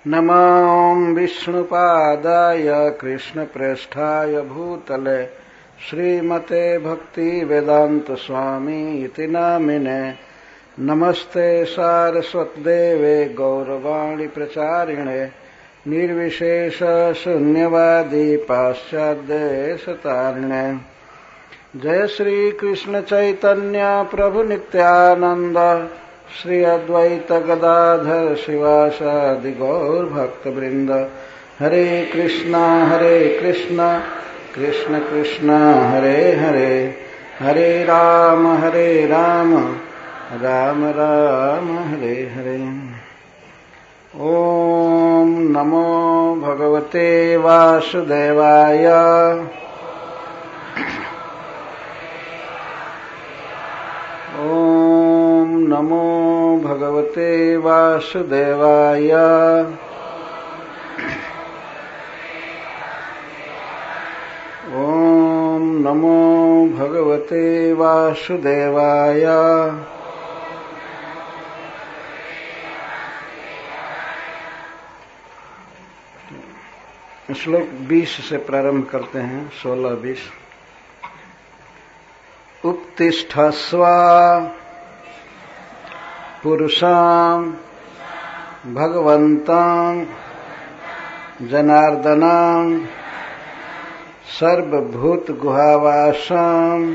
नमो विष्णुपादाय कृष्णप्रेष्ठाय भूतले श्रीमते भक्तिवेदांत स्वामी इति नामिने। नमस्ते सारस्वतदेवे गौरवाणी प्रचारिणे निर्विशेष शून्यवादी पाश्चात्यदेशतारिणे। जय श्री कृष्ण चैतन्य प्रभु नित्यानंद श्री अद्वैत गदाधर शिवासादि गौर भक्त वृंद। हरे कृष्णा कृष्ण कृष्ण हरे हरे, हरे राम राम राम हरे हरे। ओम नमो भगवते वासुदेवाय। ओम नमो भगवते वासुदेवाय। ओम नमो भगवते वासुदेवाय। श्लोक 20 से प्रारंभ करते हैं। 16-20। उत्तिष्ठस्व पुरुषं भगवन्तं जनार्दनं सर्वभूतगुहावासं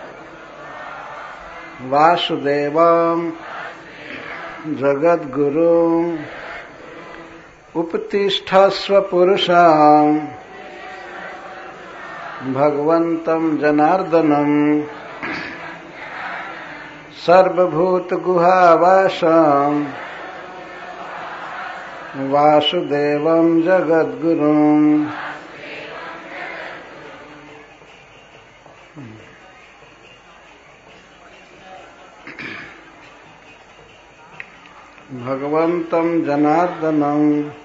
वासुदेवं जगद्गुरुं। उपतिष्ठस्व पुरुषं भगवन्तं जनार्दनं सर्वभूतगुहावासं वासुदेवं जगद्गुरुं। भगवन्तं जनार्दनं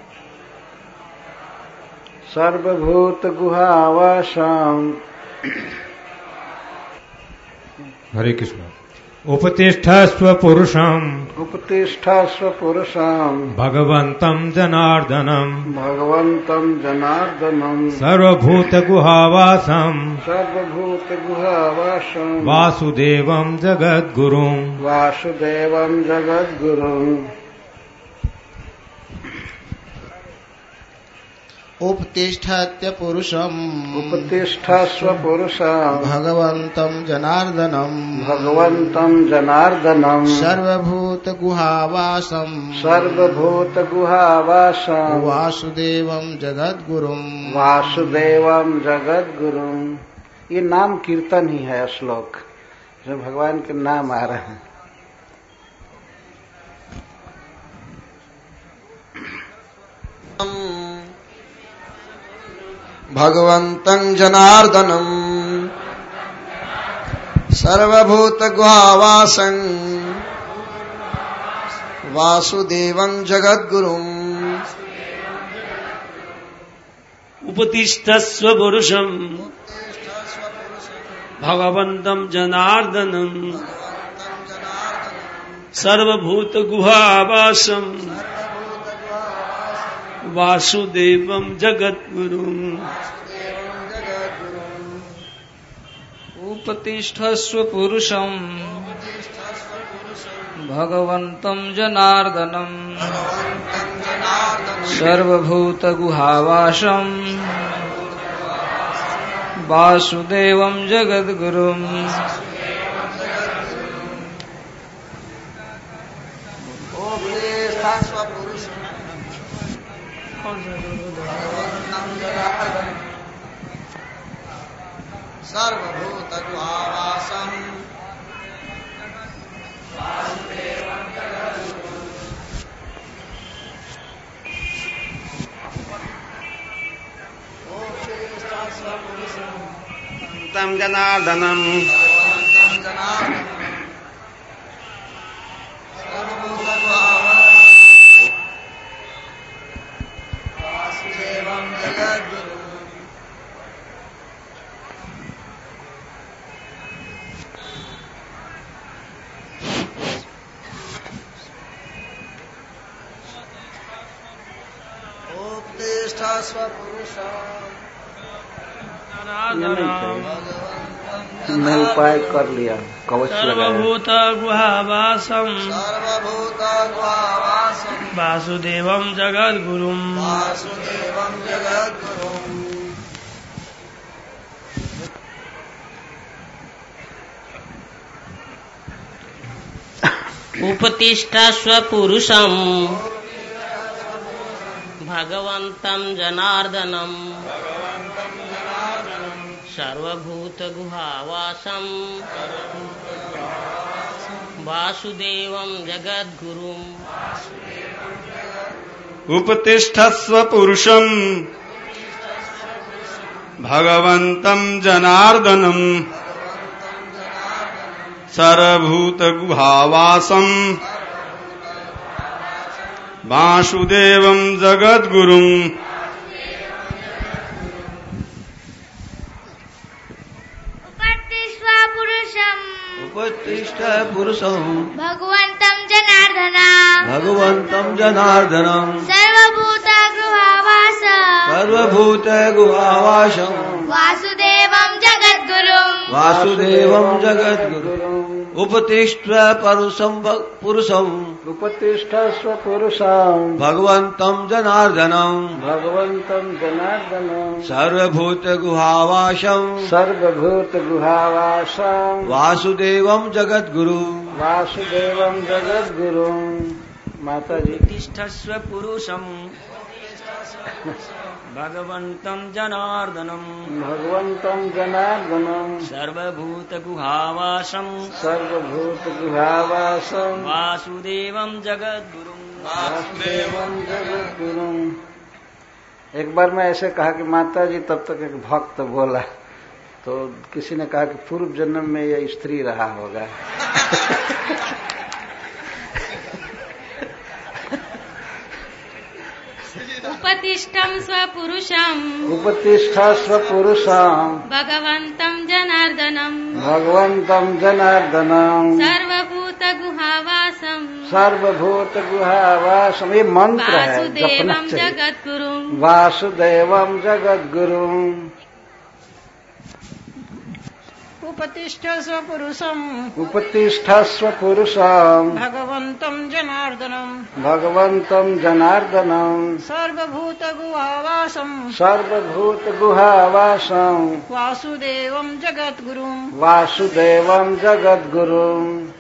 सर्वभूतगुहावासं। हरे कृष्ण। उपतिष्ठस्व पुरुषं भगवन्तं जनार्दनं सर्वभूतगुहावासं वासुदेवं जगद्गुरुं। उपतिष्ठत्य पुरुषम् उपतिष्ठस्व पुरुषं भगवन्तं जनार्दनं सर्वभूतगुहावासं वासुदेवं जगद्गुरुं। ये नाम कीर्तन ही है श्लोक, जो भगवान के नाम आ रहे हैं। भगवन्तं जनार्दनं सर्वभूतगुहावासं वासुदेवं जगद्गुरुं। उपतिष्ठस्व पुरुषं भगवन्तं जनार्दनं सर्वभूतगुहावासं वासुदेवं जगद्गुरुं। उपतिष्ठस्व पुरुषं भगवन्तं जनार्दनं सर्वभूतगुहावासं वासुदेवं जगद्गुरुं। सर्वभूतगुहावासं तं जनार्दनं वासुदेवं जगद्गुरुं। उपतिष्ठा स्वपुरुषम् नहीं उपाय कर लिया, कवच लगाया। सर्वभूत गुहावासम सर्वभूत गुहावासम् वासुदेवं जगद्गुरुं वासुदेवं जगद्गुरुम् उपतिष्ठस्व पुरुषं भगवन्तं जनार्दनं सर्वभूतगुहावासं वासुदेवं जगद्गुरुं उपतिष्ठस्व पुरुषम् भगवन्तं जनार्दनं सर्वभूतगुहावासं वासुदेवं जगद्गुरुं उपतिष्ठ पुरुषम् भगवन्तं जनार्दना भगवन्तं जनार्दनम् सर्वभूतगृहावासम् सर्वभूतगुहावासम् वासुदेवं जगद्गुरुं वासुदेवं जगद्गुरुम् उपतिष्ठ पुरुषम् उपतिष्ठ स्वपुरुषम् भगवन्तं जनार्दनम् भगवन्तं जनार्दनम् सर्वभूतगुहावासम् सर्वभूतगुहावासम् वासुदेवं जगद्गुरु वासुदेवं जगद्गुरुं। माता जी तिष्ठस्व पुरुषं भगवन्तं जनार्दनं भगवन्तं जनार्दनं सर्वभूतगुहावासं सर्वभूतगुहावासं वासुदेवं जगद्गुरुं वासुदेवं जगद्गुरुं। एक बार मैं ऐसे कहा कि माता जी, तब तक एक भक्त बोला, तो किसी ने कहा कि पूर्व जन्म में यह स्त्री रहा होगा। उपतिष्ठं स्वपुरुषम् उपतिष्ठ स्वपुरुषम् भगवन्तं जनार्दनं भगवन्तं जनार्दनं सर्वभूतगुहावासम् सर्वभूतगुहावासम्। ये मंत्र है, जपना वासुदेवं चाहिए। जगद्गुरुं वासुदेवं जगद्गुरुं। उपतिष्ठ स्वपुरुषम् उपतिष्ठ स्वपुरुषम् भगवन्तं जनार्दनं भगवन्तं जनार्दनं सर्वभूतगुहावासम् सर्वभूतगुहावासम् वासुदेवं जगद्गुरुं वासुदेवं जगद्गुरुं।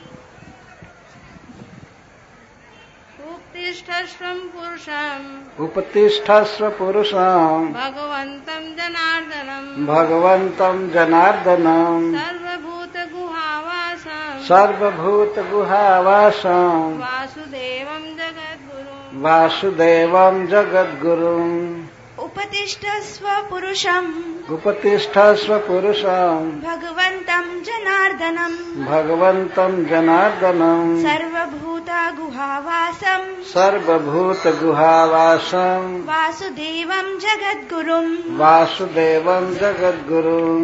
उपतिष्ठ स्वपुरुषम् उपतिष्ठ स्वपुरुषम् भगवन्तं जनार्दनं भगवन्तं जनार्दनं सर्वभूतगुहावासम् सर्वभूतगुहावासम् वासुदेवं जगद्गुरुं वासुदेवं जगद्गुरुं। उपतिष्ठ स्वपुरुषम् उपतिष्ठ स्वपुरुषम् भगवन्तं जनार्दनं भगवन्तं जनार्दनं सर्वभूतगुहावासम् सर्वभूतगुहावासम् वासुदेवं जगद्गुरुं वासुदेवं जगद्गुरुं।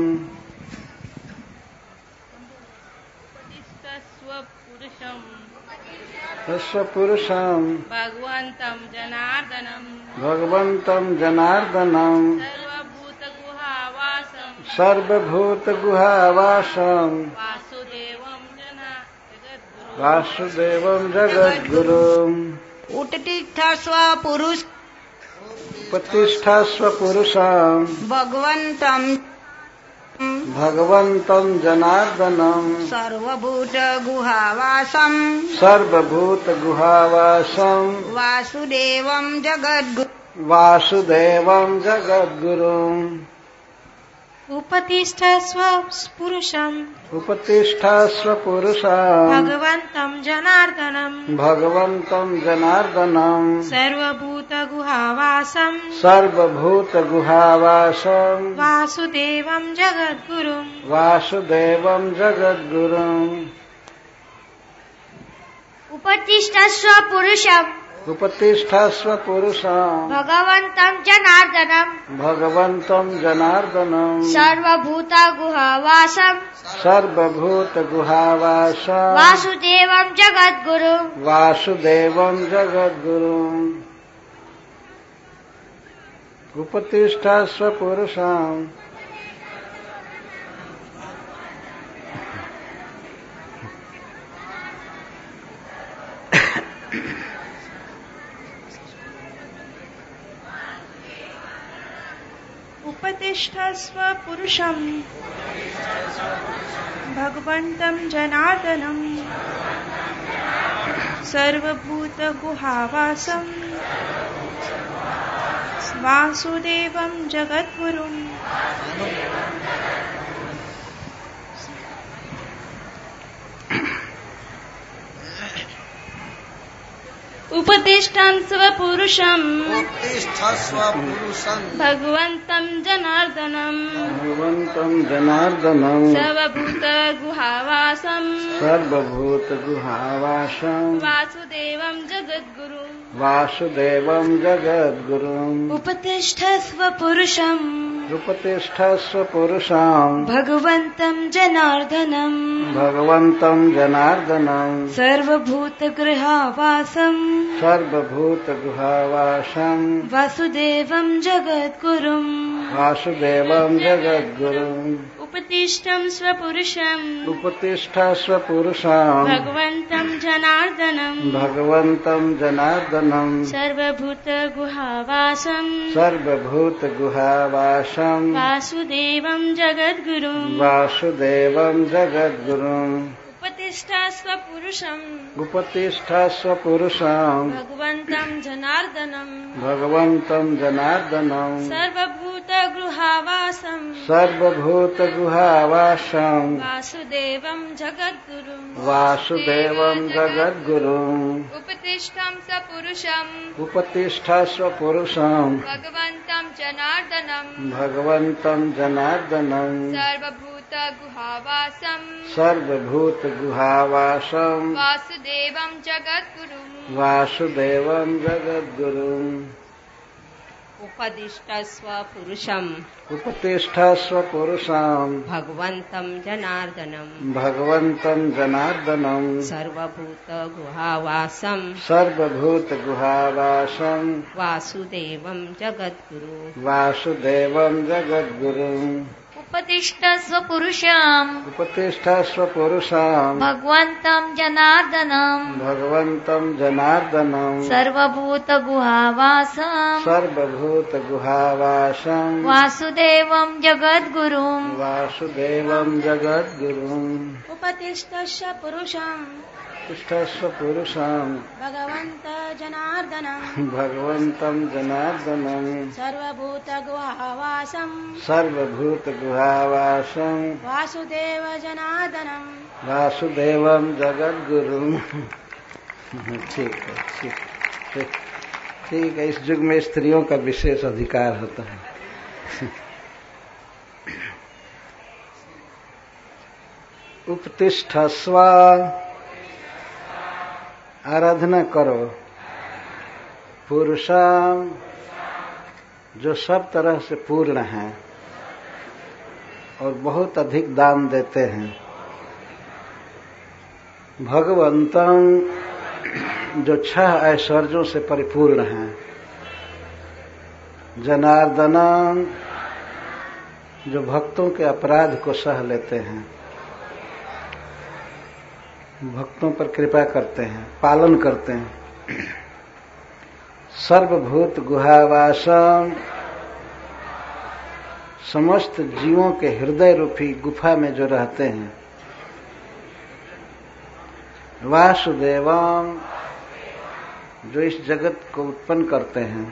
स्वपुरुषम् भगवन्तं जनार्दनं भगवन्तं जनार्दनं सर्वभूतगुहावासम् सर्वभूतगुहावासम् वासुदेवं जगद्गुरुम्। उपतिष्ठ स्वपुरुष उपतिष्ठ स्वपुरुषम् भगवन्तं भगवन्तं जनार्दनं सर्वभूतगुहावासम् सर्वभूतगुहावासम् वासुदेवं जगद्गुरु वासुदेवं जगद्गुरुम्। उपतिष्ठ स्वपुरुषम् उपतिष्ठ स्वपुरुषम् भगवन्तं जनार्दनं भगवन्तं जनार्दनं सर्वभूतगुहावासम् सर्वभूतगुहावासम् वासुदेवं जगद्गुरुं वासुदेवं जगद्गुरुम्। उपतिष्ठ स्वपुरुषम् उपतिष्ठ स्वपुरुषम् भगवन्तं जनार्दनं भगवन्तं जनार्दनं सर्वभूतगुहावासम् सर्वभूतगुहावासम् वासुदेवं जगद्गुरुं वासुदेवं जगद्गुरुम्। उपतिष्ठस्व पुरुषम् उपतिष्ठस्व पुरुषम् भगवन्तं जनार्दनं सर्वभूतगुहावासं वासुदेवं जगद्गुरुम् उपतिष्ठन् स्वपुरुषम् भगवन्तं जनार्दनं सर्वभूतगुहावासं वासुदेवं जगद्गुरुम् उपतिष्ठस्व पुरुषम् भगवन्तं जनार्दनं सर्वभूतगृहावासं वासुदेवं जगद्गुरुम् उपतिष्ठं स्वपुरुषम् भगवन्तं जनार्दनं सर्वभूतगुहावासं वासुदेवं जगद्गुरुम् उपतिष्ठा स्वपुरुषम् भगवन्तं जनार्दनं सर्वभूतगृहावासं वासुदेवं जगद्गुरुम् उपतिष्ठा स्वपुरुषम् भगवन्तं जनार्दनं सर्वभूतगुहावासं वासुदेवं जगद्गुरुम् उपदिष्टा स्वपुरुषम् भगवन्तं जनार्दनं सर्वभूतगुहावासं वासुदेवं जगद्गुरुम् उपतिष्ठ स्वपुरुषम् भगवन्तं जनार्दनं सर्वभूतगुहावासं वासुदेवं जगद्गुरुम् उपतिष्ठ स्वपुरुषम् भगवन्तं जनार्दनं सर्वभूतगुहावासं वासुदेवं जगद्गुरुम् ठीक है। इस युग में स्त्रियों का विशेष अधिकार होता है। उपतिष्ठस्व, आराधना करो पुरुषम, जो सब तरह से पूर्ण है और बहुत अधिक दान देते हैं। भगवंतं, जो 6 ऐश्वर्यों से परिपूर्ण हैं। जनार्दनं, जो भक्तों के अपराध को सह लेते हैं, भक्तों पर कृपा करते हैं, पालन करते हैं। सर्वभूत गुहावासम, समस्त जीवों के हृदय रूपी गुफा में जो रहते हैं। वासुदेवम, जो इस जगत को उत्पन्न करते हैं,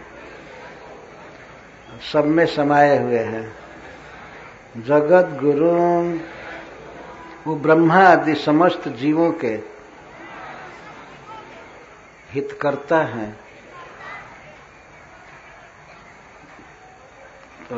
सब में समाये हुए हैं। जगत गुरुम, वो ब्रह्मा आदि समस्त जीवों के हितकर्ता हैं। तो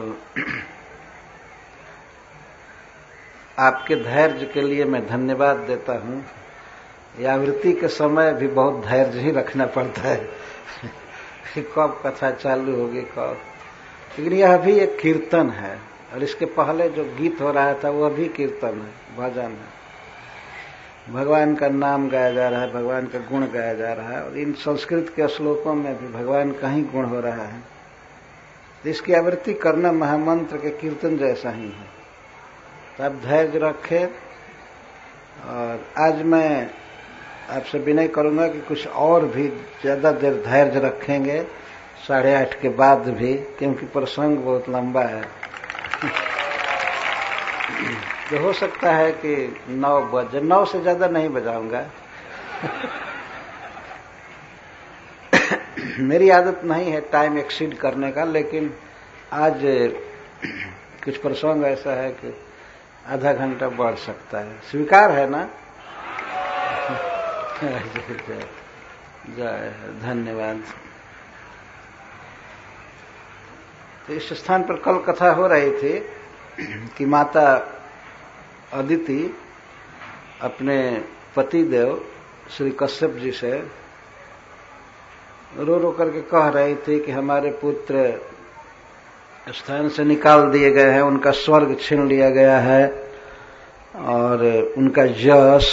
आपके धैर्य के लिए मैं धन्यवाद देता हूं। यह आवृत्ति के समय भी बहुत धैर्य ही रखना पड़ता है कि कब कथा चालू होगी कब। लेकिन यह भी एक कीर्तन है और इसके पहले जो गीत हो रहा था वह भी कीर्तन है, भजन है। भगवान का नाम गाया जा रहा है, भगवान का गुण गाया जा रहा है। और इन संस्कृत के श्लोकों में भी भगवान का ही गुण हो रहा है। इसकी आवृत्ति करना महामंत्र के कीर्तन जैसा ही है। तो आप धैर्य रखें। और आज मैं आपसे विनय करूंगा कि कुछ और भी ज्यादा देर धैर्य रखेंगे 8:30 के बाद भी, क्योंकि प्रसंग बहुत लंबा है। तो हो सकता है कि 9 बजे, 9 से ज्यादा नहीं बजाऊंगा। मेरी आदत नहीं है टाइम एक्सीड करने का, लेकिन आज कुछ प्रसंग ऐसा है कि आधा घंटा बढ़ सकता है। स्वीकार है ना? जय धन्यवाद। तो इस स्थान पर कल कथा हो रही थी कि माता अदिति अपने पतिदेव श्री कश्यप जी से रो रो करके कह रही थी कि हमारे पुत्र स्थान से निकाल दिए गए हैं, उनका स्वर्ग छीन लिया गया है और उनका यश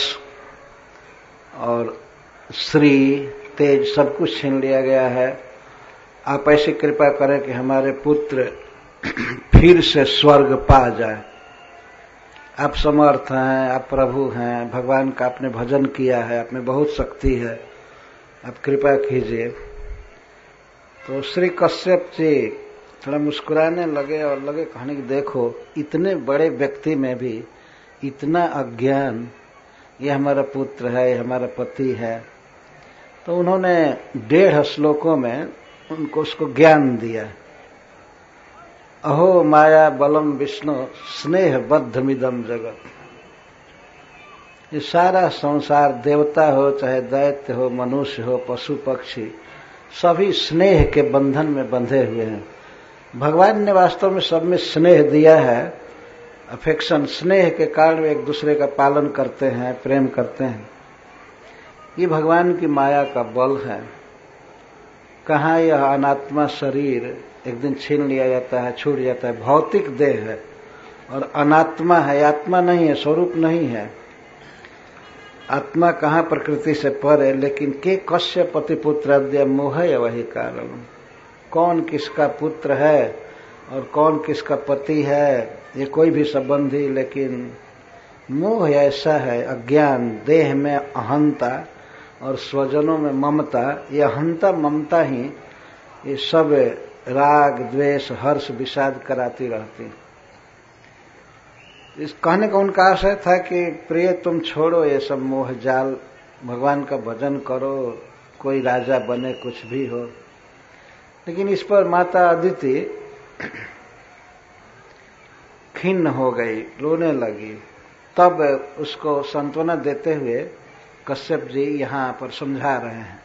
और श्री तेज सब कुछ छीन लिया गया है। आप ऐसी कृपा करें कि हमारे पुत्र फिर से स्वर्ग पा जाए। आप समर्थ हैं, आप प्रभु हैं, भगवान का आपने भजन किया है, आप में बहुत शक्ति है, आप कृपा कीजिए। तो श्री कश्यप जी थोड़ा मुस्कुराने लगे और लगे कहने की देखो, इतने बड़े व्यक्ति में भी इतना अज्ञान, ये हमारा पुत्र है, ये हमारा पति है। तो उन्होंने 1.5 श्लोकों में उनको उसको ज्ञान दिया। अहो माया बलम विष्णु स्नेह बद्धमिदम जगत। ये सारा संसार, देवता हो चाहे दैत्य हो, मनुष्य हो, पशु पक्षी, सभी स्नेह के बंधन में बंधे हुए हैं। भगवान ने वास्तव में सब में स्नेह दिया है, अफेक्शन, स्नेह के कारण वे एक दूसरे का पालन करते हैं, प्रेम करते हैं। ये भगवान की माया का बल है। कहाँ यह अनात्मा शरीर एक दिन छीन लिया जाता है, छूट जाता है। भौतिक देह है और अनात्मा है, आत्मा नहीं है, स्वरूप नहीं है। आत्मा कहाँ प्रकृति से पर है, लेकिन के कश्य पति पुत्र अद्य मोह है वही कारण। कौन किसका पुत्र है और कौन किसका पति है ये कोई भी संबंधी, लेकिन मोह ऐसा है, अज्ञान, देह में अहंता और स्वजनों में ममता। ये अहंता ममता ही ये सब राग द्वेष हर्ष विषाद कराती रहती। इस कहने का उनका आशय था कि प्रिय तुम छोड़ो ये सब मोह जाल, भगवान का भजन करो, कोई राजा बने, कुछ भी हो। लेकिन इस पर माता अदिति खिन्न हो गई, रोने लगी। तब उसको सांत्वना देते हुए कश्यप जी यहाँ पर समझा रहे हैं।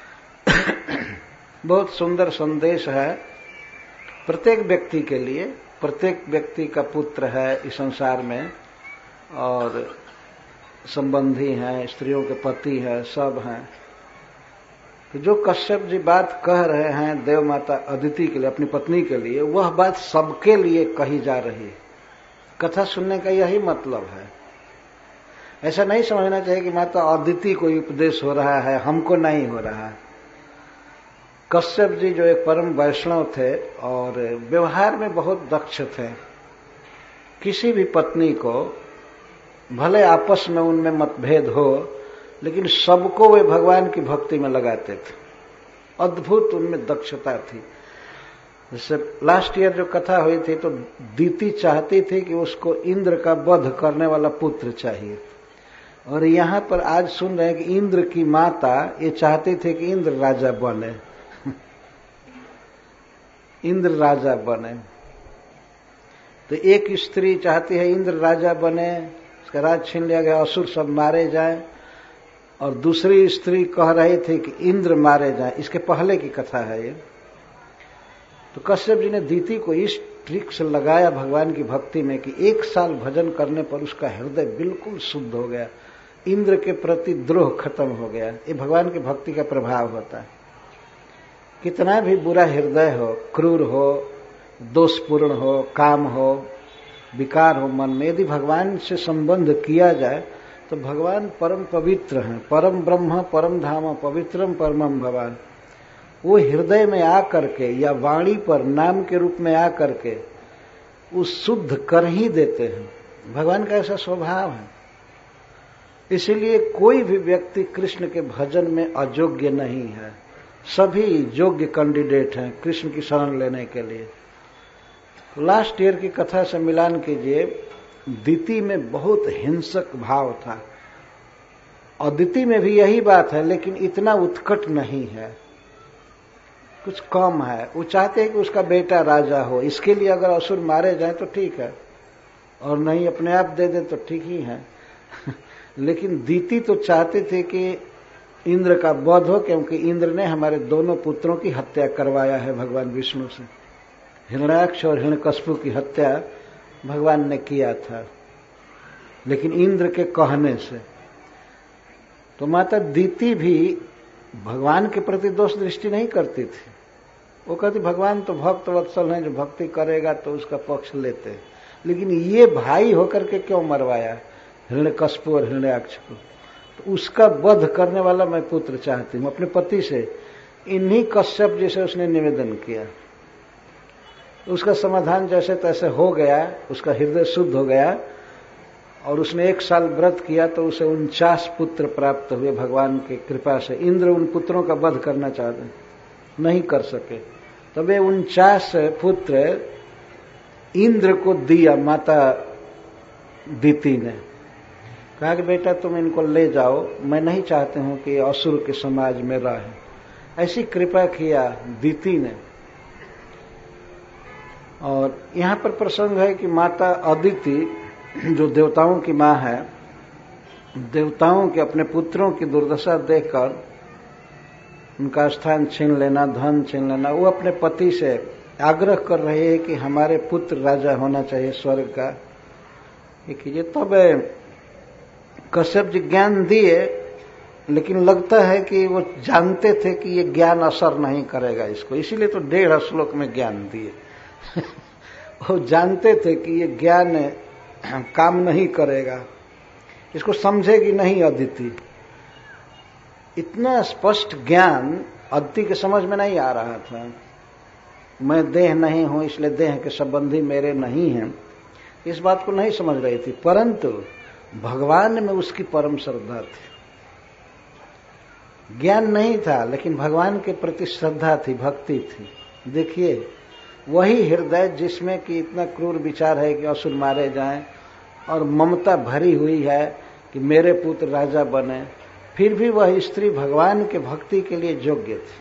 बहुत सुंदर संदेश है प्रत्येक व्यक्ति के लिए। प्रत्येक व्यक्ति का पुत्र है इस संसार में, और संबंधी हैं, स्त्रियों के पति हैं, सब हैं। तो जो कश्यप जी बात कह रहे हैं देव माता अदिति के लिए, अपनी पत्नी के लिए, वह बात सबके लिए कही जा रही है। कथा सुनने का यही मतलब है। ऐसा नहीं समझना चाहिए कि माता अदिति को उपदेश हो रहा है, हमको नहीं हो रहा है। कश्यप जी जो एक परम वैष्णव थे और व्यवहार में बहुत दक्ष थे, किसी भी पत्नी को भले आपस में उनमें मतभेद हो, लेकिन सबको वे भगवान की भक्ति में लगाते थे। अद्भुत उनमें दक्षता थी। जैसे लास्ट ईयर जो कथा हुई थी, तो दीति चाहती थी कि उसको इंद्र का वध करने वाला पुत्र चाहिए, और यहां पर आज सुन रहे हैं कि इंद्र की माता ये चाहती थी कि इंद्र राजा बने। इंद्र राजा बने। तो एक स्त्री चाहती है इंद्र राजा बने, उसका राज छीन लिया गया, असुर सब मारे जाएं, और दूसरी स्त्री कह रही थी कि इंद्र मारे जाएं। इसके पहले की कथा है ये। तो कश्यप जी ने दीति को इस ट्रिक से लगाया भगवान की भक्ति में कि 1 साल भजन करने पर उसका हृदय बिल्कुल शुद्ध हो गया, इंद्र के प्रति द्रोह खत्म हो गया। ये भगवान की भक्ति का प्रभाव होता है। कितना भी बुरा हृदय हो, क्रूर हो, दोषपूर्ण हो, काम हो, विकार हो मन में, यदि भगवान से संबंध किया जाए तो भगवान परम पवित्र हैं। परम ब्रह्म परम धाम पवित्रम परमम भगवान। वो हृदय में आ करके या वाणी पर नाम के रूप में आ करके उस शुद्ध कर ही देते हैं। भगवान का ऐसा स्वभाव है। इसीलिए कोई भी व्यक्ति कृष्ण के भजन में अयोग्य नहीं है। सभी योग्य कैंडिडेट हैं कृष्ण की शरण लेने के लिए। लास्ट ईयर की कथा से मिलान कीजिए। दिति में बहुत हिंसक भाव था। अदिति में भी यही बात है, लेकिन इतना उत्कट नहीं है, कुछ कम है। वो चाहते हैं कि उसका बेटा राजा हो। इसके लिए अगर असुर मारे जाएं तो ठीक है, और नहीं अपने आप दे दे तो ठीक ही है। लेकिन दिति तो चाहते थे कि इंद्र का वध हो, क्योंकि इंद्र ने हमारे दोनों पुत्रों की हत्या करवाया है भगवान विष्णु से। हिरण्याक्ष और हिरण्यकश्यप की हत्या भगवान ने किया था, लेकिन इंद्र के कहने से। तो माता दिति भी भगवान के प्रति दोष दृष्टि नहीं करती थी। वो कहती भगवान तो भक्त वत्सल हैं, जो भक्ति करेगा तो उसका पक्ष लेते हैं। लेकिन ये भाई होकर के क्यों मरवाया हिरण्यकश्यप और हिरण्याक्ष को? तो उसका वध करने वाला मैं पुत्र चाहती हूं अपने पति से। इन्हीं कश्यप जी से उसने निवेदन किया। उसका समाधान जैसे तैसे हो गया, उसका हृदय शुद्ध हो गया, और उसने 1 साल व्रत किया तो उसे 49 पुत्र प्राप्त हुए भगवान की कृपा से। इंद्र उन पुत्रों का वध करना चाहते, नहीं कर सके। तब ये 49 पुत्र इंद्र को दिया माता दिति ने। कहा कि बेटा तुम इनको ले जाओ, मैं नहीं चाहते हूं कि असुर के समाज में रहे। ऐसी कृपा किया दिति ने। और यहां पर प्रसंग है कि माता अदिति जो देवताओं की मां है, देवताओं के अपने पुत्रों की दुर्दशा देखकर उनका स्थान छीन लेना, धन छीन लेना, वो अपने पति से आग्रह कर रहे हैं कि हमारे पुत्र राजा होना चाहिए स्वर्ग का, ये कीजिए। तब कश्यप जी ज्ञान दिए, लेकिन लगता है कि वो जानते थे कि ये ज्ञान असर नहीं करेगा इसको, इसीलिए तो 1.5 श्लोक में ज्ञान दिए। वो जानते थे कि ये ज्ञान काम नहीं करेगा, इसको समझेगी नहीं अदिति। इतना स्पष्ट ज्ञान अदिति के समझ में नहीं आ रहा था। मैं देह नहीं हूं, इसलिए देह के संबंधी मेरे नहीं हैं, इस बात को नहीं समझ रही थी। परंतु भगवान में उसकी परम श्रद्धा थी। ज्ञान नहीं था, लेकिन भगवान के प्रति श्रद्धा थी, भक्ति थी। देखिए वही हृदय जिसमें कि इतना क्रूर विचार है कि असुर मारे जाएं, और ममता भरी हुई है कि मेरे पुत्र राजा बने, फिर भी वह स्त्री भगवान के भक्ति के लिए योग्य थी।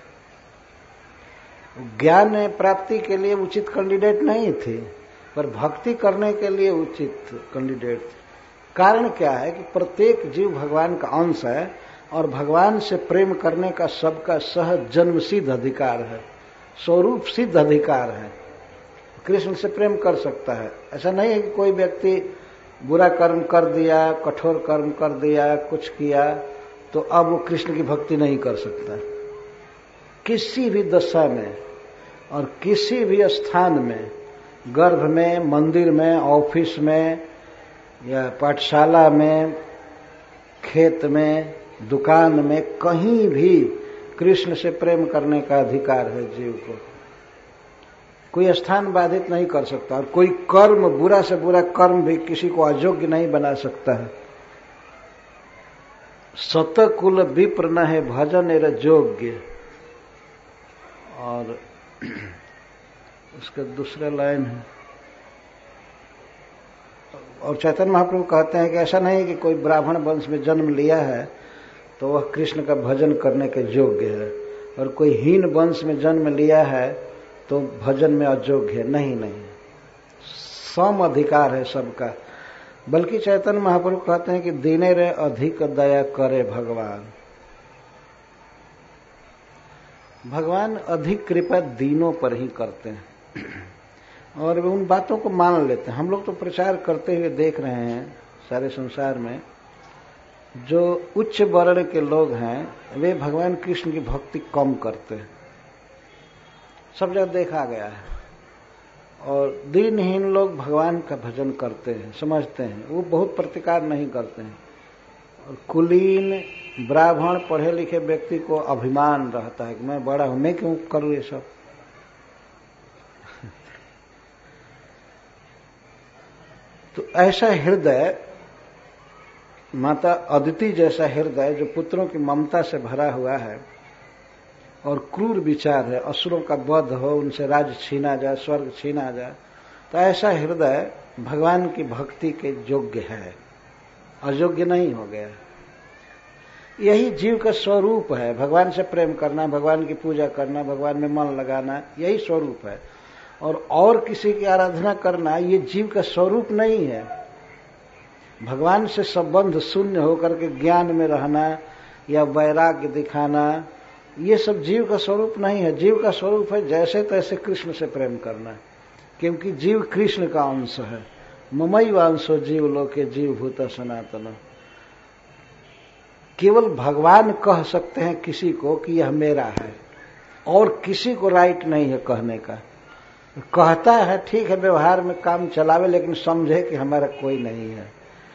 ज्ञान प्राप्ति के लिए उचित कैंडिडेट नहीं थी, पर भक्ति करने के लिए उचित कैंडिडेट थी। कारण क्या है कि प्रत्येक जीव भगवान का अंश है, और भगवान से प्रेम करने का सबका सहज जन्म सिद्ध अधिकार है, स्वरूप सिद्ध अधिकार है। कृष्ण से प्रेम कर सकता है। ऐसा नहीं है कि कोई व्यक्ति बुरा कर्म कर दिया, कठोर कर्म कर दिया, कुछ किया तो अब वो कृष्ण की भक्ति नहीं कर सकता। किसी भी दशा में और किसी भी स्थान में, गर्भ में, मंदिर में, ऑफिस में या पाठशाला में, खेत में, दुकान में, कहीं भी कृष्ण से प्रेम करने का अधिकार है जीव को। कोई स्थान बाधित नहीं कर सकता, और कोई कर्म, बुरा से बुरा कर्म भी किसी को अयोग्य नहीं बना सकता है। सतकुल विप्र न है भजन एर योग्य। और उसका दूसरा लाइन है, और चैतन्य महाप्रभु कहते हैं कि ऐसा नहीं कि कोई ब्राह्मण वंश में जन्म लिया है तो वह कृष्ण का भजन करने के योग्य है, और कोई हीन वंश में जन्म लिया है तो भजन में अयोग्य है। नहीं, सम अधिकार है सबका। बल्कि चैतन्य महाप्रभु कहते हैं कि दीने रे अधिक दया करे भगवान। भगवान अधिक कृपा दीनों पर ही करते हैं, और वे उन बातों को मान लेते हैं। हम लोग तो प्रचार करते हुए देख रहे हैं सारे संसार में, जो उच्च वर्ण के लोग हैं वे भगवान कृष्ण की भक्ति कम करते हैं, सब जगह देखा गया है। और दीनहीन लोग भगवान का भजन करते हैं, समझते हैं, वो बहुत प्रतिकार नहीं करते हैं। और कुलीन ब्राह्मण पढ़े लिखे व्यक्ति को अभिमान रहता है कि मैं बड़ा हूं, मैं क्यों करूं ये सब। तो ऐसा हृदय, माता अदिति जैसा हृदय जो पुत्रों की ममता से भरा हुआ है और क्रूर विचार है, असुरों का वध हो, उनसे राज्य छीना जाए, स्वर्ग छीना जाए, तो ऐसा हृदय भगवान की भक्ति के योग्य है, अयोग्य नहीं हो गया। यही जीव का स्वरूप है, भगवान से प्रेम करना, भगवान की पूजा करना, भगवान में मन लगाना, यही स्वरूप है। और किसी की आराधना करना ये जीव का स्वरूप नहीं है। भगवान से संबंध शून्य होकर के ज्ञान में रहना या वैराग्य दिखाना, ये सब जीव का स्वरूप नहीं है। जीव का स्वरूप है जैसे तैसे कृष्ण से प्रेम करना, क्योंकि जीव कृष्ण का अंश है। ममैव अंशो जीव लोके जीव भूत सनातन। केवल भगवान कह सकते हैं किसी को कि यह मेरा है, और किसी को राइट नहीं है कहने का। कहता है ठीक है, व्यवहार में काम चलावे, लेकिन समझे कि हमारा कोई नहीं है।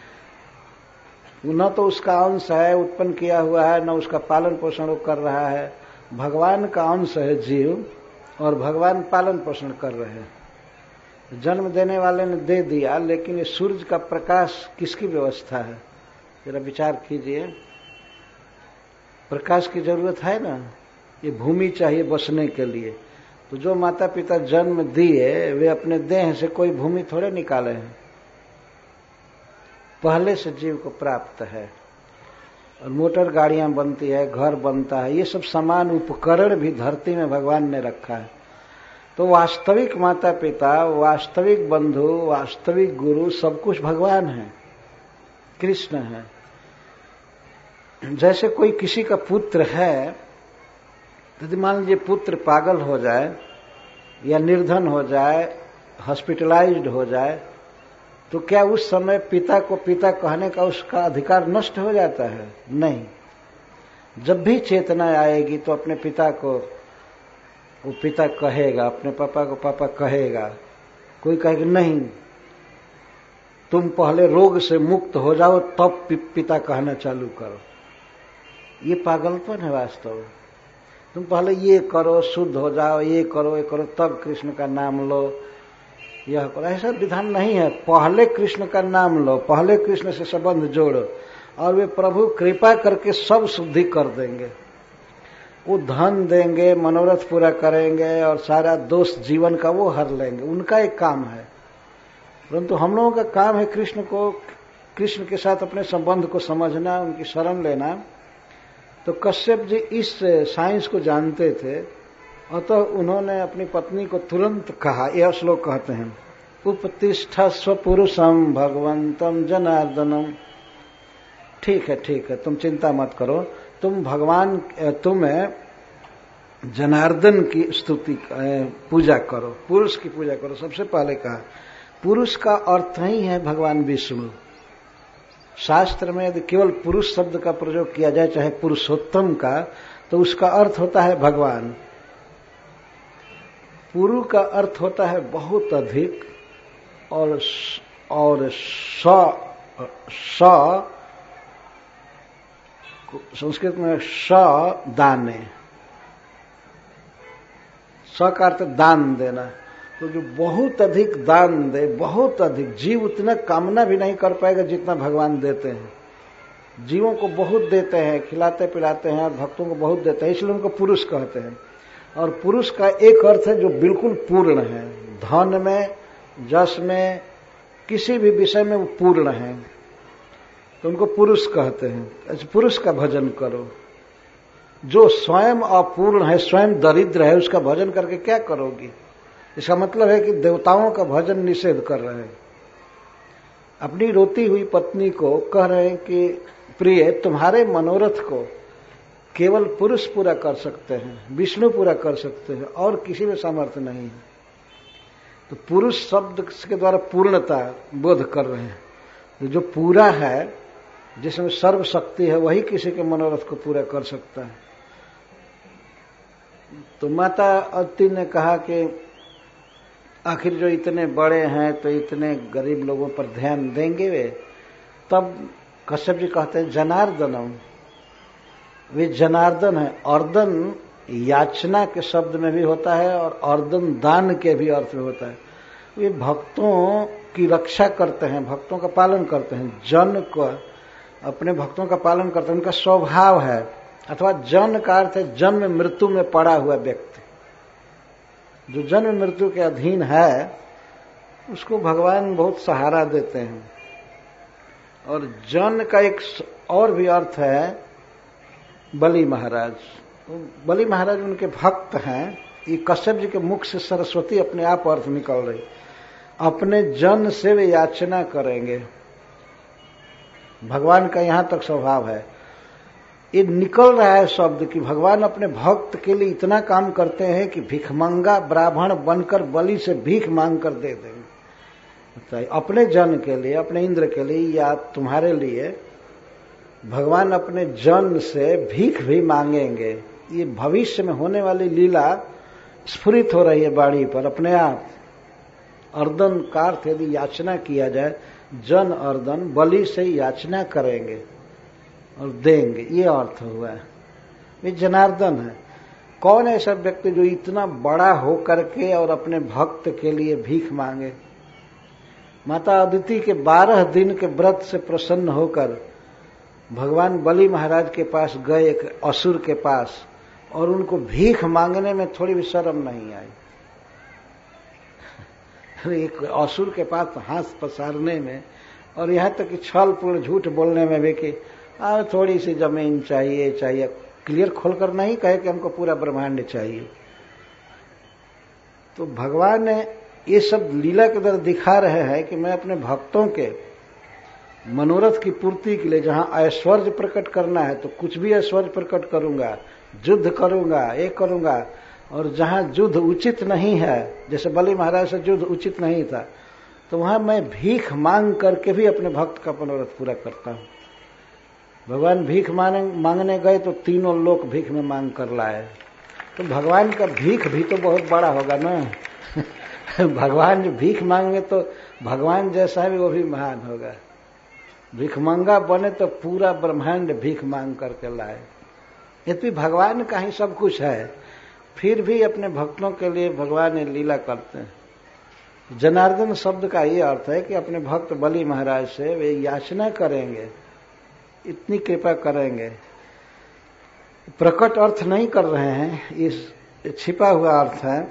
न तो उसका अंश है, उत्पन्न किया हुआ है, न उसका पालन पोषण वो कर रहा है। भगवान का अंश है जीव, और भगवान पालन पोषण कर रहे हैं। जन्म देने वाले ने दे दिया, लेकिन ये सूरज का प्रकाश किसकी व्यवस्था है? जरा विचार कीजिए। प्रकाश की जरूरत है ना, ये भूमि चाहिए बसने के लिए। तो जो माता पिता जन्म दिए वे अपने देह से कोई भूमि थोड़े निकाले हैं, पहले से जीव को प्राप्त है। और मोटर गाड़ियां बनती है, घर बनता है, ये सब सामान उपकरण भी धरती में भगवान ने रखा है। तो वास्तविक माता पिता, वास्तविक बंधु, वास्तविक गुरु सब कुछ भगवान है, कृष्ण है। जैसे कोई किसी का पुत्र है, यदि मान लीजिए पुत्र पागल हो जाए या निर्धन हो जाए, हॉस्पिटलाइज्ड हो जाए, तो क्या उस समय पिता को पिता कहने का उसका अधिकार नष्ट हो जाता है? नहीं। जब भी चेतना आएगी तो अपने पिता को वो पिता कहेगा, अपने पापा को पापा कहेगा। कोई कहेगा नहीं, तुम पहले रोग से मुक्त हो जाओ तब पिता कहना चालू करो। ये पागलपन है वास्तव। तुम पहले ये करो, शुद्ध हो जाओ, ये करो, तब कृष्ण का नाम लो, यह करो। ऐसा विधान नहीं है। पहले कृष्ण का नाम लो, पहले कृष्ण से संबंध जोड़ो, और वे प्रभु कृपा करके सब शुद्धि कर देंगे। वो धन देंगे, मनोरथ पूरा करेंगे, और सारा दोष जीवन का वो हर लेंगे। उनका एक काम है। परंतु हम लोगों का काम है कृष्ण के साथ अपने संबंध को समझना, उनकी शरण लेना। तो कश्यप जी इस साइंस को जानते थे, अतः उन्होंने अपनी पत्नी को तुरंत कहा, यह श्लोक कहते हैं, उपतिष्ठस्व पुरुषम भगवंतम जनार्दनम। ठीक है, तुम चिंता मत करो, तुम्हें जनार्दन की स्तुति पूजा करो, पुरुष की पूजा करो। सबसे पहले कहा पुरुष का अर्थ ही है भगवान विष्णु। शास्त्र में यदि केवल पुरुष शब्द का प्रयोग किया जाए, चाहे पुरुषोत्तम का, तो उसका अर्थ होता है भगवान। पुरु का अर्थ होता है बहुत अधिक, और संस्कृत में दाने, का अर्थ दान देना। तो जो बहुत अधिक दान दे, बहुत अधिक, जीव उतना कामना भी नहीं कर पाएगा जितना भगवान देते हैं। जीवों को बहुत देते हैं, खिलाते पिलाते हैं, और भक्तों को बहुत देते हैं, इसलिए उनको पुरुष कहते हैं। और पुरुष का एक अर्थ है जो बिल्कुल पूर्ण है, धन में, जस में, किसी भी विषय में वो पूर्ण है, तो उनको पुरुष कहते हैं। अच्छा, पुरुष का भजन करो। जो स्वयं अपूर्ण है, स्वयं दरिद्र है, उसका भजन करके क्या करोगी? इसका मतलब है कि देवताओं का भजन निषेध कर रहे हैं। अपनी रोती हुई पत्नी को कह रहे हैं कि प्रिय, तुम्हारे मनोरथ को केवल पुरुष पूरा कर सकते हैं, विष्णु पूरा कर सकते हैं, और किसी में सामर्थ्य नहीं है। तो पुरुष शब्द के द्वारा पूर्णता बोध कर रहे हैं। तो जो पूरा है, जिसमें सर्व शक्ति है, वही किसी के मनोरथ को पूरा कर सकता है। तो माता अदिति ने कहा कि आखिर जो इतने बड़े हैं तो इतने गरीब लोगों पर ध्यान देंगे वे? तब कश्यप जी कहते हैं जनार्दनम, वे जनार्दन है। अर्दन याचना के शब्द में भी होता है और अर्दन दान के भी अर्थ में होता है। वे भक्तों की रक्षा करते हैं, भक्तों का पालन करते हैं, जन को अपने भक्तों का पालन करते हैं, उनका स्वभाव है। अथवा जन का अर्थ है जन्म मृत्यु में पड़ा हुआ व्यक्ति, जो जन्म मृत्यु के अधीन है उसको भगवान बहुत सहारा देते हैं। और जन का एक और भी अर्थ है बलि महाराज। बलि महाराज उनके भक्त हैं। ये कश्यप जी के मुख से सरस्वती अपने आप अर्थ निकल रही, अपने जन से वे याचना करेंगे। भगवान का यहां तक स्वभाव है। ये निकल रहा है शब्द कि भगवान अपने भक्त के लिए इतना काम करते हैं कि भिखमंगा ब्राह्मण बनकर बलि से भीख मांग कर दे देंगे। अपने जन के लिए, अपने इंद्र के लिए या तुम्हारे लिए भगवान अपने जन से भीख भी मांगेंगे। ये भविष्य में होने वाली लीला स्फुरित हो रही है वाणी पर अपने आप। अर्दन का अर्थ यदि याचना किया जाए, जन अर्दन बलि से याचना करेंगे और देंगे, ये अर्थ हुआ है। ये जनार्दन है। कौन ऐसा व्यक्ति जो इतना बड़ा हो करके और अपने भक्त के लिए भीख मांगे। माता अदिति के 12 दिन के व्रत से प्रसन्न होकर भगवान बलि महाराज के पास गए, एक असुर के पास, और उनको भीख मांगने में थोड़ी भी शर्म नहीं आई। एक असुर के पास हाथ पसारने में और यहां तक कि छल पूर्ण झूठ बोलने में भी कि थोड़ी सी जमीन चाहिए, क्लियर खोलकर नहीं कहे कि हमको पूरा ब्रह्मांड चाहिए। तो भगवान ने ये सब लीला के द्वारा दिखा रहे हैं कि मैं अपने भक्तों के मनोरथ की पूर्ति के लिए जहां ऐश्वर्य प्रकट करना है तो कुछ भी ऐश्वर्य प्रकट करूंगा, युद्ध करूंगा, ये करूंगा। और जहां युद्ध उचित नहीं है, जैसे बलि महाराज से युद्ध उचित नहीं था, तो वहां मैं भीख मांग करके भी अपने भक्त का मनोरथ पूरा करता हूं। भगवान भीख मांगने गए तो तीनों लोग भीख में मांग कर लाए। तो भगवान का भीख भी तो बहुत बड़ा होगा ना। भगवान जो भीख मांगे तो भगवान जैसा भी वो भी महान होगा। भिखमंगा बने तो पूरा ब्रह्मांड भीख मांग करके लाए। यद्यपि भगवान का ही सब कुछ है, फिर भी अपने भक्तों के लिए भगवान ये लीला करते हैं। जनार्दन शब्द का ये अर्थ है कि अपने भक्त बलि महाराज से वे याचना करेंगे, इतनी कृपा करेंगे। प्रकट अर्थ नहीं कर रहे हैं, इस छिपा हुआ अर्थ है।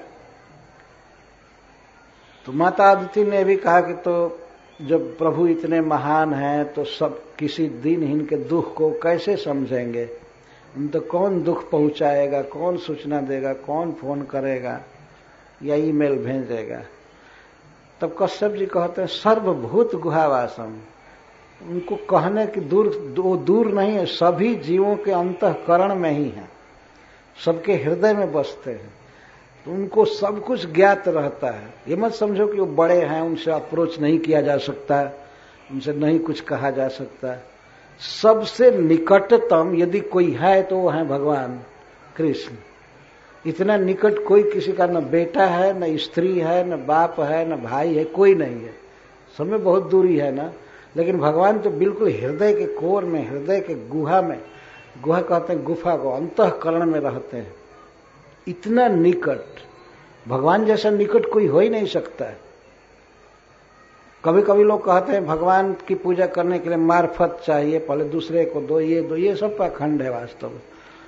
तो माता अदिति ने भी कहा कि तो जब प्रभु इतने महान हैं तो सब किसी दिनहीन के दुख को कैसे समझेंगे। उन तो कौन दुख पहुंचाएगा, कौन सूचना देगा, कौन फोन करेगा या ईमेल भेजेगा। तब कश्यप जी कहते हैं सर्वभूत गुहावासम। उनको कहने की दूर नहीं है, सभी जीवों के अंतःकरण में ही है, सबके हृदय में बसते हैं। तो उनको सब कुछ ज्ञात रहता है। ये मत समझो कि वो बड़े हैं, उनसे अप्रोच नहीं किया जा सकता, उनसे नहीं कुछ कहा जा सकता। सबसे निकटतम यदि कोई है तो वो है भगवान कृष्ण। इतना निकट कोई किसी का न बेटा है, न स्त्री है, न बाप है, न भाई है, कोई नहीं है। सब में बहुत दूरी है ना, लेकिन भगवान तो बिल्कुल हृदय के कोर में, हृदय के गुहा में, गुहा कहते हैं गुफा को, अंतःकरण में रहते हैं। इतना निकट, भगवान जैसा निकट कोई हो ही नहीं सकता है। कभी कभी लोग कहते हैं भगवान की पूजा करने के लिए मार्फत चाहिए, पहले दूसरे को दो, ये सब पाखंड है। वास्तव में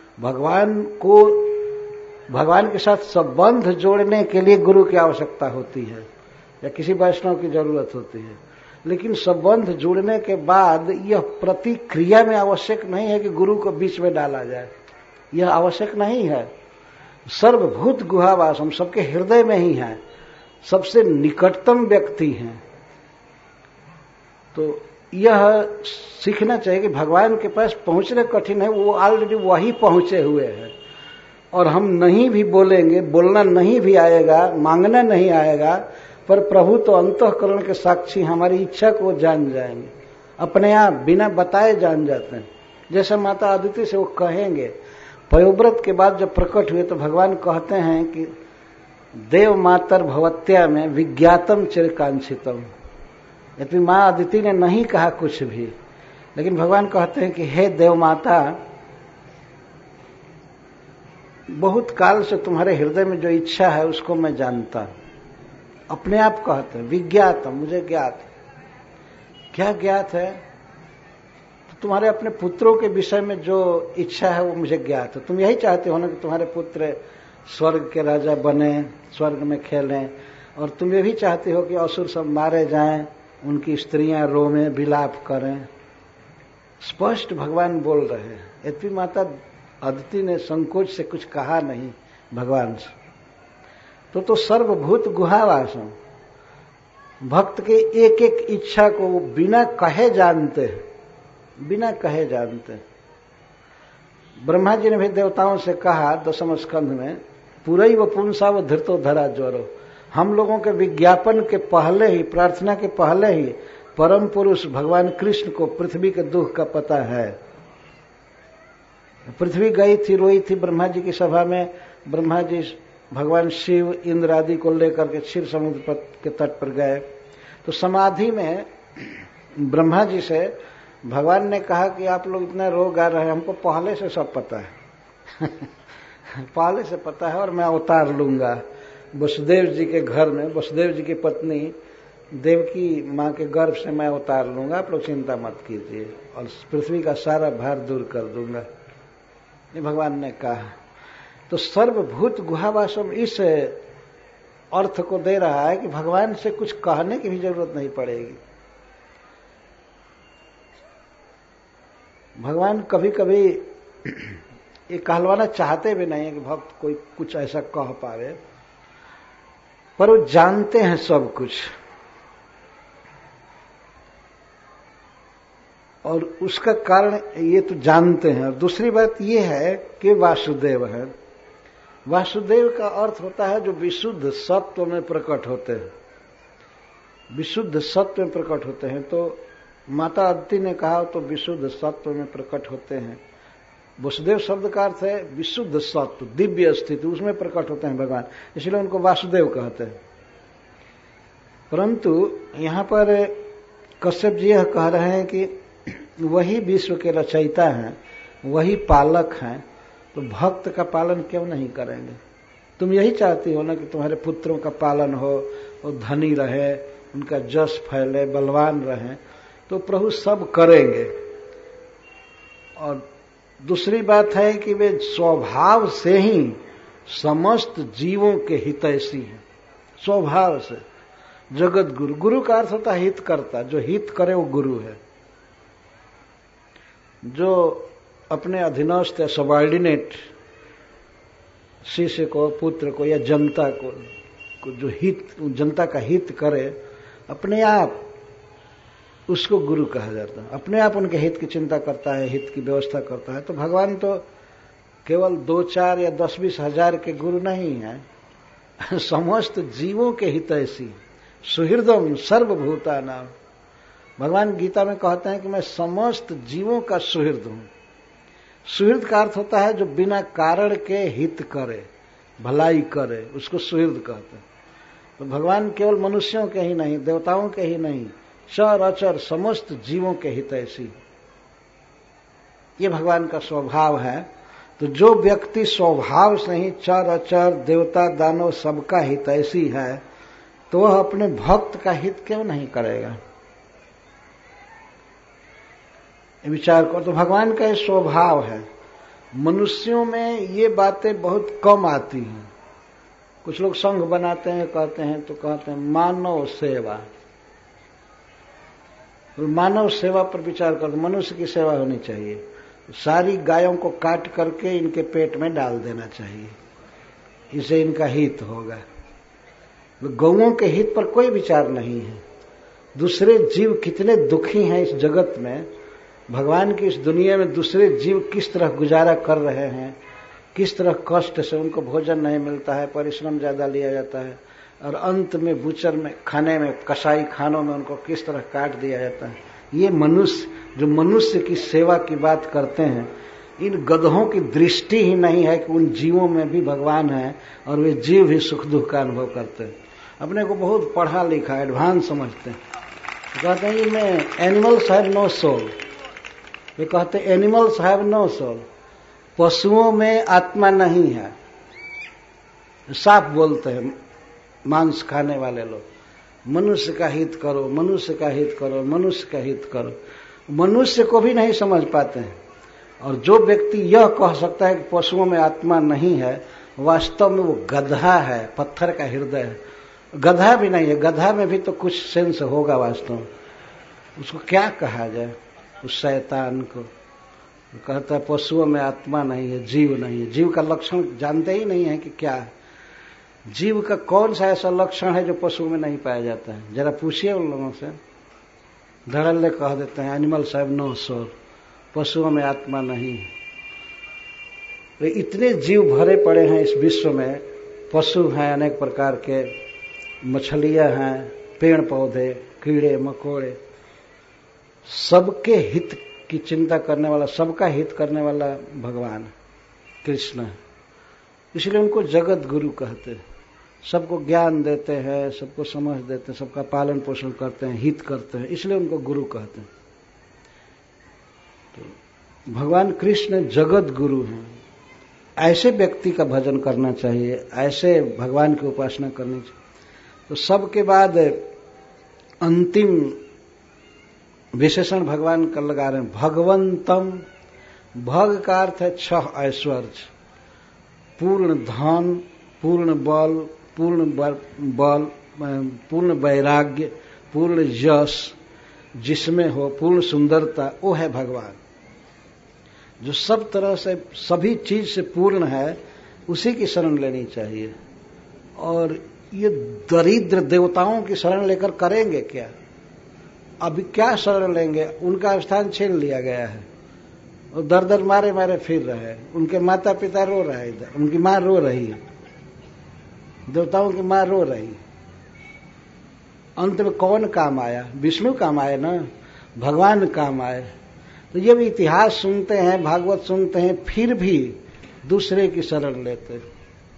भगवान के साथ संबंध जोड़ने के लिए गुरु की आवश्यकता होती है या किसी वैष्णव की जरूरत होती है। लेकिन संबंध जुड़ने के बाद यह प्रतिक्रिया में आवश्यक नहीं है कि गुरु को बीच में डाला जाए, यह आवश्यक नहीं है। सर्वभूत गुहावास, हम सबके हृदय में ही है, सबसे निकटतम व्यक्ति हैं। तो यह सीखना चाहिए कि भगवान के पास पहुंचना कठिन है, वो ऑलरेडी वही पहुंचे हुए हैं। और हम नहीं भी बोलेंगे, बोलना नहीं भी आएगा, मांगना नहीं आएगा, पर प्रभु तो अंतःकरण के साक्षी हमारी इच्छा को जान जाएंगे, अपने आप बिना बताए जान जाते हैं। जैसे माता अदिति से वो कहेंगे, पयोव्रत के बाद जब प्रकट हुए तो भगवान कहते हैं कि देव मातर भवत्या में विज्ञातम चिरकांक्षितम। यदि माँ अदिति ने नहीं कहा कुछ भी, लेकिन भगवान कहते हैं कि हे देव माता, बहुत काल से तुम्हारे हृदय में जो इच्छा है उसको मैं जानता हूं। अपने आप कहते हैं विज्ञातम, मुझे ज्ञात है। क्या ज्ञात है? तो तुम्हारे अपने पुत्रों के विषय में जो इच्छा है वो मुझे ज्ञात है। तुम यही चाहते हो ना कि तुम्हारे पुत्र स्वर्ग के राजा बने, स्वर्ग में खेलें, और तुम ये भी चाहते हो कि असुर सब मारे जाएं, उनकी स्त्रियां रोवें, विलाप करें। स्पष्ट भगवान बोल रहे हैं। यद्यपि माता अदिति ने संकोच से कुछ कहा नहीं भगवान से, तो सर्वभूत गुहावासम, भक्त के एक एक इच्छा को वो बिना कहे जानते हैं, बिना कहे जानते हैं। ब्रह्मा जी ने भी देवताओं से कहा 10वें स्कंध में, पूरई व पुंसा व धृतो धरा ज्वरो, हम लोगों के विज्ञापन के पहले ही, प्रार्थना के पहले ही परम पुरुष भगवान कृष्ण को पृथ्वी के दुख का पता है। पृथ्वी गई थी, रोई थी ब्रह्मा जी की सभा में। ब्रह्मा जी भगवान शिव, इंद्र आदि को लेकर के क्षीर समुद्र के तट पर गए, तो समाधि में ब्रह्मा जी से भगवान ने कहा कि आप लोग इतना रो गा रहे हैं, हमको पहले से सब पता है पहले से पता है, और मैं अवतार लूंगा। वसुदेव जी के घर में वसुदेव जी की पत्नी देवकी माँ के गर्भ से मैं अवतार लूंगा, आप लोग चिंता मत कीजिए, और पृथ्वी का सारा भार दूर कर दूंगा, ये भगवान ने कहा। तो सर्वभूत गुहावासम इस अर्थ को दे रहा है कि भगवान से कुछ कहने की भी जरूरत नहीं पड़ेगी। भगवान कभी कभी ये कहलवाना चाहते भी नहीं है कि भक्त कोई कुछ ऐसा कह पावे, पर वो जानते हैं सब कुछ, और उसका कारण ये तो जानते हैं। और दूसरी बात ये है कि वासुदेव है। वासुदेव का अर्थ होता है जो विशुद्ध सत्व में प्रकट होते हैं, विशुद्ध सत्व में प्रकट होते हैं। तो माता अदिति ने कहा तो विशुद्ध सत्व में प्रकट होते हैं। वसुदेव शब्द का अर्थ है विशुद्ध सत्व, दिव्य स्थिति, उसमें प्रकट होते हैं भगवान, इसलिए उनको वासुदेव कहते हैं। परंतु यहां पर कश्यप जी यह कह रहे हैं कि वही विश्व के रचयिता हैं, वही पालक हैं, तो भक्त का पालन क्यों नहीं करेंगे? तुम यही चाहती हो ना कि तुम्हारे पुत्रों का पालन हो, वो धनी रहे, उनका जस फैले, बलवान रहे, तो प्रभु सब करेंगे। और दूसरी बात है कि वे स्वभाव से ही समस्त जीवों के हितैषी हैं, स्वभाव से। जगत गुरु, गुरु का अर्थ होता है हित करता, जो हित करे वो गुरु है। जो अपने अधीनस्थ या सबॉर्डिनेट शिष्य को, पुत्र को या जनता को जो हित, जनता का हित करे, अपने आप उसको गुरु कहा जाता है। अपने आप उनके हित की चिंता करता है, हित की व्यवस्था करता है। तो भगवान तो केवल 2-4 या 10-20 हजार के गुरु नहीं है, समस्त जीवों के हितैषी, सुहृदम सर्वभूता नाम। भगवान गीता में कहते हैं कि मैं समस्त जीवों का सुहृद हूं। सुहृद का अर्थ होता है जो बिना कारण के हित करे, भलाई करे, उसको सुहृद कहते हैं। तो भगवान केवल मनुष्यों के ही नहीं, देवताओं के ही नहीं, चर अचर समस्त जीवों के हितैषी, ये भगवान का स्वभाव है। तो जो व्यक्ति स्वभाव से ही चर अचर देवता दानव सबका हितैषी है, तो वह अपने भक्त का हित क्यों नहीं करेगा? विचार करो। तो भगवान का ये स्वभाव है। मनुष्यों में ये बातें बहुत कम आती हैं। कुछ लोग संघ बनाते हैं, कहते हैं, तो कहते हैं मानव सेवा। मानव सेवा पर विचार करो, मनुष्य की सेवा होनी चाहिए। सारी गायों को काट करके इनके पेट में डाल देना चाहिए, इससे इनका हित होगा। गौओं के हित पर कोई विचार नहीं है। दूसरे जीव कितने दुखी हैं इस जगत में, भगवान की इस दुनिया में दूसरे जीव किस तरह गुजारा कर रहे हैं, किस तरह कष्ट से उनको भोजन नहीं मिलता है, परिश्रम ज्यादा लिया जाता है, और अंत में बुचर में खाने में, कसाई खानों में उनको किस तरह काट दिया जाता है। ये मनुष्य जो मनुष्य की सेवा की बात करते हैं, इन गधों की दृष्टि ही नहीं है कि उन जीवों में भी भगवान है और वे जीव भी सुख दुख का अनुभव करते हैं। अपने को बहुत पढ़ा लिखा एडवांस समझते हैं, कहते हैं इनमें एनिमल्स हैव नो सोल। वे कहते हैं एनिमल्स हैव नो सोल, पशुओं में आत्मा नहीं है, साफ बोलते हैं मांस खाने वाले लोग। मनुष्य का हित करो, मनुष्य का हित करो, मनुष्य का हित करो। मनुष्य को भी नहीं समझ पाते हैं। और जो व्यक्ति यह कह सकता है कि पशुओं में आत्मा नहीं है, वास्तव में वो गधा है, पत्थर का हृदय है। गधा भी नहीं है, गधा में भी तो कुछ सेंस होगा वास्तव में। उसको क्या कहा जाए, उस शैतान को? कहता है पशुओं में आत्मा नहीं है, जीव नहीं है। जीव का लक्षण जानते ही नहीं है कि क्या है। जीव का कौन सा ऐसा लक्षण है जो पशु में नहीं पाया जाता है? जरा पूछिए उन लोगों से। धड़ल्ले कह देते हैं एनिमल्स हैव नो सोल, पशुओं में आत्मा नहीं है। तो इतने जीव भरे पड़े हैं इस विश्व में। पशु हैं अनेक प्रकार के, मछलियां हैं, पेड़ पौधे, कीड़े मकोड़े, सबके हित की चिंता करने वाला, सबका हित करने वाला भगवान कृष्ण है। इसलिए उनको जगत गुरु कहते हैं। सबको ज्ञान देते हैं, सबको समझ देते हैं, सबका पालन पोषण करते हैं, हित करते हैं, इसलिए उनको गुरु कहते हैं। तो भगवान कृष्ण जगत गुरु हैं। ऐसे व्यक्ति का भजन करना चाहिए, ऐसे भगवान की उपासना करनी चाहिए। तो सबके बाद अंतिम विशेषण भगवान का लगा रहे हैं, भगवंतम। भग का अर्थ है 6 ऐश्वर्य, पूर्ण धन, पूर्ण बल, पूर्ण वैराग्य, पूर्ण यश जिसमें हो, पूर्ण सुंदरता, वो है भगवान। जो सब तरह से सभी चीज से पूर्ण है, उसी की शरण लेनी चाहिए। और ये दरिद्र देवताओं की शरण लेकर करेंगे क्या? अभी क्या शरण लेंगे? उनका स्थान छीन लिया गया है। और दर दर मारे मारे फिर रहे हैं। उनके माता पिता रो रहे हैं, इधर उनकी मां रो रही है, देवताओं की मां रो रही है। अंत में कौन काम आया? विष्णु काम आए ना, भगवान काम आए। तो ये भी इतिहास सुनते हैं, भागवत सुनते हैं, फिर भी दूसरे की शरण लेते हैं।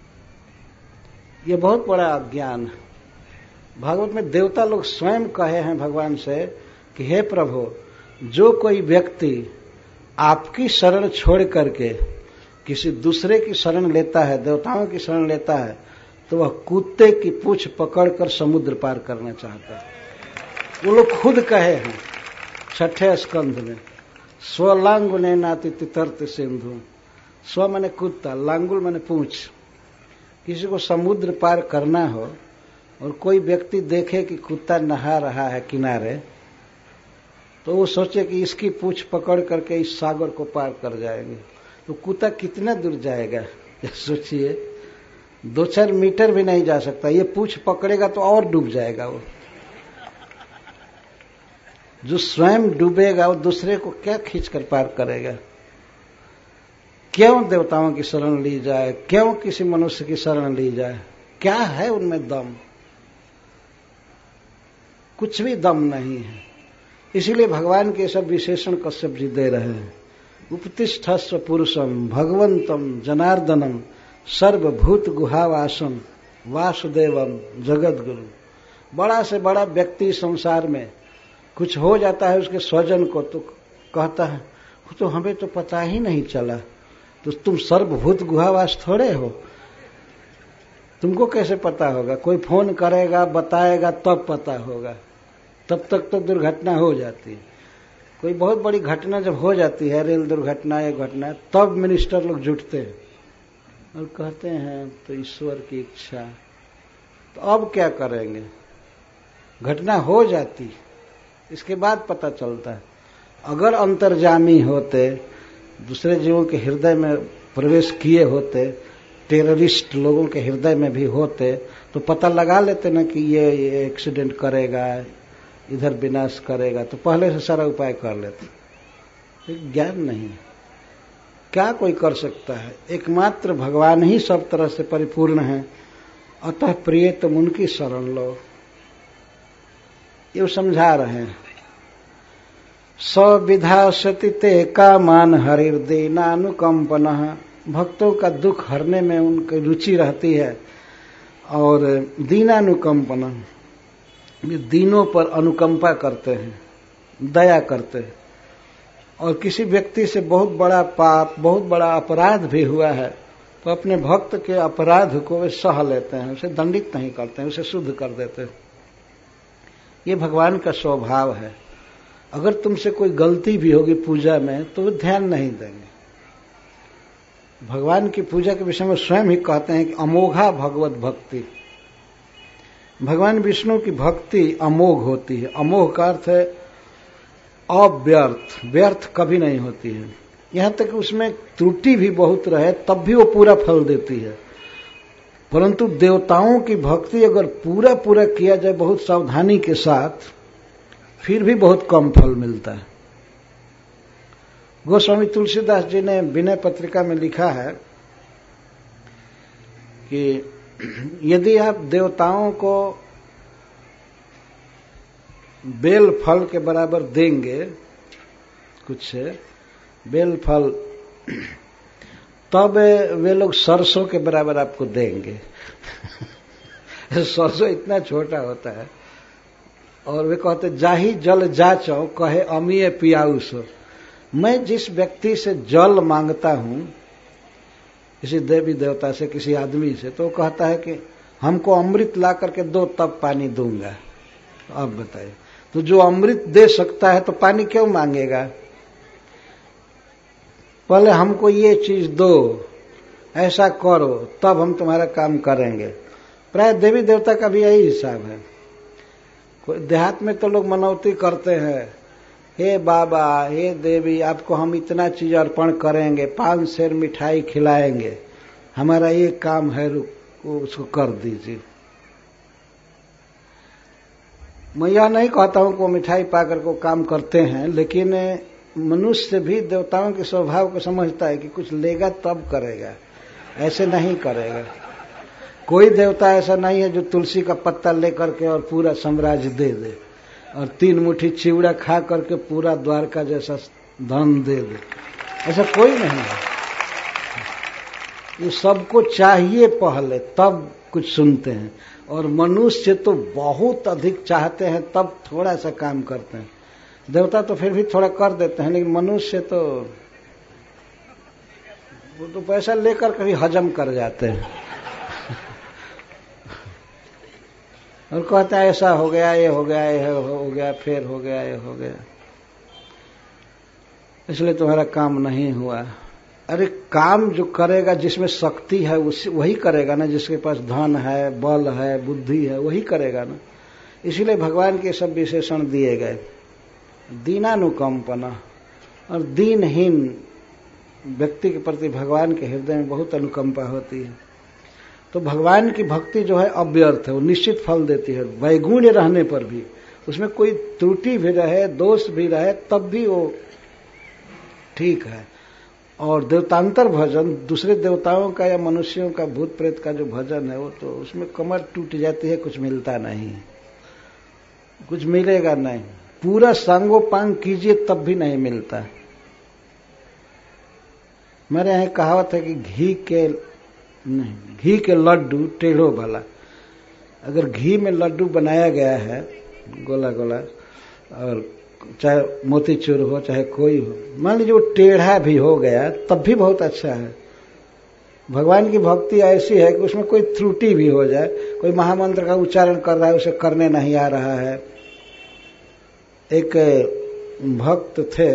ये बहुत बड़ा अज्ञान है। भागवत में देवता लोग स्वयं कहे हैं भगवान से कि हे प्रभु, जो कोई व्यक्ति आपकी शरण छोड़ करके किसी दूसरे की शरण लेता है, देवताओं की शरण लेता है, तो वह कुत्ते की पूंछ पकड़कर समुद्र पार करना चाहता है। वो लोग खुद कहे हैं 6ठे स्कंध में, स्वलांगुने नाति तितर्त सिंधु। स्व माने कुत्ता, लांगुल माने पूंछ। किसी को समुद्र पार करना हो और कोई व्यक्ति देखे कि कुत्ता नहा रहा है किनारे, तो वो सोचे कि इसकी पूंछ पकड़ करके इस सागर को पार कर जाएंगे। तो कुत्ता कितना दूर जाएगा? सोचिए, 2-4 मीटर भी नहीं जा सकता। ये पूंछ पकड़ेगा तो और डूब जाएगा। वो जो स्वयं डूबेगा वो दूसरे को क्या खींचकर पार करेगा? क्यों देवताओं की शरण ली जाए? क्यों किसी मनुष्य की शरण ली जाए? क्या है उनमें दम? कुछ भी दम नहीं है। इसीलिए भगवान के सब विशेषण कश्यप जी दे रहे हैं। उपतिष्ठस्व पुरुषम भगवंतम जनार्दनम सर्वभूत गुहावासम वासुदेवम जगत गुरु। बड़ा से बड़ा व्यक्ति संसार में कुछ हो जाता है उसके स्वजन को, तो कहता है तो हमें तो पता ही नहीं चला। तो तुम सर्वभूत गुहावास थोड़े हो, तुमको कैसे पता होगा? कोई फोन करेगा, बताएगा, तब पता होगा। तब तक तो दुर्घटना हो जाती है। कोई बहुत बड़ी घटना जब हो जाती है, रेल दुर्घटना या घटना, तब मिनिस्टर लोग जुटते हैं और कहते हैं तो ईश्वर की इच्छा। तो अब क्या करेंगे? घटना हो जाती, इसके बाद पता चलता है। अगर अंतर्जामी होते, दूसरे जीवों के हृदय में प्रवेश किए होते, टेररिस्ट लोगों के हृदय में भी होते, तो पता लगा लेते ना कि ये एक्सीडेंट करेगा, इधर विनाश करेगा, तो पहले से सारा उपाय कर लेते। ज्ञान नहीं, क्या कोई कर सकता है? एकमात्र भगवान ही सब तरह से परिपूर्ण है। अतः प्रिय तुम उनकी शरण लो, ये समझा रहे हैं। सविधा सति ते कामान हरिर्दीनानुकंपन। भक्तों का दुख हरने में उनकी रुचि रहती है। और दीनानुकंपन, दीनों पर अनुकंपा करते हैं, दया करते हैं। और किसी व्यक्ति से बहुत बड़ा पाप, बहुत बड़ा अपराध भी हुआ है, तो अपने भक्त के अपराध को वे सह लेते हैं, उसे दंडित नहीं करते हैं, उसे शुद्ध कर देते हैं। ये भगवान का स्वभाव है। अगर तुमसे कोई गलती भी होगी पूजा में तो वो ध्यान नहीं देंगे। भगवान की पूजा के विषय में स्वयं ही कहते हैं कि अमोघा भगवत भक्ति। भगवान विष्णु की भक्ति अमोघ होती है। अमोघ का अर्थ है अव्यर्थ, व्यर्थ कभी नहीं होती है। यहां तक उसमें त्रुटि भी बहुत रहे तब भी वो पूरा फल देती है। परंतु देवताओं की भक्ति अगर पूरा पूरा किया जाए बहुत सावधानी के साथ, फिर भी बहुत कम फल मिलता है। गोस्वामी तुलसीदास जी ने विनय पत्रिका में लिखा है कि यदि आप देवताओं को बेल फल के बराबर देंगे, कुछ बेल फल, तब वे लोग सरसों के बराबर आपको देंगे। सरसों इतना छोटा होता है। और वे कहते जाही जल जाचो कहे अमीय पियाऊ सो। मैं जिस व्यक्ति से जल मांगता हूं, किसी देवी देवता से, किसी आदमी से, तो कहता है कि हमको अमृत ला करके दो तब पानी दूंगा। तो अब बताइए, तो जो अमृत दे सकता है तो पानी क्यों मांगेगा? पहले हमको ये चीज दो, ऐसा करो, तब हम तुम्हारा काम करेंगे। प्राय देवी देवता का भी यही हिसाब है। देहात में तो लोग मनौती करते हैं, हे बाबा, हे देवी, आपको हम इतना चीज अर्पण करेंगे, 5 सेर मिठाई खिलाएंगे, हमारा ये काम है, उसको कर दीजिए। मैं यह नहीं कहता हूं कि वो मिठाई पाकर को काम करते हैं, लेकिन मनुष्य भी देवताओं के स्वभाव को समझता है कि कुछ लेगा तब करेगा, ऐसे नहीं करेगा। कोई देवता ऐसा नहीं है जो तुलसी का पत्ता लेकर के और पूरा साम्राज्य दे दे और 3 मुट्ठी चिवड़ा खा करके पूरा द्वारका जैसा धन दे दे, ऐसा कोई नहीं है। ये सबको चाहिए पहले, तब कुछ सुनते हैं। और मनुष्य तो बहुत अधिक चाहते हैं तब थोड़ा सा काम करते हैं। देवता तो फिर भी थोड़ा कर देते हैं, लेकिन मनुष्य तो वो तो पैसा लेकर कभी हजम कर जाते हैं और कहता है ऐसा हो गया, ये हो गया, ये हो गया, फिर हो गया, ये हो गया, इसलिए तुम्हारा काम नहीं हुआ। अरे काम जो करेगा, जिसमें शक्ति है वही करेगा ना, जिसके पास धन है, बल है, बुद्धि है, वही करेगा ना। इसीलिए भगवान के सब विशेषण दिए गए। दीनानुकंपना, और दीनहीन व्यक्ति के प्रति भगवान के हृदय में बहुत अनुकंपा होती है। तो भगवान की भक्ति जो है अव्यर्थ है, वो निश्चित फल देती है। वैगुण्य रहने पर भी, उसमें कोई त्रुटि भी रहे, दोष भी रहे, तब भी वो ठीक है। और देवतांतर भजन, दूसरे देवताओं का या मनुष्यों का, भूत प्रेत का जो भजन है, वो तो उसमें कमर टूट जाती है, कुछ मिलता नहीं, कुछ मिलेगा नहीं। पूरा सांगोपांग कीजिए तब भी नहीं मिलता। मेरे यहाँ कहावत है कि घी के लड्डू टेढ़ो भला। अगर घी में लड्डू बनाया गया है गोला गोला, और चाहे मोतीचूर हो चाहे कोई हो, मान लीजिए वो टेढ़ा भी हो गया तब भी बहुत अच्छा है। भगवान की भक्ति ऐसी है कि उसमें कोई त्रुटि भी हो जाए, कोई महामंत्र का उच्चारण कर रहा है, उसे करने नहीं आ रहा है। एक भक्त थे,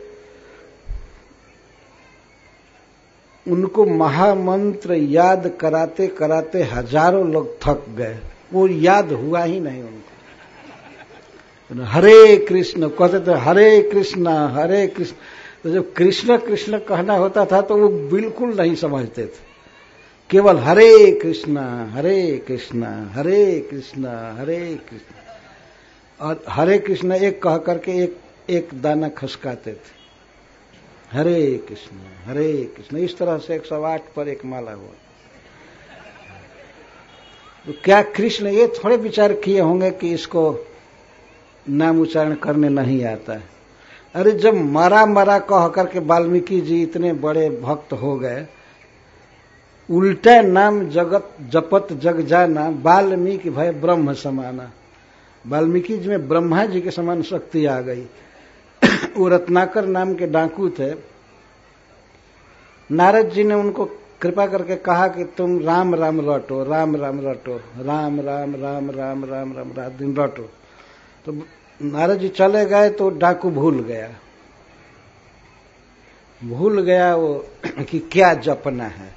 उनको महामंत्र याद कराते कराते हजारों लोग थक गए, वो याद हुआ ही नहीं उनको। हरे कृष्ण कहते थे, हरे कृष्ण हरे कृष्ण। तो जब कृष्ण कृष्ण कहना होता था तो वो बिल्कुल नहीं समझते थे, केवल हरे कृष्ण हरे कृष्ण हरे कृष्ण हरे कृष्ण, और हरे कृष्ण एक कह करके एक दाना खसकाते थे, हरे कृष्ण, इस तरह से 108 पर एक माला हुआ। तो क्या कृष्ण ये थोड़े विचार किए होंगे कि इसको नाम उच्चारण करने नहीं आता है? अरे जब मरा मरा कह करके वाल्मीकि जी इतने बड़े भक्त हो गए, उल्टा नाम जगत जपत जग जाना, वाल्मीकि भय ब्रह्म समाना। वाल्मीकि जी में ब्रह्मा जी के समान शक्ति आ गई। वो रत्नाकर नाम के डाकू थे। नारद जी ने उनको कृपा करके कहा कि तुम राम राम रटो, राम राम रटो, राम राम राम राम राम राम रात दिन रटो। तो नारद जी चले गए तो डाकू भूल गया वो कि क्या जपना है।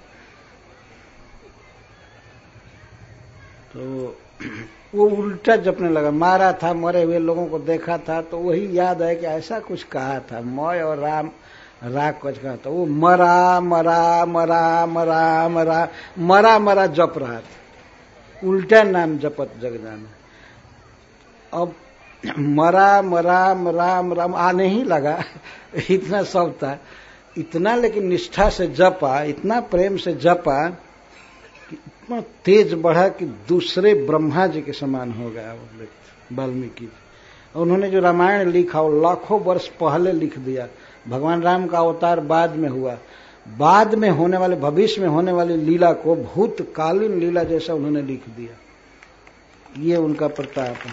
तो वो उल्टा जपने लगा। मारा था, मरे हुए लोगों को देखा था, तो वही याद है कि ऐसा कुछ कहा था, मय और राम रा कुछ कहा था। वो मरा मरा मरा मरा मरा मरा मरा जप रहा था, उल्टा नाम जपत जग जाना। अब मरा मरा राम राम आने ही लगा, इतना सब था, इतना लेकिन निष्ठा से जपा, इतना प्रेम से जपा, इतना तेज बढ़ा कि दूसरे ब्रह्मा जी के समान हो गया वाल्मीकि जी। उन्होंने जो रामायण लिखा वो लाखों वर्ष पहले लिख दिया। भगवान राम का अवतार बाद में हुआ, बाद में होने वाले, भविष्य में होने वाली लीला को भूतकालीन लीला जैसा उन्होंने लिख दिया। ये उनका प्रताप है।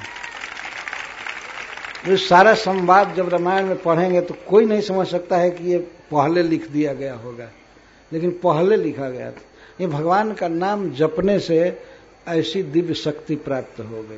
ये सारा संवाद जब रामायण में पढ़ेंगे तो कोई नहीं समझ सकता है कि ये पहले लिख दिया गया होगा, लेकिन पहले लिखा गया था। ये भगवान का नाम जपने से ऐसी दिव्य शक्ति प्राप्त हो गई।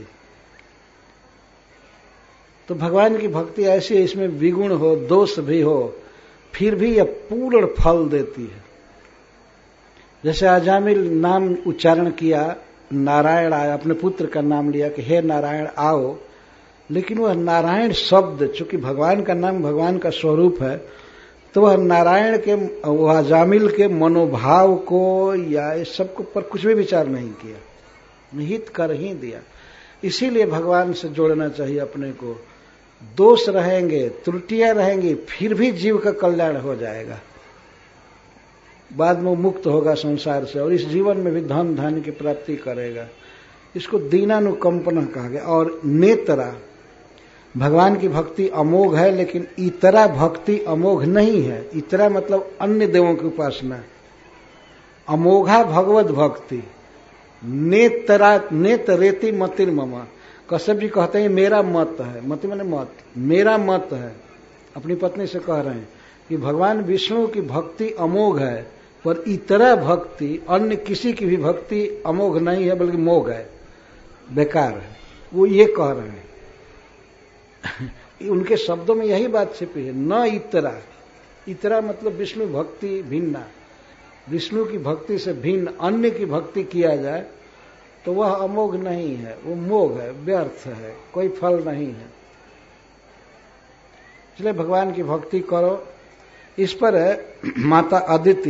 तो भगवान की भक्ति ऐसी है, इसमें विगुण हो, दोष भी हो, फिर भी यह पूर्ण फल देती है। जैसे अजामिल नाम उच्चारण किया, नारायण आया, अपने पुत्र का नाम लिया कि हे नारायण आओ, लेकिन वह नारायण शब्द, चूंकि भगवान का नाम भगवान का स्वरूप है, तो वह नारायण के, वह अजामिल के मनोभाव को या इस सब को पर कुछ भी विचार नहीं किया, निहित कर ही दिया। इसीलिए भगवान से जोड़ना चाहिए अपने को। दोष रहेंगे, त्रुटियां रहेंगी, फिर भी जीव का कल्याण हो जाएगा। बाद में मुक्त होगा संसार से और इस जीवन में भी धन धान्य की प्राप्ति करेगा। इसको दीनानुकंपन कहा गया। और नेतरा, भगवान की भक्ति अमोघ है, लेकिन इतरा भक्ति अमोघ नहीं है। इतरा मतलब अन्य देवों की उपासना। अमोघा भगवत भक्ति। नेतरा, नेत रेति मतिर ममा। कश्यप जी कहते हैं मेरा मत है, मति माने मत, मेरा मत है। अपनी पत्नी से कह रहे हैं कि भगवान विष्णु की भक्ति अमोघ है, पर इतरा भक्ति, अन्य किसी की भी भक्ति अमोघ नहीं है, बल्कि मोघ है, बेकार है। वो ये कह रहे हैं। उनके शब्दों में यही बात छिपी है। न इतरा, इतरा मतलब विष्णु भक्ति भिन्ना, विष्णु की भक्ति से भिन्न अन्य की भक्ति किया जाए तो वह अमोघ नहीं है, वो मोघ है, व्यर्थ है, कोई फल नहीं है। इसलिए भगवान की भक्ति करो। इस पर माता अदिति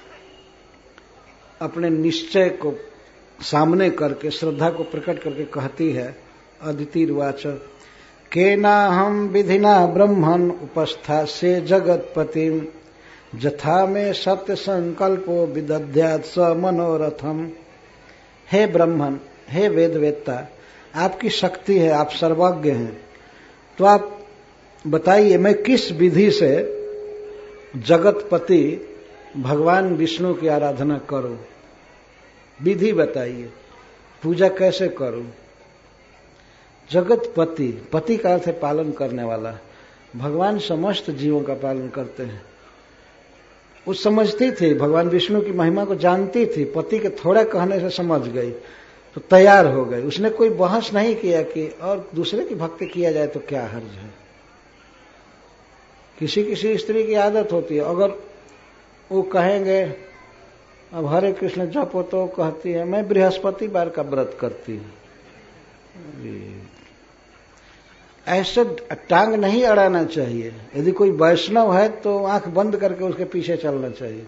अपने निश्चय को सामने करके, श्रद्धा को प्रकट करके कहती है, अदितिर्वाच केनाहम विधिना ब्रह्मन् उपस्थास्य जगत्पतिम् जथा में सत्य संकल्पो विदध्यात् स मनोरथम। हे ब्रह्मन, हे वेदवेत्ता, आपकी शक्ति है, आप सर्वज्ञ हैं, तो आप बताइए मैं किस विधि से जगतपति भगवान विष्णु की आराधना करूं? विधि बताइए, पूजा कैसे करूं? जगतपति, पति का अर्थ है पालन करने वाला। भगवान समस्त जीवों का पालन करते हैं। वो समझती थी, भगवान विष्णु की महिमा को जानती थी, पति के थोड़ा कहने से समझ गई तो तैयार हो गई। उसने कोई बहस नहीं किया कि और दूसरे की भक्ति किया जाए तो क्या हर्ज है। किसी किसी स्त्री की आदत होती है, अगर वो कहेंगे अब हरे कृष्ण जपो, तो कहती है मैं बृहस्पतिवार का व्रत करती हूं। ऐसे टांग नहीं अड़ाना चाहिए। यदि कोई वैष्णव है तो आंख बंद करके उसके पीछे चलना चाहिए।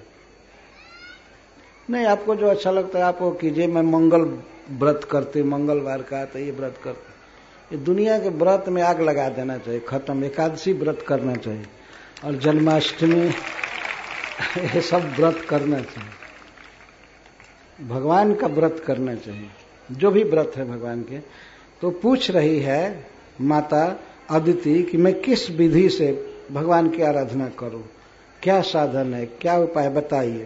नहीं, आपको जो अच्छा लगता है आप वो कीजिए। मैं मंगल व्रत करती, मंगलवार का तो ये व्रत करती। ये दुनिया के व्रत में आग लगा देना चाहिए, खत्म। एकादशी व्रत करना चाहिए और जन्माष्टमी ये सब व्रत करना चाहिए। भगवान का व्रत करना चाहिए, जो भी व्रत है भगवान के। तो पूछ रही है माता अदिति कि मैं किस विधि से भगवान की आराधना करूं, क्या साधन है, क्या उपाय बताइए।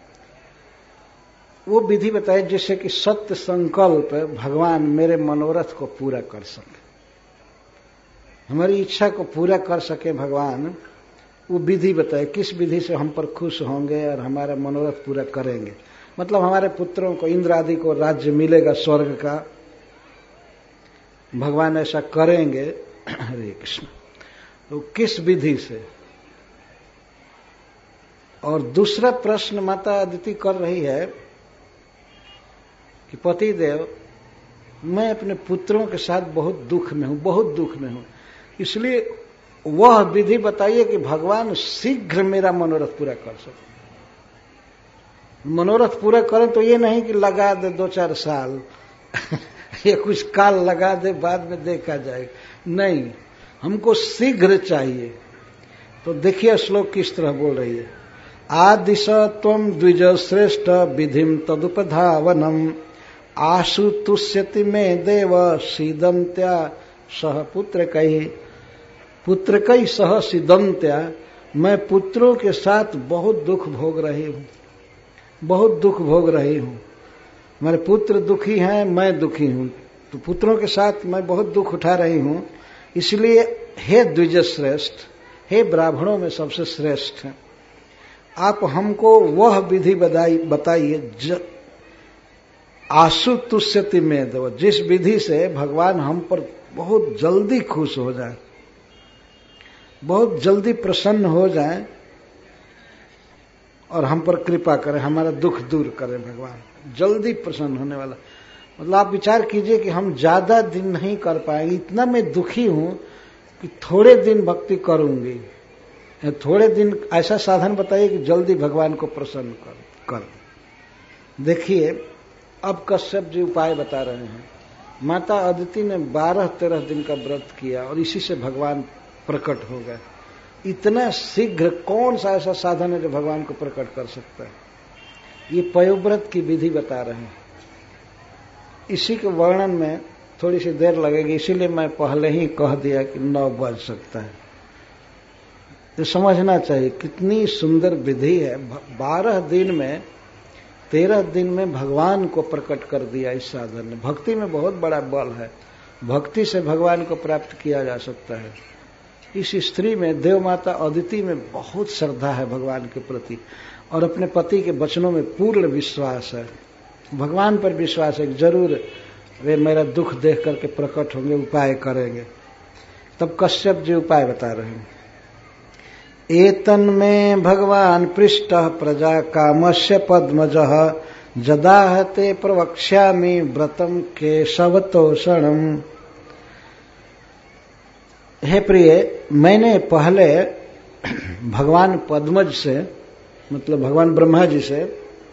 वो विधि बताइए जिससे कि सत्य संकल्प भगवान मेरे मनोरथ को पूरा कर सके। हमारी इच्छा को पूरा कर सके भगवान, वो विधि बताए किस विधि से हम पर खुश होंगे और हमारा मनोरथ पूरा करेंगे। मतलब हमारे पुत्रों को, इंद्र आदि को राज्य मिलेगा स्वर्ग का, भगवान ऐसा करेंगे। हरे कृष्ण। तो किस विधि से? और दूसरा प्रश्न माता अदिति कर रही है कि पतिदेव, मैं अपने पुत्रों के साथ बहुत दुख में हूं, बहुत दुख में हूं, इसलिए वह विधि बताइए कि भगवान शीघ्र मेरा मनोरथ पूरा कर सके। मनोरथ पूरा करें तो ये नहीं कि लगा दे 2-4 साल ये कुछ काल लगा दे, बाद में देखा जाएगा। नहीं, हमको शीघ्र चाहिए। तो देखिए श्लोक किस तरह बोल रही है। आदिश त्वं द्विज श्रेष्ठ विधिम तदुपधावनम आशु तुष्यति में देव सीदंत्या सह पुत्र कई सह सीदंत्या। मैं पुत्रों के साथ बहुत दुख भोग रही हूं, बहुत दुख भोग रही हूं। मेरे पुत्र दुखी हैं, मैं दुखी हूं, तो पुत्रों के साथ मैं बहुत दुख उठा रही हूं। इसलिए हे द्विज श्रेष्ठ, हे ब्राह्मणों में सबसे श्रेष्ठ हैं, आप हमको वह विधि बताइए आशु तुष्यति में देव, जिस विधि से भगवान हम पर बहुत जल्दी खुश हो जाए, बहुत जल्दी प्रसन्न हो जाए और हम पर कृपा करें, हमारा दुख दूर करें। भगवान जल्दी प्रसन्न होने वाला। मतलब आप विचार कीजिए कि हम ज्यादा दिन नहीं कर पाएंगे, इतना मैं दुखी हूं कि थोड़े दिन भक्ति करूंगी, थोड़े दिन ऐसा साधन बताइए कि जल्दी भगवान को प्रसन्न कर। देखिए अब कश्यप जी उपाय बता रहे हैं। माता अदिति ने 12-13 दिन का व्रत किया और इसी से भगवान प्रकट हो गए। इतना शीघ्र कौन सा ऐसा साधन है जो भगवान को प्रकट कर सकता है? ये पयोव्रत की विधि बता रहे हैं। इसी के वर्णन में थोड़ी सी देर लगेगी, इसीलिए मैं पहले ही कह दिया कि 9 बज सकता है। तो समझना चाहिए कितनी सुंदर विधि है। 12 दिन में, 13 दिन में भगवान को प्रकट कर दिया इस साधन ने। भक्ति में बहुत बड़ा बल है, भक्ति से भगवान को प्राप्त किया जा सकता है। इस स्त्री में, देव माता अदिति में बहुत श्रद्धा है भगवान के प्रति और अपने पति के वचनों में पूर्ण विश्वास है, भगवान पर विश्वास है। जरूर वे मेरा दुख देख करके प्रकट होंगे, उपाय करेंगे। तब कश्यप जी उपाय बता रहे हैं। एतन में भगवान पृष्ठ प्रजा कामस्य पद्मजः जदाहते प्रवक्ष्यामि व्रतम केशवतोषणम। हे प्रिय, मैंने पहले भगवान पद्मज से, मतलब भगवान ब्रह्मा जी से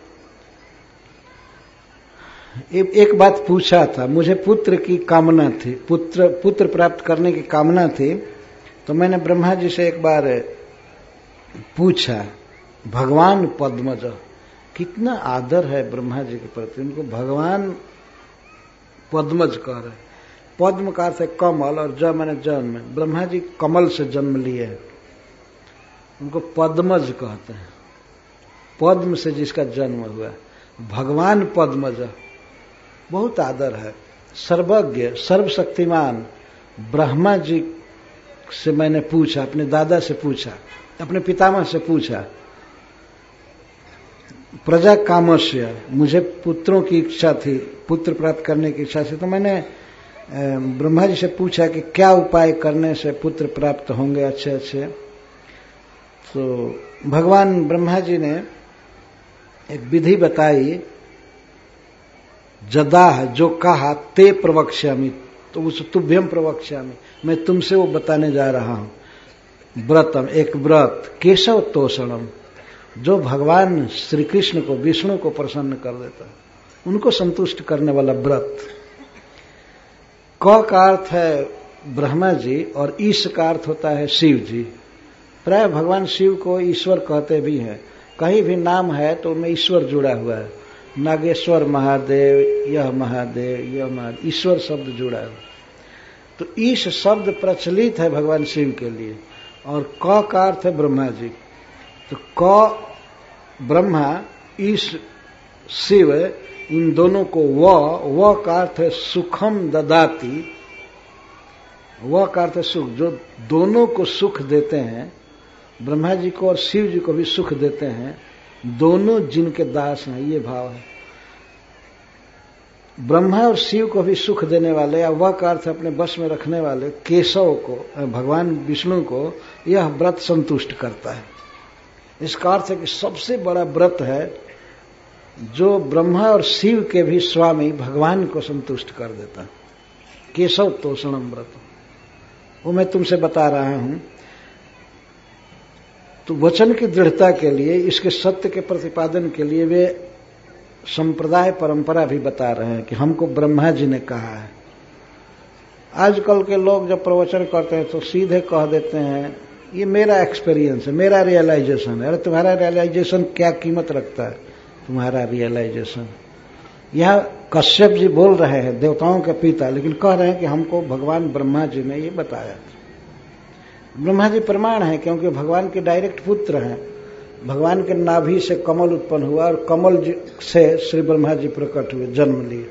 एक बात पूछा था। मुझे पुत्र की कामना थी, पुत्र प्राप्त करने की कामना थी। तो मैंने ब्रह्मा जी से एक बार पूछा, भगवान पद्मज, कितना आदर है ब्रह्मा जी के प्रति, उनको भगवान पद्मज कह रहे। पद्म का अर्थ है कमल और ज माने जन्म। ब्रह्मा जी कमल से जन्म लिए हैं, उनको पद्मज कहते हैं, पद्म से जिसका जन्म हुआ। भगवान पद्मज, बहुत आदर है। सर्वज्ञ, सर्वशक्तिमान ब्रह्मा जी से मैंने पूछा, अपने दादा से पूछा, अपने पितामह से पूछा। प्रजा कामस्य, मुझे पुत्रों की इच्छा थी, पुत्र प्राप्त करने की इच्छा थी। तो मैंने ब्रह्मा जी से पूछा कि क्या उपाय करने से पुत्र प्राप्त होंगे अच्छे अच्छे। तो भगवान ब्रह्मा जी ने एक विधि बताई, जदाह, जो कहा, ते प्रवक्ष्यामि, तो उस तुभ्यम प्रवक्ष्यामि, मैं तुमसे वो बताने जा रहा हूं। व्रतम, एक व्रत, केशव तोषणम, जो भगवान श्री कृष्ण को, विष्णु को प्रसन्न कर देता है, उनको संतुष्ट करने वाला व्रत। क का अर्थ है ब्रह्मा जी और ईश का अर्थ होता है शिव जी। प्राय भगवान शिव को ईश्वर कहते भी हैं, कहीं भी नाम है तो उनमें ईश्वर जुड़ा हुआ है। नागेश्वर महादेव, यह महादेव, यह महादेव, ईश्वर शब्द जुड़ा है। तो ईश शब्द प्रचलित है भगवान शिव के लिए। और क का अर्थ है ब्रह्मा जी। तो क ब्रह्मा, ईश शिव, इन दोनों को व का अर्थ है सुखम ददाती, वह का अर्थ है सुख, जो दोनों को सुख देते हैं, ब्रह्मा जी को और शिव जी को भी सुख देते हैं, दोनों जिनके दास हैं, ये भाव है। ब्रह्मा और शिव को भी सुख देने वाले या वह का अर्थ अपने बस में रखने वाले केशव को, भगवान विष्णु को यह व्रत संतुष्ट करता है। इसका अर्थ है कि सबसे बड़ा व्रत है जो ब्रह्मा और शिव के भी स्वामी भगवान को संतुष्ट कर देता है, केशव तोषणम व्रत। वो मैं तुमसे बता रहा हूं। तो वचन की दृढ़ता के लिए, इसके सत्य के प्रतिपादन के लिए वे संप्रदाय परंपरा भी बता रहे हैं कि हमको ब्रह्मा जी ने कहा है। आजकल के लोग जब प्रवचन करते हैं तो सीधे कह देते हैं ये मेरा एक्सपीरियंस है, मेरा रियलाइजेशन है। अरे तुम्हारा रियलाइजेशन क्या कीमत रखता है? तुम्हारा रियलाइजेशन। यह कश्यप जी बोल रहे हैं, देवताओं के पिता, लेकिन कह रहे हैं कि हमको भगवान ब्रह्मा जी ने ये बताया। ब्रह्मा जी प्रमाण है क्योंकि भगवान के डायरेक्ट पुत्र हैं। भगवान के नाभि से कमल उत्पन्न हुआ और कमल से श्री ब्रह्मा जी प्रकट हुए, जन्म लिए।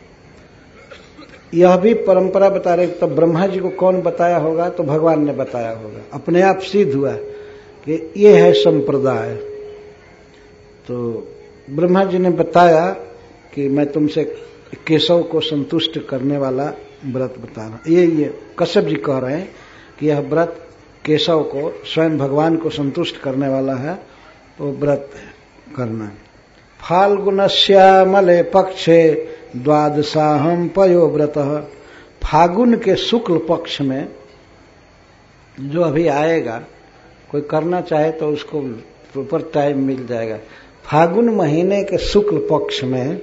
यह भी परंपरा बता रहे, तब ब्रह्मा जी को कौन बताया होगा? तो भगवान ने बताया होगा। अपने आप सिद्ध हुआ कि ये है संप्रदाय। तो ब्रह्मा जी ने बताया कि मैं तुमसे केशव को संतुष्ट करने वाला व्रत बता रहा हूं। ये कश्यप जी कह रहे हैं कि यह व्रत केशव को, स्वयं भगवान को संतुष्ट करने वाला है, तो व्रत करना है। फाल्गुनश्यामले पक्षे द्वादशाहम पयो व्रत। फागुन के शुक्ल पक्ष में जो अभी आएगा, कोई करना चाहे तो उसको प्रॉपर टाइम मिल जाएगा। फागुन महीने के शुक्ल पक्ष में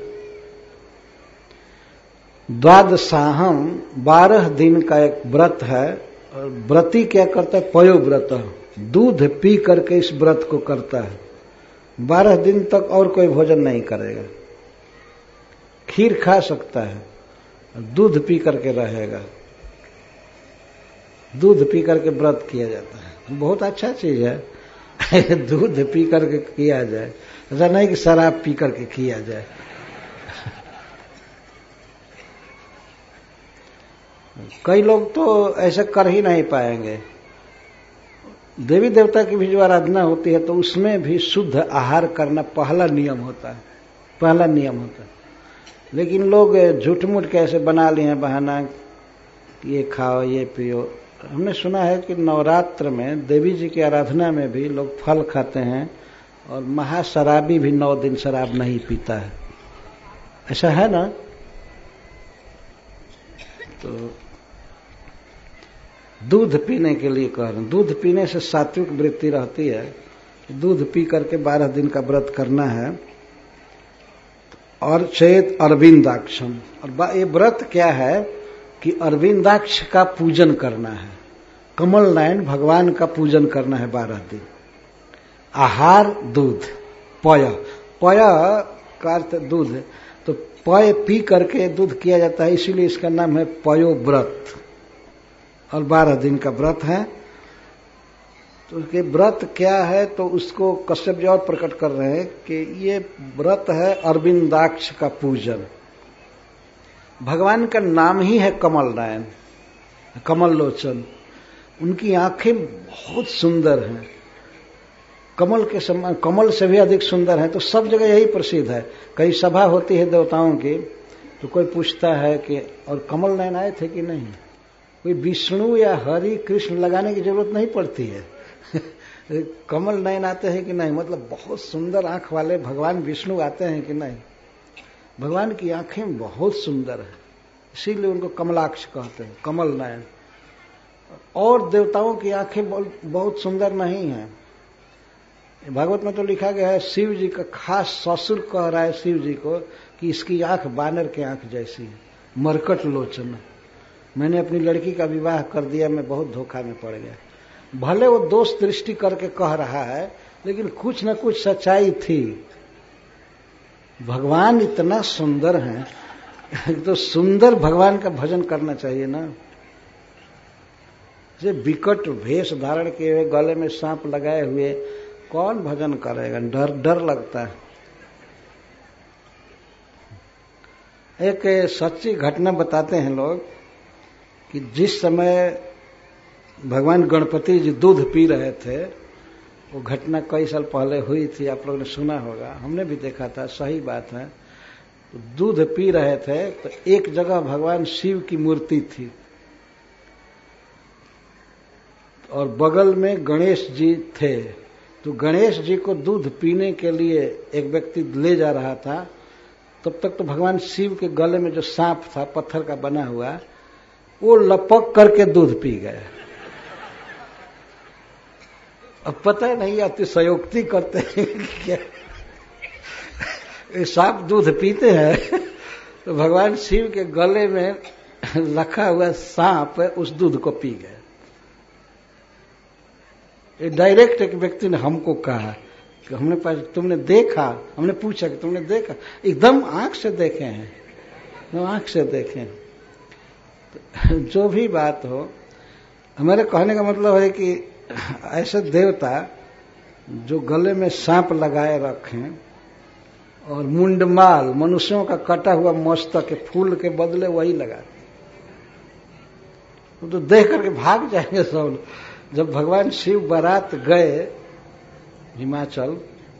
द्वादशाहम 12 दिन का एक व्रत है। और व्रती क्या करता है? पयो व्रत, दूध पी करके इस व्रत को करता है। 12 दिन तक और कोई भोजन नहीं करेगा, खीर खा सकता है, दूध पी करके रहेगा। दूध पी करके व्रत किया जाता है, बहुत अच्छा चीज है। दूध पी करके किया जाए, ऐसा नहीं कि शराब पी करके किया जाए। कई लोग तो ऐसा कर ही नहीं पाएंगे। देवी देवता की भी जो आराधना होती है तो उसमें भी शुद्ध आहार करना पहला नियम होता है। लेकिन लोग झूठ मूठ कैसे बना लिए हैं बहाना, ये खाओ ये पियो। हमने सुना है कि नवरात्र में देवी जी की आराधना में भी लोग फल खाते हैं और महाशराबी भी 9 दिन शराब नहीं पीता है, ऐसा है ना। तो दूध पीने के लिए कह रहे हैं, दूध पीने से सात्विक वृत्ति रहती है। दूध पी करके 12 दिन का व्रत करना है। और चेत अरविंदाक्षम, और ये व्रत क्या है कि अरविंदाक्ष का पूजन करना है, कमल नयन भगवान का पूजन करना है 12 दिन। आहार दूध, पय का अर्थ दूध, तो पय पी करके दूध किया जाता है, इसीलिए इसका नाम है पयो व्रत। और 12 दिन का व्रत है। तो उसके व्रत क्या है तो उसको कश्यप जी और प्रकट कर रहे हैं कि ये व्रत है अरविंदाक्ष का पूजन। भगवान का नाम ही है कमल नयन, कमल लोचन। उनकी आंखें बहुत सुंदर हैं, कमल के समान, कमल से भी अधिक सुंदर है। तो सब जगह यही प्रसिद्ध है। कई सभा होती है देवताओं की तो कोई पूछता है कि और कमल नयन आए थे कि नहीं। कोई विष्णु या हरि कृष्ण लगाने की जरूरत नहीं पड़ती है। कमल नयन आते हैं कि नहीं, मतलब बहुत सुंदर आंख वाले भगवान विष्णु आते हैं कि नहीं। भगवान की आंखें बहुत सुंदर है, इसीलिए उनको कमलाक्ष कहते हैं, कमल नयन। और देवताओं की आंखें बहुत सुंदर नहीं हैं। भागवत में तो लिखा गया है, शिव जी का खास ससुर कह रहा है शिव जी को कि इसकी आंख बानर की आंख जैसी है, मरकट लोचन। मैंने अपनी लड़की का विवाह कर दिया, मैं बहुत धोखा में पड़ गया। भले वो दोष दृष्टि करके कह रहा है, लेकिन कुछ न कुछ सच्चाई थी। भगवान इतना सुंदर है तो सुंदर भगवान का भजन करना चाहिए ना। जे विकट वेश धारण किए हुए, गले में सांप लगाए हुए कौन भजन करेगा? डर लगता है। एक सच्ची घटना बताते हैं लोग कि जिस समय भगवान गणपति जी दूध पी रहे थे, वो घटना कई साल पहले हुई थी, आप लोगों ने सुना होगा, हमने भी देखा था, सही बात है। तो दूध पी रहे थे तो एक जगह भगवान शिव की मूर्ति थी और बगल में गणेश जी थे। तो गणेश जी को दूध पीने के लिए एक व्यक्ति ले जा रहा था, तब तक तो भगवान शिव के गले में जो सांप था पत्थर का बना हुआ, वो लपक करके दूध पी गए। अब पता नहीं अतिशयोक्ति करते हैं क्या, सांप दूध पीते हैं तो भगवान शिव के गले में रखा हुआ सांप उस दूध को पी गए। डायरेक्ट एक व्यक्ति ने हमको कहा कि हमने पास तुमने देखा, हमने पूछा कि तुमने देखा, एकदम आंख से देखे हैं, आंख से देखे। तो जो भी बात हो, हमारे कहने का मतलब है कि ऐसे देवता जो गले में सांप लगाए रखें और मुंडमाल मनुष्यों का कटा हुआ मस्तक के फूल के बदले वही लगा, तो देख करके भाग जाएंगे सब। जब भगवान शिव बारात गए हिमाचल,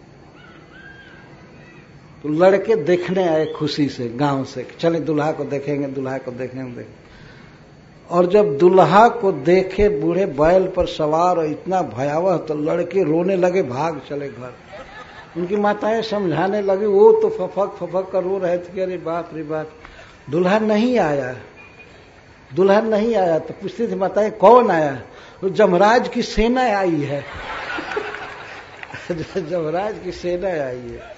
तो लड़के देखने आए खुशी से गांव से, चले दुल्हा को देखेंगे, दुल्हा को देखेंगे। और जब दुल्हा को देखे बूढ़े बैल पर सवार और इतना भयावह, तो लड़के रोने लगे, भाग चले घर। उनकी माताएं समझाने लगी, वो तो फफक फफक कर रो रहे थे कि अरे बाप रे बाप, दुल्हा नहीं आया, दुल्हा नहीं आया। तो पूछती थी माताएं कौन आया? तो जमराज की सेना आई है। जमराज की सेना आई है।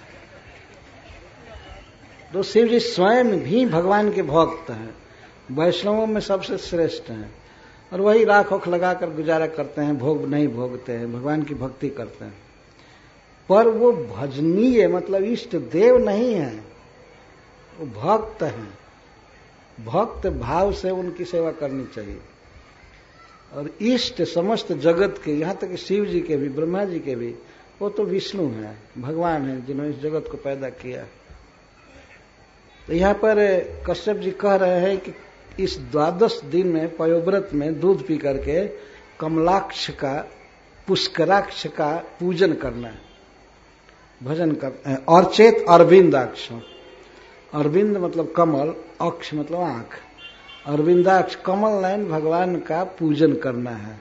तो शिव जी स्वयं भी भगवान के भक्त हैं, वैष्णवों में सबसे श्रेष्ठ हैं, और वही राख ओख लगाकर गुजारा करते हैं, भोग नहीं भोगते हैं, भगवान की भक्ति करते हैं। पर वो भजनीय मतलब इष्ट देव नहीं है, वो भक्त हैं। भक्त भाव से उनकी सेवा करनी चाहिए। और इष्ट समस्त जगत के, यहां तक शिव जी के भी, ब्रह्मा जी के भी, वो तो विष्णु हैं, भगवान हैं जिन्होंने इस जगत को पैदा किया। तो यहां पर कश्यप जी कह रहे हैं कि इस 12 दिन में पयोव्रत में दूध पी करके कमलाक्ष का, पुष्कराक्ष का पूजन करना है, भजन कर। और चेत अरविंदाक्ष, अरविंद मतलब कमल, अक्ष मतलब आंख, अरविंदाक्ष कमल नयन भगवान का पूजन करना है।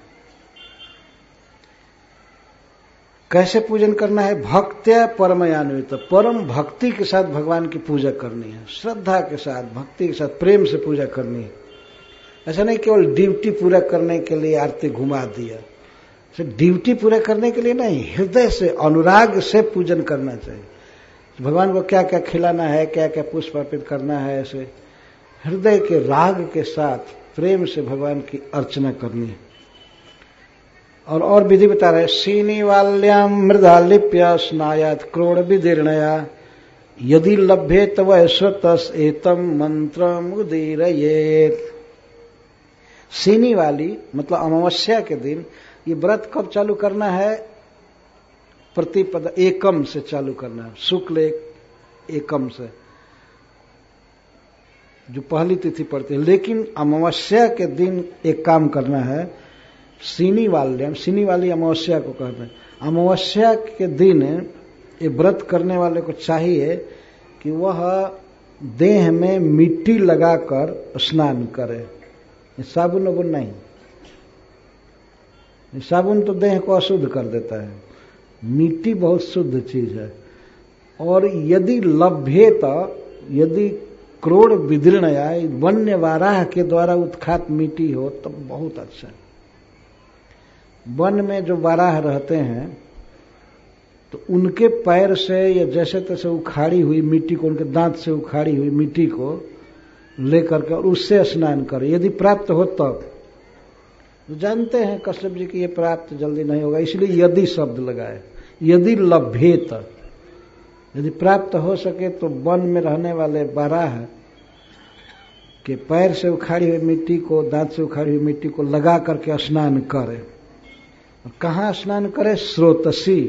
कैसे पूजन करना है? भक्त्या परमयान्वित, परम भक्ति के साथ भगवान की पूजा करनी है, श्रद्धा के साथ, भक्ति के साथ, प्रेम से पूजा करनी है। ऐसा नहीं केवल ड्यूटी पूरा करने के लिए आरती घुमा दिया, ड्यूटी पूरा करने के लिए नहीं, हृदय से अनुराग से पूजन करना चाहिए। भगवान को क्या क्या खिलाना है, क्या क्या पुष्प अर्पित करना है, ऐसे हृदय के राग के साथ प्रेम से भगवान की अर्चना करनी है। और विधि बता रहे, श्रीनिवाल्याम मृदा लिप्य स्नायात क्रोड़ विदीर्णया यदि लभ्ये तव स्वतस एतम मंत्रम उदीरयेत। सीनी वाली मतलब अमावस्या के दिन, ये व्रत कब चालू करना है? प्रतिपद एकम से चालू करना है, शुक्ल एकम से, जो पहली तिथि पड़ती है। लेकिन अमावस्या के दिन एक काम करना है, सीनी वाली अमावस्या को कहते हैं। अमावस्या के दिन ये व्रत करने वाले को चाहिए कि वह देह में मिट्टी लगाकर स्नान करे, साबुन वबुन नहीं। साबुन तो देह को अशुद्ध कर देता है, मिट्टी बहुत शुद्ध चीज है। और यदि लभ्येत, यदि क्रोड़ विदीर्णया, वन्य वाराह के द्वारा उत्खात मिट्टी हो तब तो बहुत अच्छा है। वन में जो वाराह रहते हैं तो उनके पैर से या जैसे तैसे उखाड़ी हुई मिट्टी को, उनके दांत से उखाड़ी हुई मिट्टी को लेकर के और उससे स्नान करे, यदि प्राप्त हो तब। तो जानते हैं कश्यप जी की ये प्राप्त जल्दी नहीं होगा, इसलिए यदि शब्द लगाए। यदि लभ्येत, यदि प्राप्त हो सके तो वन में रहने वाले वाराह के पैर से उखाड़ी हुई मिट्टी को, दांत से उखाड़ी हुई मिट्टी को लगा करके स्नान करे। कहाँ स्नान करे? स्रोतसी,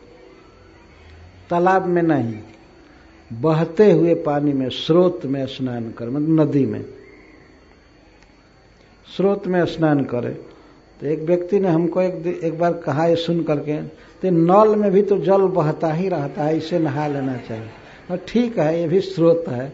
तालाब में नहीं, बहते हुए पानी में, स्रोत में स्नान करे, मतलब नदी में। स्रोत में स्नान करे। तो एक व्यक्ति ने हमको एक बार कहा ये सुन करके, तो नल में भी तो जल बहता ही रहता है, इसे नहा लेना चाहिए। और ठीक है, ये भी स्रोत है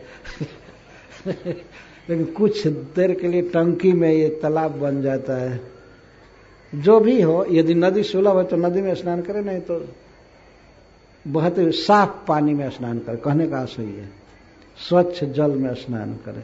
लेकिन कुछ देर के लिए टंकी में ये तालाब बन जाता है। जो भी हो, यदि नदी सुलभ है तो नदी में स्नान करे, नहीं तो बहते हुए साफ पानी में स्नान करे। कहने का आशय है स्वच्छ जल में स्नान करे।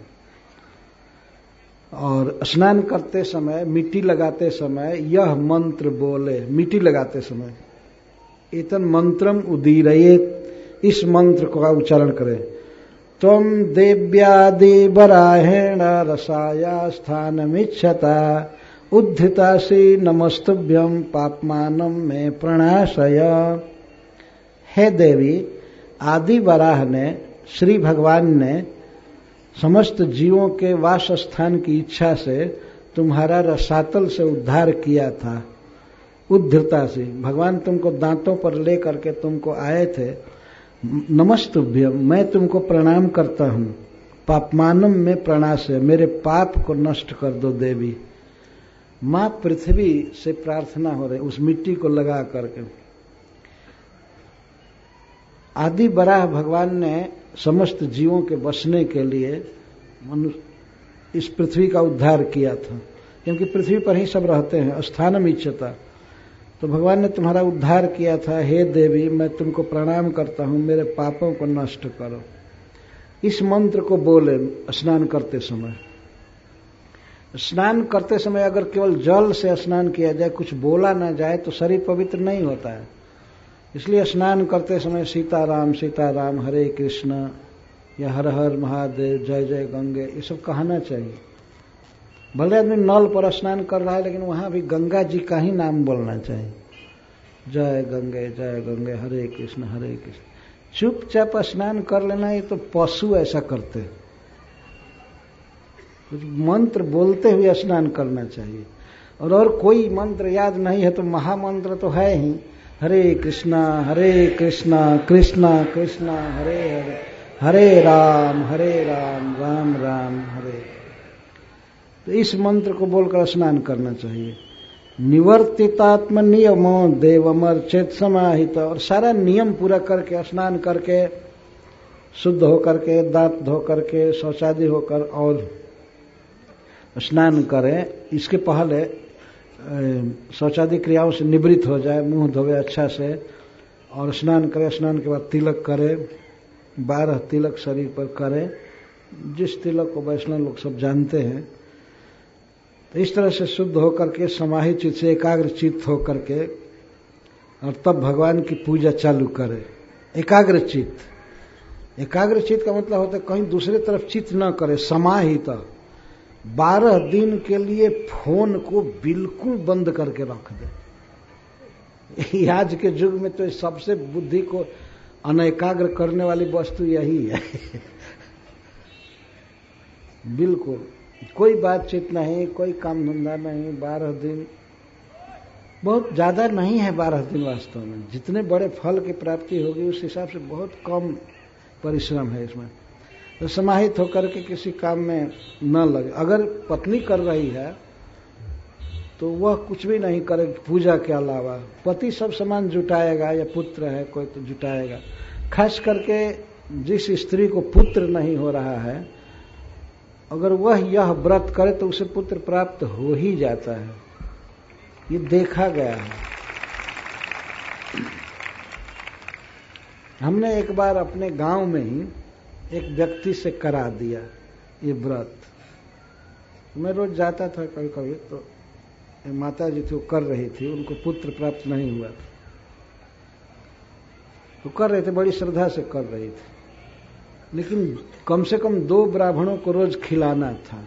और स्नान करते समय, मिट्टी लगाते समय यह मंत्र बोले। मिट्टी लगाते समय एतन मंत्रम उदीरयेत, इस मंत्र का उच्चारण करें। त्वं देव्यादि बराहेण रसाया स्थानमिच्छता उद्धतासी नमस्तुभ्यं पापमानं मे प्रणाशय। हे देवी, आदि वराह ने, श्री भगवान ने समस्त जीवों के वास स्थान की इच्छा से तुम्हारा रसातल से उद्धार किया था। उद्धता से भगवान तुमको दांतों पर ले करके तुमको आए थे। नमस्तुभ्यम, मैं तुमको प्रणाम करता हूं। पापमानम में प्रणाशय, मेरे पाप को नष्ट कर दो देवी। मां पृथ्वी से प्रार्थना हो रही उस मिट्टी को लगा करके। आदि बराह भगवान ने समस्त जीवों के बसने के लिए इस पृथ्वी का उद्धार किया था, क्योंकि पृथ्वी पर ही सब रहते हैं। स्थानम इच्छता, तो भगवान ने तुम्हारा उद्धार किया था। हे देवी, मैं तुमको प्रणाम करता हूं, मेरे पापों को नष्ट करो। इस मंत्र को बोले स्नान करते समय। स्नान करते समय अगर केवल जल से स्नान किया जाए, कुछ बोला ना जाए, तो शरीर पवित्र नहीं होता है। इसलिए स्नान करते समय सीताराम सीताराम, हरे कृष्ण या हर हर महादेव, जय जय गंगे, ये सब कहना चाहिए। भले आदमी नल पर स्नान कर रहा है, लेकिन वहां भी गंगा जी का ही नाम बोलना चाहिए। जय गंगे, हरे कृष्ण हरे कृष्ण। चुपचाप स्नान कर लेना, ये तो पशु ऐसा करते हैं। कुछ मंत्र बोलते हुए स्नान करना चाहिए। और कोई मंत्र याद नहीं है तो महामंत्र तो है ही, हरे कृष्णा कृष्णा कृष्णा हरे हरे, हरे राम राम राम हरे। तो इस मंत्र को बोलकर स्नान करना चाहिए। निवर्तितात्म नियमो देवमर चेत समाहित, और सारा नियम पूरा करके, स्नान करके, शुद्ध होकर के, दांत धो करके, शौचादि होकर और स्नान करें। इसके पहले शौचादि क्रियाओं से निवृत्त हो जाए, मुंह धोवे अच्छा से और स्नान करे। स्नान के बाद तिलक करे, 12 तिलक शरीर पर करे, जिस तिलक को वैष्णव लोग सब जानते हैं। तो इस तरह से शुद्ध होकर के, समाहित चित्त से, एकाग्र चित्त होकर के, और तब भगवान की पूजा चालू करे। एकाग्र चित्त का मतलब होता है कहीं दूसरे तरफ चित्त न करे, समाहित। 12 दिन के लिए फोन को बिल्कुल बंद करके रख दे। आज के युग में तो सबसे बुद्धि को अनएकाग्र करने वाली वस्तु यही है। बिल्कुल कोई बातचीत नहीं, कोई काम धंधा नहीं। 12 दिन बहुत ज्यादा नहीं है। 12 दिन वास्तव में जितने बड़े फल की प्राप्ति होगी उस हिसाब से बहुत कम परिश्रम है इसमें। तो समाहित होकर के किसी काम में न लगे। अगर पत्नी कर रही है तो वह कुछ भी नहीं करे पूजा के अलावा। पति सब सामान जुटाएगा, या पुत्र है कोई तो जुटाएगा। खास करके जिस स्त्री को पुत्र नहीं हो रहा है, अगर वह यह व्रत करे तो उसे पुत्र प्राप्त हो ही जाता है। ये देखा गया है। हमने एक बार अपने गांव में ही एक व्यक्ति से करा दिया ये व्रत। मैं रोज जाता था कभी कभी, तो माता जी थी वो कर रही थी, उनको पुत्र प्राप्त नहीं हुआ था, तो कर रहे थे, बड़ी श्रद्धा से कर रही थी। लेकिन कम से कम 2 ब्राह्मणों को रोज खिलाना था।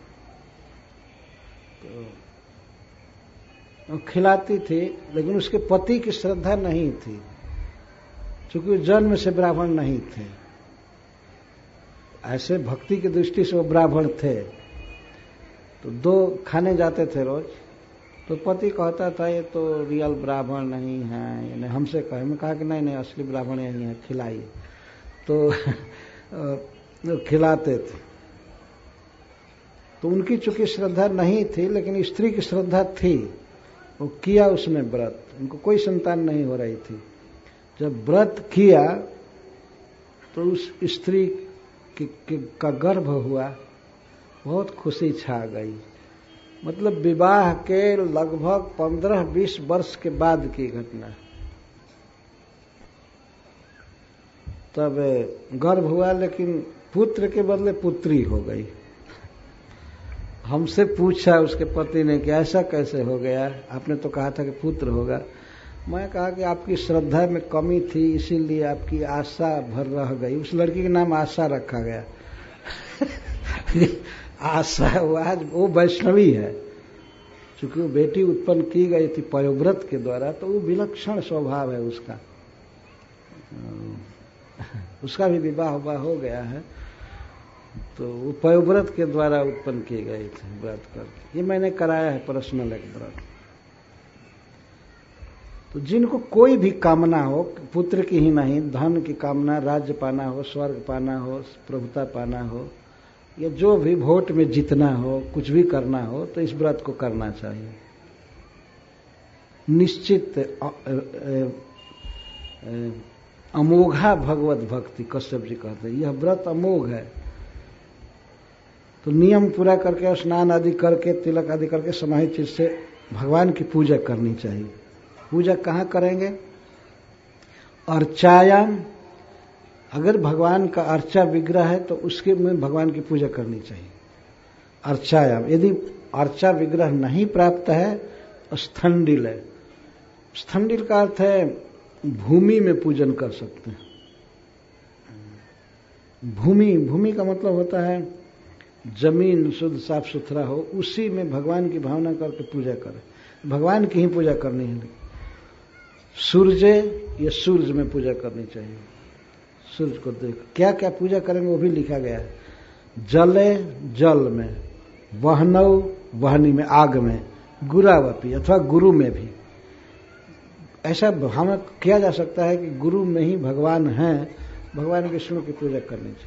तो खिलाती थी, लेकिन उसके पति की श्रद्धा नहीं थी, क्योंकि जन्म से ब्राह्मण नहीं थे। ऐसे भक्ति की दृष्टि से वो ब्राह्मण थे। तो 2 खाने जाते थे रोज। तो पति कहता था ये तो रियल ब्राह्मण नहीं है, यानी हमसे कहे। मैं कहा कि नहीं असली ब्राह्मण यही है, खिलाइए। तो खिलाते थे। तो उनकी चूंकि श्रद्धा नहीं थी, लेकिन स्त्री की श्रद्धा थी, वो किया उसने व्रत, उनको कोई संतान नहीं हो रही थी। जब व्रत किया तो उस स्त्री का गर्भ हुआ, बहुत खुशी छा गई। मतलब विवाह के लगभग 15-20 वर्ष के बाद की घटना। तब गर्भ हुआ, लेकिन पुत्र के बदले पुत्री हो गई। हमसे पूछा उसके पति ने कि ऐसा कैसे हो गया, आपने तो कहा था कि पुत्र होगा। मैं कहा कि आपकी श्रद्धा में कमी थी, इसीलिए आपकी आशा भर रह गई। उस लड़की के नाम आशा रखा गया। आशा, वो वैष्णवी है, चूंकि वो बेटी उत्पन्न की गई थी पयोव्रत के द्वारा, तो वो विलक्षण स्वभाव है उसका। उसका भी विवाह हो गया है, तो वो पयोव्रत के द्वारा उत्पन्न की गई थी व्रत करके। ये मैंने कराया है पर्सनल एक व्रत। तो जिनको कोई भी कामना हो, पुत्र की ही नहीं, धन की कामना, राज्य पाना हो, स्वर्ग पाना हो, प्रभुता पाना हो, या जो भी वोट में जीतना हो, कुछ भी करना हो, तो इस व्रत को करना चाहिए। निश्चित अमोघा भगवत भक्ति, कश्यप जी कहते हैं, यह व्रत अमोघ है। तो नियम पूरा करके, स्नान आदि करके, तिलक आदि करके, समाहित चीज से भगवान की पूजा करनी चाहिए। पूजा कहाँ करेंगे? अर्चायाम। अगर भगवान का अर्चा विग्रह है तो उसके में भगवान की पूजा करनी चाहिए। अर्चायाम। यदि अर्चा विग्रह नहीं प्राप्त है, स्थंडिल है। स्थंडिल का अर्थ है भूमि में पूजन कर सकते हैं। भूमि का मतलब होता है जमीन शुद्ध साफ सुथरा हो, उसी में भगवान की भावना करके पूजा करें। भगवान की ही पूजा करनी है। सूर्य या सूर्य में पूजा करनी चाहिए। सूर्य को देख क्या क्या पूजा करेंगे वो भी लिखा गया है। जले, जल में, वहनौ, वहनी में, आग में, गुरावपी अथवा गुरु में भी। ऐसा हमें किया जा सकता है कि गुरु में ही भगवान हैं, भगवान विष्णु की पूजा करनी चाहिए।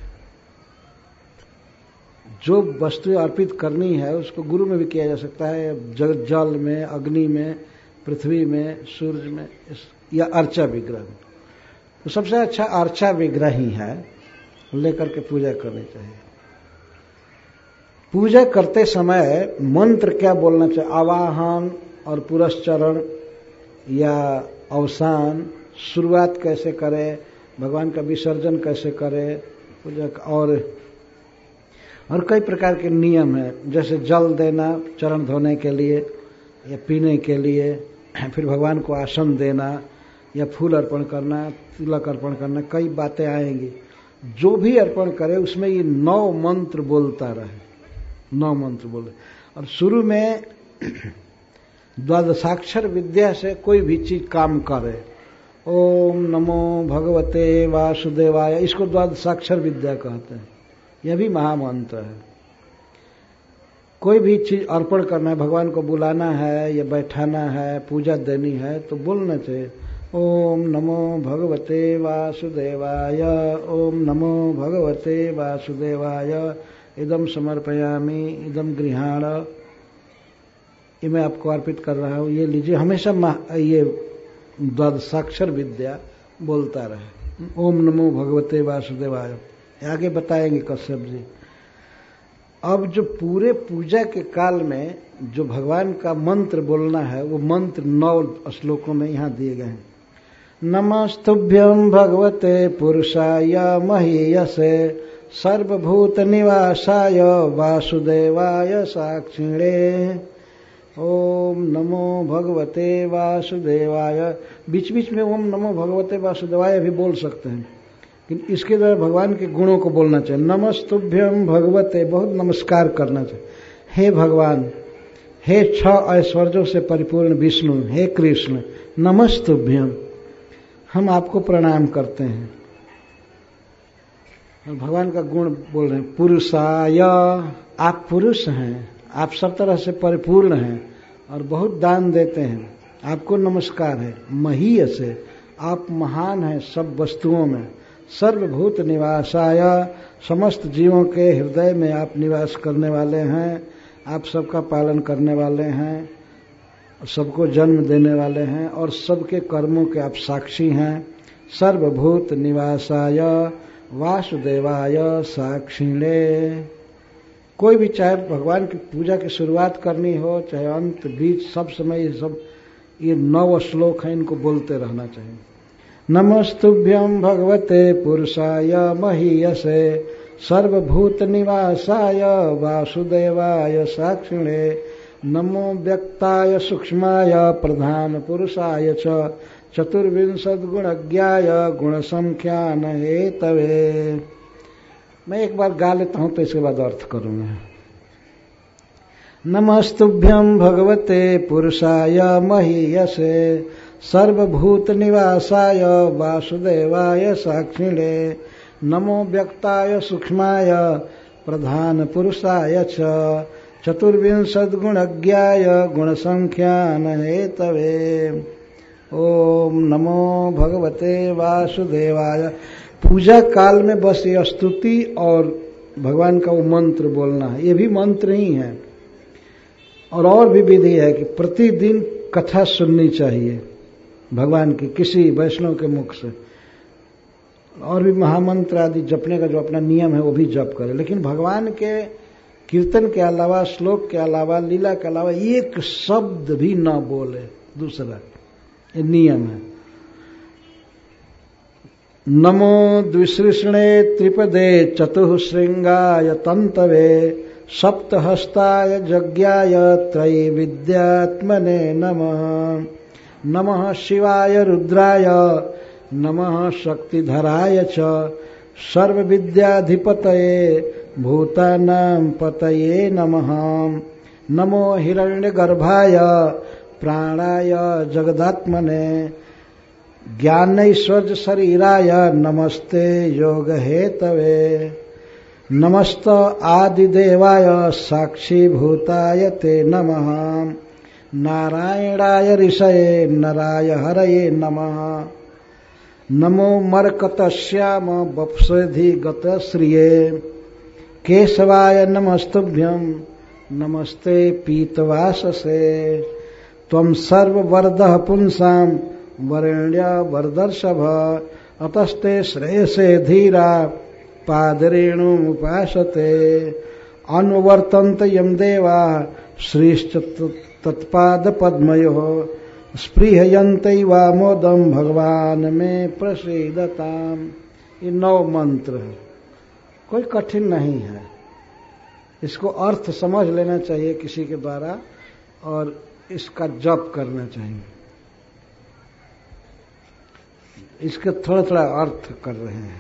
जो वस्तु अर्पित करनी है उसको गुरु में भी किया जा सकता है, जल में, अग्नि में, पृथ्वी में, सूर्य में, या अर्चा विग्रह में। तो सबसे अच्छा अर्चा विग्रह ही है, लेकर के पूजा करनी चाहिए। पूजा करते समय मंत्र क्या बोलना चाहिए? आवाहन और पुरस्चरण या अवसान, शुरुआत कैसे करें, भगवान का विसर्जन कैसे करें, पूजा और कई प्रकार के नियम है। जैसे जल देना चरण धोने के लिए या पीने के लिए, फिर भगवान को आसन देना या फूल अर्पण करना, तिलक अर्पण करना, कई बातें आएंगी। जो भी अर्पण करे उसमें ये 9 मंत्र बोलता रहे, 9 मंत्र बोले। और शुरू में द्वादशाक्षर विद्या से कोई भी चीज काम करे। ओम नमो भगवते वासुदेवाय, इसको द्वादशाक्षर विद्या कहते हैं। यह भी महामंत्र है। कोई भी चीज अर्पण करना है, भगवान को बुलाना है या बैठाना है, पूजा देनी है, तो बोलना चाहिए ओम नमो भगवते वासुदेवाय, ओम नमो भगवते वासुदेवाय, इदम समर्पयामि, इदम गृहाण, ये मैं आपको अर्पित कर रहा हूँ, ये लीजिए। हमेशा ये द्वादशाक्षर विद्या बोलता रहे। ओम नमो भगवते वासुदेवाय। आगे बताएंगे कश्यप जी। अब जो पूरे पूजा के काल में जो भगवान का मंत्र बोलना है, वो मंत्र 9 श्लोकों में यहाँ दिए गए हैं। नमस्तुभ्यं भगवते पुरुषाय महीयसे सर्वभूत निवासाय वासुदेवाय साक्षिणे। ओम नमो भगवते वासुदेवाय। बीच बीच में ओम नमो भगवते वासुदेवाय भी बोल सकते हैं, लेकिन इसके द्वारा भगवान के गुणों को बोलना चाहिए। नमस्तुभ्यं भगवते, बहुत नमस्कार करना चाहिए। हे भगवान, हे 6 ऐश्वर्यों से परिपूर्ण विष्णु, हे कृष्ण, नमस्तुभ्यं, हम आपको प्रणाम करते हैं। और भगवान का गुण बोल रहे हैं। पुरुषाय, आप पुरुष हैं, आप सब तरह से परिपूर्ण हैं और बहुत दान देते हैं, आपको नमस्कार है। महीय से, आप महान हैं सब वस्तुओं में। सर्वभूत निवासाय, समस्त जीवों के हृदय में आप निवास करने वाले हैं, आप सबका पालन करने वाले हैं, सबको जन्म देने वाले हैं और सबके कर्मों के आप साक्षी हैं। सर्वभूत निवासाय वासुदेवाय साक्षिणे। कोई भी चाहे भगवान की पूजा की शुरुआत करनी हो, चाहे अंत बीच, सब समय ये 9 श्लोक हैं, इनको बोलते रहना चाहिए। नमस्तुभ्यं भगवते पुरुषाय महीयसे सर्वभूत निवासाय वासुदेवाय साक्षिणे। नमो व्यक्ताय सूक्ष्माय प्रधान पुरुषाय च चतुर्विंशद गुणज्ञाय गुणसंख्यान हेतवे। मैं एक बार गा लेता हूं तो इसके बाद अर्थ करूंगा। नमस्तुभ्यं भगवते पुरुषाय महीयसे सर्वभूत निवासाय वासुदेवाय साक्षिणे। नमो व्यक्ताय सूक्ष्माय प्रधान पुरुषाय च चतुर्विंशद गुणज्ञाय गुणसंख्यान हेतवे। ओम नमो भगवते वासुदेवाय। पूजा काल में बस ये स्तुति और भगवान का वो मंत्र बोलना है, ये भी मंत्र ही है। और भी विधि है कि प्रतिदिन कथा सुननी चाहिए भगवान की किसी वैष्णव के मुख से, और भी महामंत्र आदि जपने का जो अपना नियम है वो भी जप करे। लेकिन भगवान के कीर्तन के अलावा, श्लोक के अलावा, लीला के अलावा एक शब्द भी न बोले दूसरा, ये नियम है। नमो द्विसृष्णे त्रिपदे चतुःश्रृंगाय तंतवे सप्तहस्ताय यज्ञाय त्रैविद्यात्मने नमः। नमः शिवाय रुद्राय नमः शक्तिधराय च सर्वविद्याधिपतये भूतानां पतये नमः। नमो हिरण्यगर्भाय प्राणाय जगदात्मने ज्ञानैश्वर्य शरीराय नमस्ते योग हेतवे। नमस्त आदिदेवाय साक्षीभूताय ते नमः। नारायणाय ऋषये नराय हरये नमः। नमो मरकतश्याम वप्सधिगत श्रिये केशवाय नमस्तुभ्यं नमस्ते पीतवाससे। त्वं सर्ववरदः पुंसां वरेण्य वरदर्शभ अतस्ते श्रेयसे धीरा पादरेणुमुपासते। अनुवर्तन्त यं देवा श्रीश्च तत्पाद पद्मयोः स्पृहयन्तैवामोदं भगवान में प्रसीदताम्। ये 9 मंत्र है, कोई कठिन नहीं है। इसको अर्थ समझ लेना चाहिए किसी के द्वारा और इसका जप करना चाहिए। इसके थोड़ा थोड़ा अर्थ कर रहे हैं।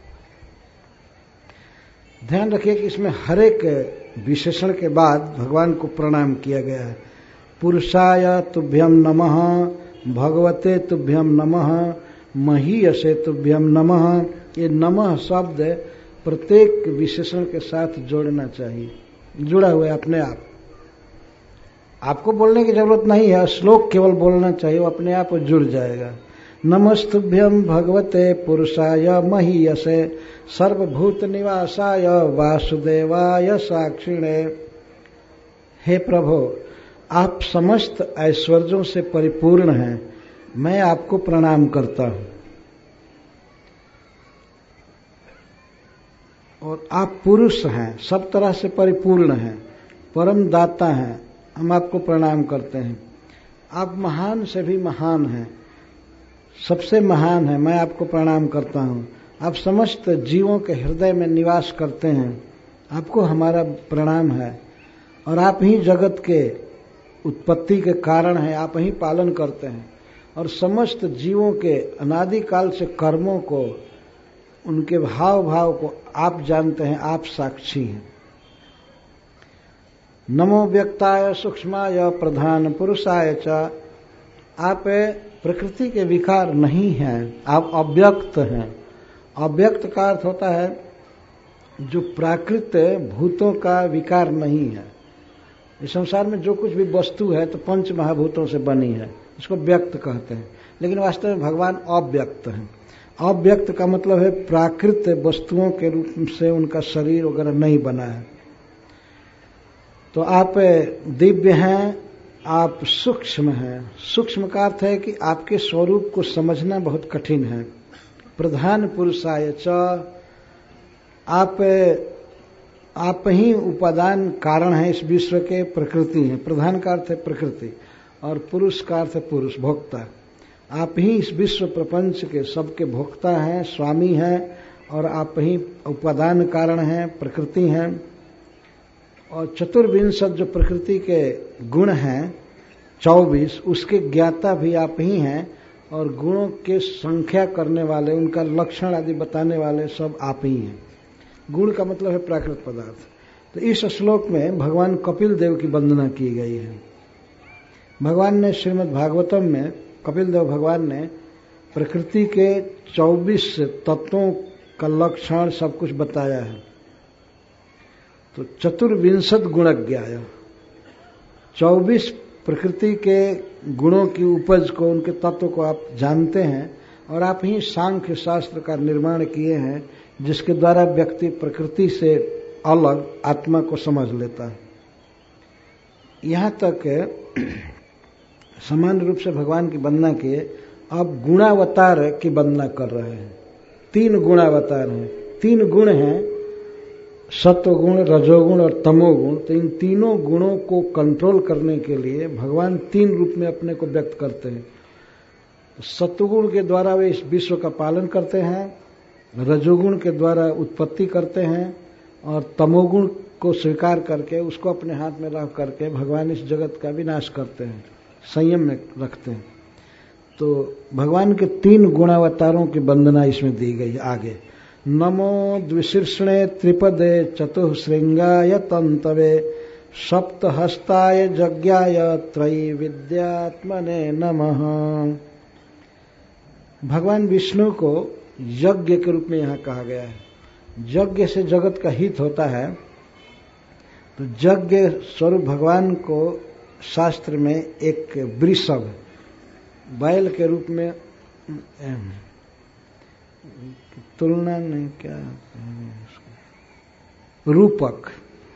ध्यान रखिए कि इसमें हर एक विशेषण के बाद भगवान को प्रणाम किया गया है। पुरुषाय तुभ्यं नमः, भगवते तुभ्यं नमः, महीयसे तुभ्यं नमः। ये नमः शब्द प्रत्येक विशेषण के साथ जोड़ना चाहिए, जुड़ा हुआ है अपने आप। आपको बोलने की जरूरत नहीं है, श्लोक केवल बोलना चाहिए, वो अपने आप जुड़ जाएगा। नमस्तुभ्यं भगवते पुरुषाय महीयसे सर्वभूत निवासाय वासुदेवाय साक्षिणे। हे प्रभु, आप समस्त ऐश्वर्यों से परिपूर्ण हैं, मैं आपको प्रणाम करता हूं। और आप पुरुष हैं, सब तरह से परिपूर्ण हैं, परम दाता हैं, हम आपको प्रणाम करते हैं। आप महान से भी महान हैं, सबसे महान है, मैं आपको प्रणाम करता हूं। आप समस्त जीवों के हृदय में निवास करते हैं, आपको हमारा प्रणाम है। और आप ही जगत के उत्पत्ति के कारण हैं, आप ही पालन करते हैं और समस्त जीवों के अनादिकाल से कर्मों को, उनके भाव भाव को आप जानते हैं, आप साक्षी हैं। नमो व्यक्ताय सूक्ष्माय प्रधान पुरुषाय च। आप प्रकृति के विकार नहीं हैं, आप अव्यक्त हैं। अव्यक्त का अर्थ होता है जो प्राकृत भूतों का विकार नहीं है। इस संसार में जो कुछ भी वस्तु है तो 5 महाभूतों से बनी है, इसको व्यक्त कहते हैं। लेकिन वास्तव में भगवान अव्यक्त हैं। अव्यक्त का मतलब है प्राकृत वस्तुओं के रूप से उनका शरीर वगैरह नहीं बना है। तो आप दिव्य हैं, आप सूक्ष्म हैं। सूक्ष्म का अर्थ है कि आपके स्वरूप को समझना बहुत कठिन है। प्रधान पुरुषाय च, आप ही उपादान कारण है इस विश्व के, प्रकृति है। प्रधान का अर्थ है प्रकृति और पुरुष का अर्थ है पुरुष, भोक्ता। आप ही इस विश्व प्रपंच के सबके भोक्ता हैं, स्वामी हैं, और आप ही उपादान कारण हैं, प्रकृति हैं। और चतुर्विंशत जो प्रकृति के गुण हैं 24, उसके ज्ञाता भी आप ही हैं, और गुणों के संख्या करने वाले, उनका लक्षण आदि बताने वाले सब आप ही हैं। गुण का मतलब है प्राकृत पदार्थ। तो इस श्लोक में भगवान कपिल देव की वंदना की गई है। भगवान ने श्रीमद् भागवतम में, कपिल देव भगवान ने प्रकृति के 24 तत्वों का लक्षण सब कुछ बताया है। तो चतुर्विंशत गुणज्ञाय, 24 प्रकृति के गुणों की उपज को, उनके तत्व को आप जानते हैं, और आप ही सांख्य शास्त्र का निर्माण किए हैं, जिसके द्वारा व्यक्ति प्रकृति से अलग आत्मा को समझ लेता है। यहां तक समान रूप से भगवान की वंदना किए। अब गुणावतार की वंदना कर रहे हैं। 3 गुणावतार हैं, 3 गुण हैं, सत्वगुण, रजोगुण और तमोगुण। तो इन तीनों गुणों को कंट्रोल करने के लिए भगवान 3 रूप में अपने को व्यक्त करते हैं। सत्वगुण के द्वारा वे इस विश्व का पालन करते हैं, रजोगुण के द्वारा उत्पत्ति करते हैं, और तमोगुण को स्वीकार करके उसको अपने हाथ में रख करके भगवान इस जगत का विनाश करते हैं, संयम में रखते हैं। तो भगवान के 3 गुणावतारों की वंदना इसमें दी गई। आगे नमो द्विशीर्षणे त्रिपदे चतुःश्रृंगाय तंतवे सप्तहस्ताय यज्ञाय त्रैविद्यात्मने नमः। भगवान विष्णु को यज्ञ के रूप में यहां कहा गया है। यज्ञ से जगत का हित होता है। तो यज्ञ स्वरूप भगवान को शास्त्र में एक वृषभ, बैल के रूप में तुलना नहीं, क्या रूपक,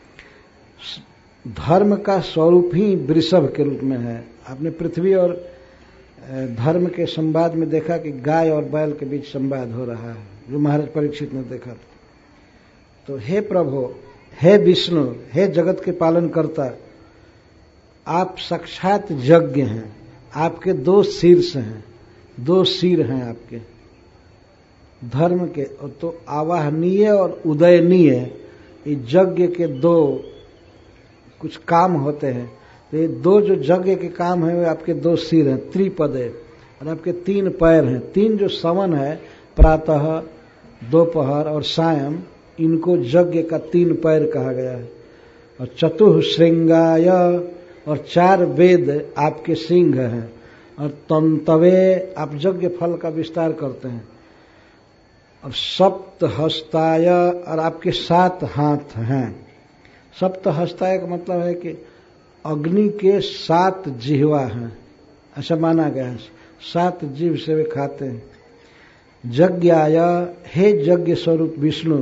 धर्म का स्वरूप ही वृषभ के रूप में है। आपने पृथ्वी और धर्म के संवाद में देखा कि गाय और बैल के बीच संवाद हो रहा है, जो महाराज परीक्षित ने देखा। तो हे प्रभु, हे विष्णु, हे जगत के पालन करता, आप साक्षात यज्ञ हैं। आपके 2 शीर्ष हैं, 2 सिर हैं आपके धर्म के। तो आवाहनीय और उदयनीय, ये यज्ञ के 2 कुछ काम होते हैं। तो ये 2 जो यज्ञ के काम है, वे आपके 2 सिर हैं, त्रिपदे, और आपके 3 पैर हैं। 3 जो सवन है, प्रातः, दोपहर और सायं, इनको यज्ञ का 3 पैर कहा गया है। और चतुःश्रृंगाय, और 4 वेद आपके सिंह हैं। और तंतवे, आप यज्ञ फल का विस्तार करते हैं। और सप्तहस्ताय, और आपके 7 हाथ हैं। सप्तहस्ताय का मतलब है कि अग्नि के 7 जिह्वा हैं, ऐसा माना गया है। 7 जीव से वे खाते हैं। यज्ञाय, हे यज्ञ स्वरूप विष्णु,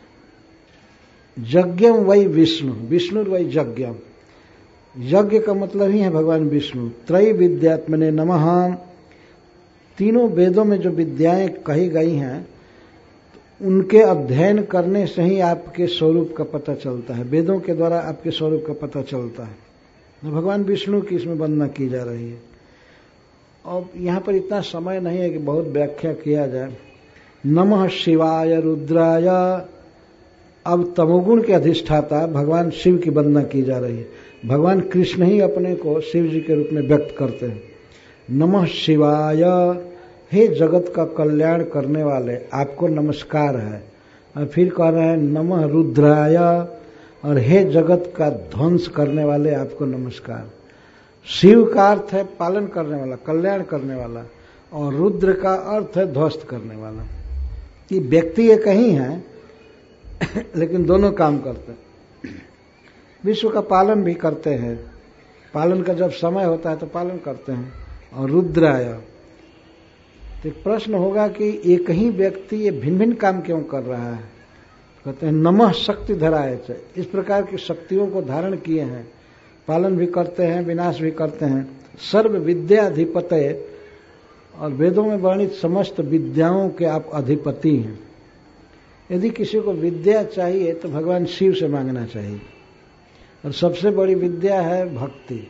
यज्ञम वै विष्णु, विष्णु वै यज्ञम। यज्ञ का मतलब ही है भगवान विष्णु। त्रैविद्यात्मने नमः, तीनों वेदों में जो विद्याएं कही गई हैं, उनके अध्ययन करने से ही आपके स्वरूप का पता चलता है। वेदों के द्वारा आपके स्वरूप का पता चलता है। तो भगवान विष्णु की इसमें वंदना की जा रही है। और यहाँ पर इतना समय नहीं है कि बहुत व्याख्या किया जाए। नमः शिवाय रुद्राय, अब तमोगुण के अधिष्ठाता भगवान शिव की वंदना की जा रही है। भगवान कृष्ण ही अपने को शिव जी के रूप में व्यक्त करते हैं। नमः शिवाय, हे जगत का कल्याण करने वाले, आपको नमस्कार है। और फिर कह रहे हैं नमः रुद्राय, और हे जगत का ध्वंस करने वाले, आपको नमस्कार। शिव का अर्थ है पालन करने वाला, कल्याण करने वाला, और रुद्र का अर्थ है ध्वस्त करने वाला। ये व्यक्ति एक ही है, लेकिन दोनों काम करते हैं। विश्व का पालन भी करते हैं, पालन का जब समय होता है तो पालन करते हैं। और रुद्राय, तो एक प्रश्न होगा कि एक ही व्यक्ति ये भिन्न भिन्न काम क्यों कर रहा है? कहते हैं नमः शक्ति धराए, इस प्रकार की शक्तियों को धारण किए हैं, पालन भी करते हैं, विनाश भी करते हैं। सर्व विद्याधिपतये, और वेदों में वर्णित समस्त विद्याओं के आप अधिपति हैं। यदि किसी को विद्या चाहिए तो भगवान शिव से मांगना चाहिए, और सबसे बड़ी विद्या है भक्ति।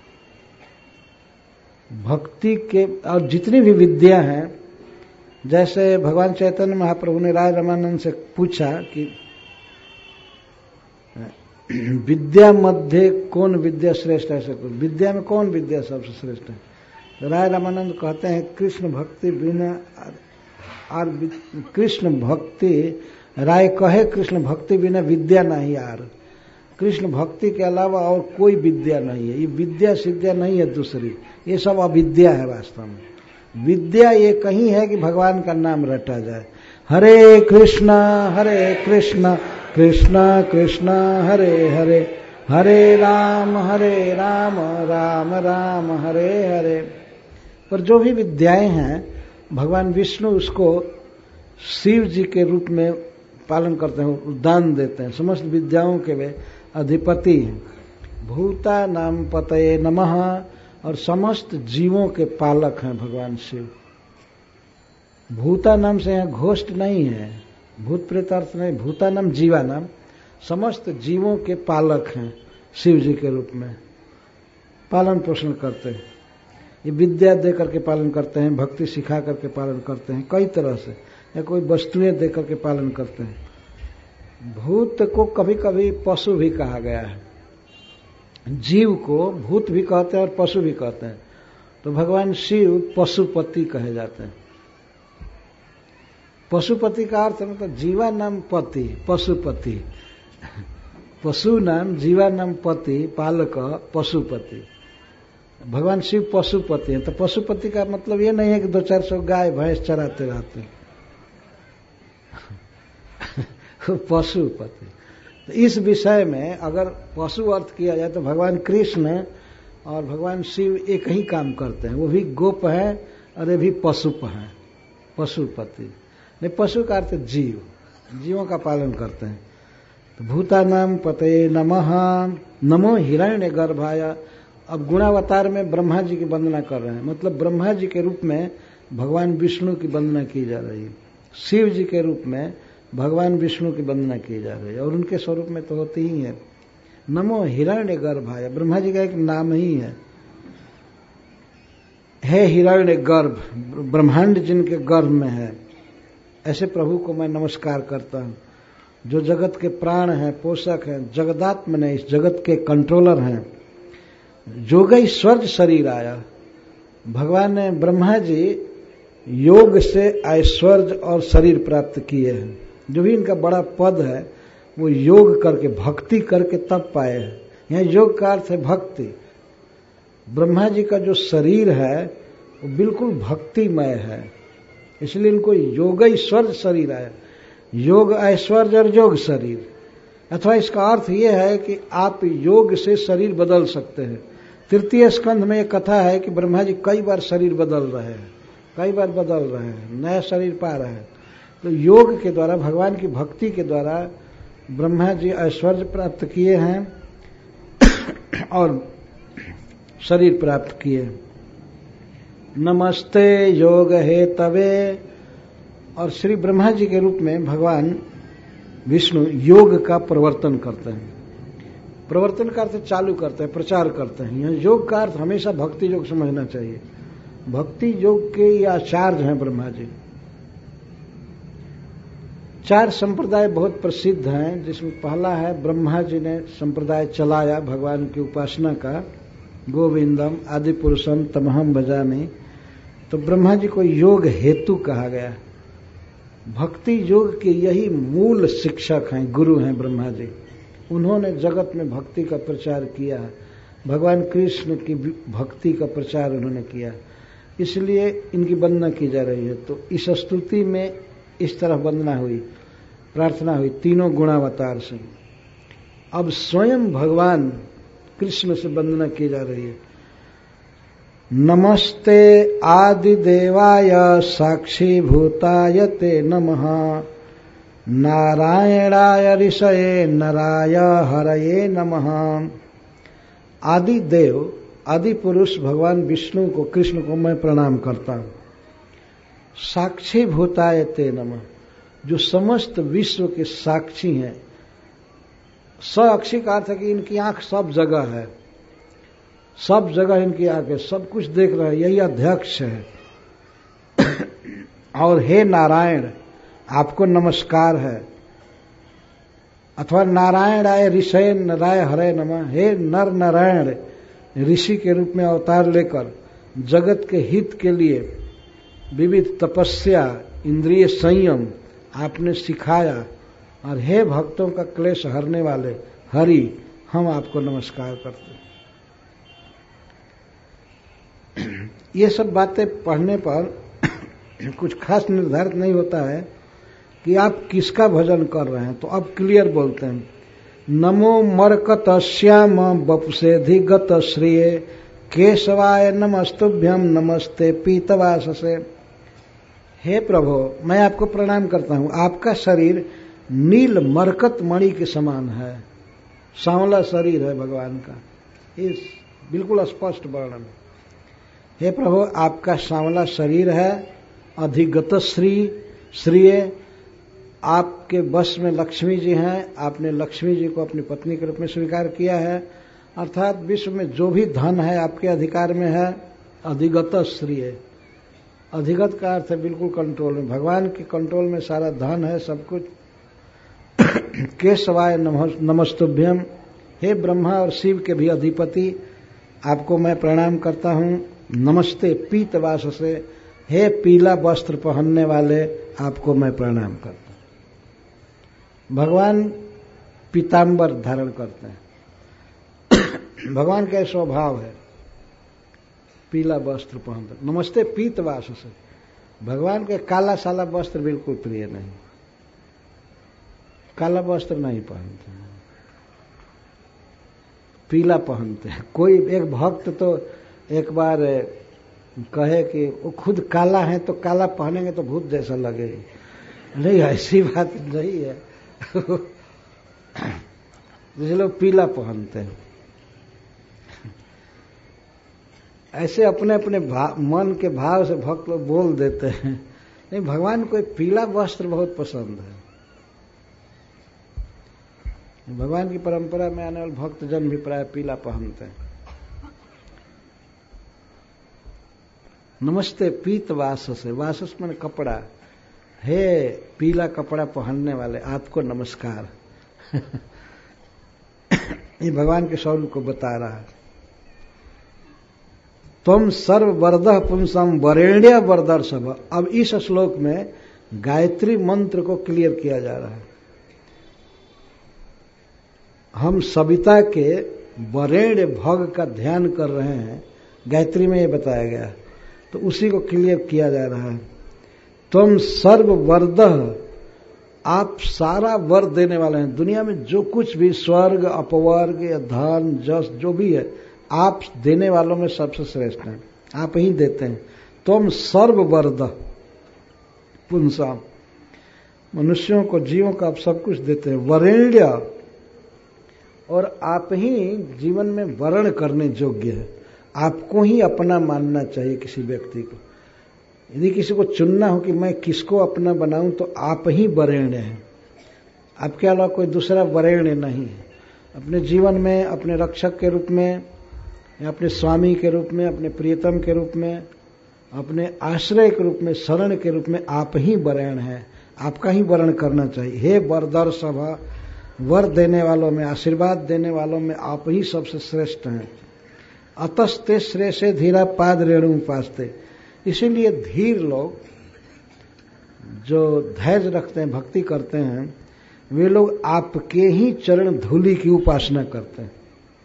भक्ति के और जितनी भी विद्या हैं, जैसे भगवान चैतन्य महाप्रभु ने राय रामानंद से पूछा कि विद्या मध्य कौन विद्या श्रेष्ठ है? विद्या में कौन विद्या सबसे श्रेष्ठ है? राय रामानंद कहते हैं कृष्ण भक्ति बिना, और कृष्ण भक्ति, राय कहे कृष्ण भक्ति बिना विद्या नहीं यार। कृष्ण भक्ति के अलावा और कोई विद्या नहीं है। ये विद्या सिद्धिया नहीं है दूसरी, ये सब अविद्या है। वास्तव में विद्या ये कहीं है कि भगवान का नाम रटा जाए। हरे कृष्ण कृष्ण कृष्ण हरे हरे, हरे राम राम राम हरे हरे। पर जो भी विद्याएं हैं भगवान विष्णु उसको शिव जी के रूप में पालन करते हैं, दान देते हैं। समस्त विद्याओं के वे अधिपति हैं। भूता नाम पतये नमः, और समस्त जीवों के पालक हैं भगवान शिव। भूता नाम से यहाँ घोष्ट नहीं है, भूत प्रेत अर्थ नहीं, भूता नाम जीवा नाम, समस्त जीवों के पालक हैं शिव जी के रूप में, पालन पोषण करते हैं। ये विद्या दे करके पालन करते हैं, भक्ति सिखा करके पालन करते हैं, कई तरह से, या कोई वस्तुएं दे करके पालन करते हैं। भूत को कभी कभी पशु भी कहा गया है, जीव को भूत भी कहते हैं और पशु भी कहते हैं। तो भगवान शिव पशुपति कहे जाते हैं। पशुपति का अर्थ मतलब जीवा नाम पति, पशुपति। पशु नाम जीवा नाम पति, पालक पशुपति। भगवान शिव पशुपति हैं। तो पशुपति का मतलब ये नहीं है कि 200-400 गाय भैंस चराते रहते हैं। पशुपति। तो इस विषय में अगर पशु अर्थ किया जाए तो भगवान कृष्ण और भगवान शिव एक ही काम करते हैं। वो भी गोप है और ये भी पशुप हैं, पशुपति। नहीं, पशु का अर्थ जीव, जीवों का पालन करते हैं। तो भूतानाम पतये नमः, नमो हिरण्य गर्भाय। अब गुणावतार में ब्रह्मा जी की वंदना कर रहे हैं, मतलब ब्रह्मा जी के रूप में भगवान विष्णु की वंदना की जा रही है। शिव जी के रूप में भगवान विष्णु की वंदना की जा रही है, और उनके स्वरूप में तो होती ही है। नमो हिरण्य गर्भाय, ब्रह्मा जी का एक नाम ही है। हे हिरण्य गर्भ, ब्रह्मांड जिनके गर्भ में है, ऐसे प्रभु को मैं नमस्कार करता हूं, जो जगत के प्राण हैं, पोषक हैं, जगदात्म ने इस जगत के कंट्रोलर हैं। योगैश्वर्य शरीर आया, भगवान ने ब्रह्मा जी योग से ऐश्वर्य और शरीर प्राप्त किए हैं। जो भी इनका बड़ा पद है वो योग करके, भक्ति करके तब पाए हैं। यहाँ योग का अर्थ है भक्ति। ब्रह्मा जी का जो शरीर है वो बिल्कुल भक्तिमय है, इसलिए इनको योगैश्वर्य शरीर आया। योग ऐश्वर्य और योग शरीर, अथवा इसका अर्थ ये है कि आप योग से शरीर बदल सकते हैं। तृतीय स्कंध में एक कथा है कि ब्रह्मा जी कई बार शरीर बदल रहे हैं, कई बार बदल रहे हैं, नया शरीर पा रहे हैं। तो योग के द्वारा, भगवान की भक्ति के द्वारा ब्रह्मा जी ऐश्वर्य प्राप्त किए हैं और शरीर प्राप्त किए। नमस्ते योग हेतवे, और श्री ब्रह्मा जी के रूप में भगवान विष्णु योग का प्रवर्तन करते हैं। प्रवर्तन का अर्थ चालू करते हैं, प्रचार करते हैं। यहाँ योग का अर्थ हमेशा भक्ति योग समझना चाहिए। भक्ति योग के ये आचार्य हैं ब्रह्मा जी। 4 संप्रदाय बहुत प्रसिद्ध हैं, जिसमें पहला है ब्रह्मा जी ने संप्रदाय चलाया भगवान की उपासना का, गोविंदम आदि पुरुषम तमहम भजामि। तो ब्रह्मा जी को योग हेतु कहा गया। भक्ति योग के यही मूल शिक्षक हैं, गुरु हैं ब्रह्मा जी। उन्होंने जगत में भक्ति का प्रचार किया, भगवान कृष्ण की भक्ति का प्रचार उन्होंने किया, इसलिए इनकी वंदना की जा रही है। तो इस स्तुति में इस तरह वंदना हुई, प्रार्थना हुई तीनों गुणावतार से। अब स्वयं भगवान कृष्ण से वंदना की जा रही है। नमस्ते आदिदेवाय साक्षीभूताय ते नमः। नारायणाय ऋषये नराय हरये नमः। आदि देव आदि पुरुष भगवान विष्णु को, कृष्ण को मैं प्रणाम करता हूं। साक्षी भूताय ते नमः, जो समस्त विश्व के साक्षी हैं। साक्षी का अर्थ है कि इनकी आंख सब जगह है, सब जगह इनकी आंख है, सब कुछ देख रहे हैं, यही अध्यक्ष है। और हे नारायण, आपको नमस्कार है। अथवा नारायण आय ऋषय नराय हरे नमः। हे नर नारायण, ऋषि के रूप में अवतार लेकर जगत के हित के लिए विविध तपस्या, इंद्रिय संयम आपने सिखाया। और हे भक्तों का क्लेश हरने वाले हरि, हम आपको नमस्कार करते हैं। ये सब बातें पढ़ने पर कुछ खास निर्धारित नहीं होता है कि आप किसका भजन कर रहे हैं। तो अब क्लियर बोलते हैं, नमो मरकत श्याम बपुषेधिगत श्रिये केशवाय नमस्तुभ्यम नमस्ते पीतवाससे। हे प्रभु, मैं आपको प्रणाम करता हूं। आपका शरीर नील मरकत मणि के समान है, सांवला शरीर है भगवान का, इस बिल्कुल स्पष्ट वर्णन। हे प्रभु, आपका सांवला शरीर है, अधिगत श्रिय, आपके वश में लक्ष्मी जी हैं। आपने लक्ष्मी जी को अपनी पत्नी के रूप में स्वीकार किया है, अर्थात विश्व में जो भी धन है आपके अधिकार में है। अधिगत श्रिय, अधिगत का अर्थ है बिल्कुल कंट्रोल में, भगवान के कंट्रोल में सारा धन है, सब कुछ। केशवाय नमस्तुभ्यम, हे ब्रह्मा और शिव के भी अधिपति, आपको मैं प्रणाम करता हूं। नमस्ते पीतवास से, हे पीला वस्त्र पहनने वाले, आपको मैं प्रणाम करता हूं। भगवान पीतांबर धारण करते हैं, भगवान का स्वभाव है पीला वस्त्र पहनते। नमस्ते पीतवास से, भगवान के काला साला वस्त्र बिल्कुल प्रिय नहीं, काला वस्त्र नहीं पहनते हैं, पीला पहनते हैं। कोई एक भक्त तो एक बार कहे कि वो खुद काला है तो काला पहनेंगे तो भूत जैसा लगेगा। नहीं, ऐसी बात नहीं है। जैसे लोग पीला पहनते हैं, ऐसे अपने अपने मन के भाव से भक्त लोग बोल देते हैं। नहीं, भगवान को पीला वस्त्र बहुत पसंद है। भगवान की परंपरा में आने वाले भक्तजन भी प्राय पीला पहनते हैं। नमस्ते पीत वासस, वासस माने कपड़ा। हे पीला कपड़ा पहनने वाले, आपको नमस्कार। ये भगवान के स्वरूप को बता रहा है। तुम सर्व वरदः पुंसम वरेण्य वरदर्शभ। अब इस श्लोक में गायत्री मंत्र को क्लियर किया जा रहा है। हम सविता के वरेण्य भग का ध्यान कर रहे हैं, गायत्री में ये बताया गया, तो उसी को क्लियर किया जा रहा है। तुम सर्व वरदः, आप सारा वर देने वाले हैं। दुनिया में जो कुछ भी स्वर्ग अपवर्ग या धन जस जो भी है, आप देने वालों में सबसे श्रेष्ठ हैं, आप ही देते हैं। तुम सर्व वरदः पुंसाम, मनुष्यों को जीवों को आप सब कुछ देते हैं। वरेण्य, और आप ही जीवन में वर्ण करने योग्य है। आपको ही अपना मानना चाहिए किसी व्यक्ति को। यदि किसी को चुनना हो कि मैं किसको अपना बनाऊं, तो आप ही वरेण्य हैं, आपके अलावा कोई दूसरा वरेण्य नहीं है। अपने जीवन में अपने रक्षक के रूप में, या अपने स्वामी के रूप में, अपने प्रियतम के रूप में, अपने आश्रय के रूप में, शरण के रूप में आप ही वरेण्य हैं, आपका ही वर्ण करना चाहिए। हे वरदर्शभ, वर देने वालों में, आशीर्वाद देने वालों में आप ही सबसे श्रेष्ठ हैं। अतस्ते श्रेष्ठे धीरा पाद रेणु उपासते, इसीलिए धीर लोग जो धैर्य रखते हैं, भक्ति करते हैं, वे लोग आपके ही चरण धूलि की उपासना करते हैं।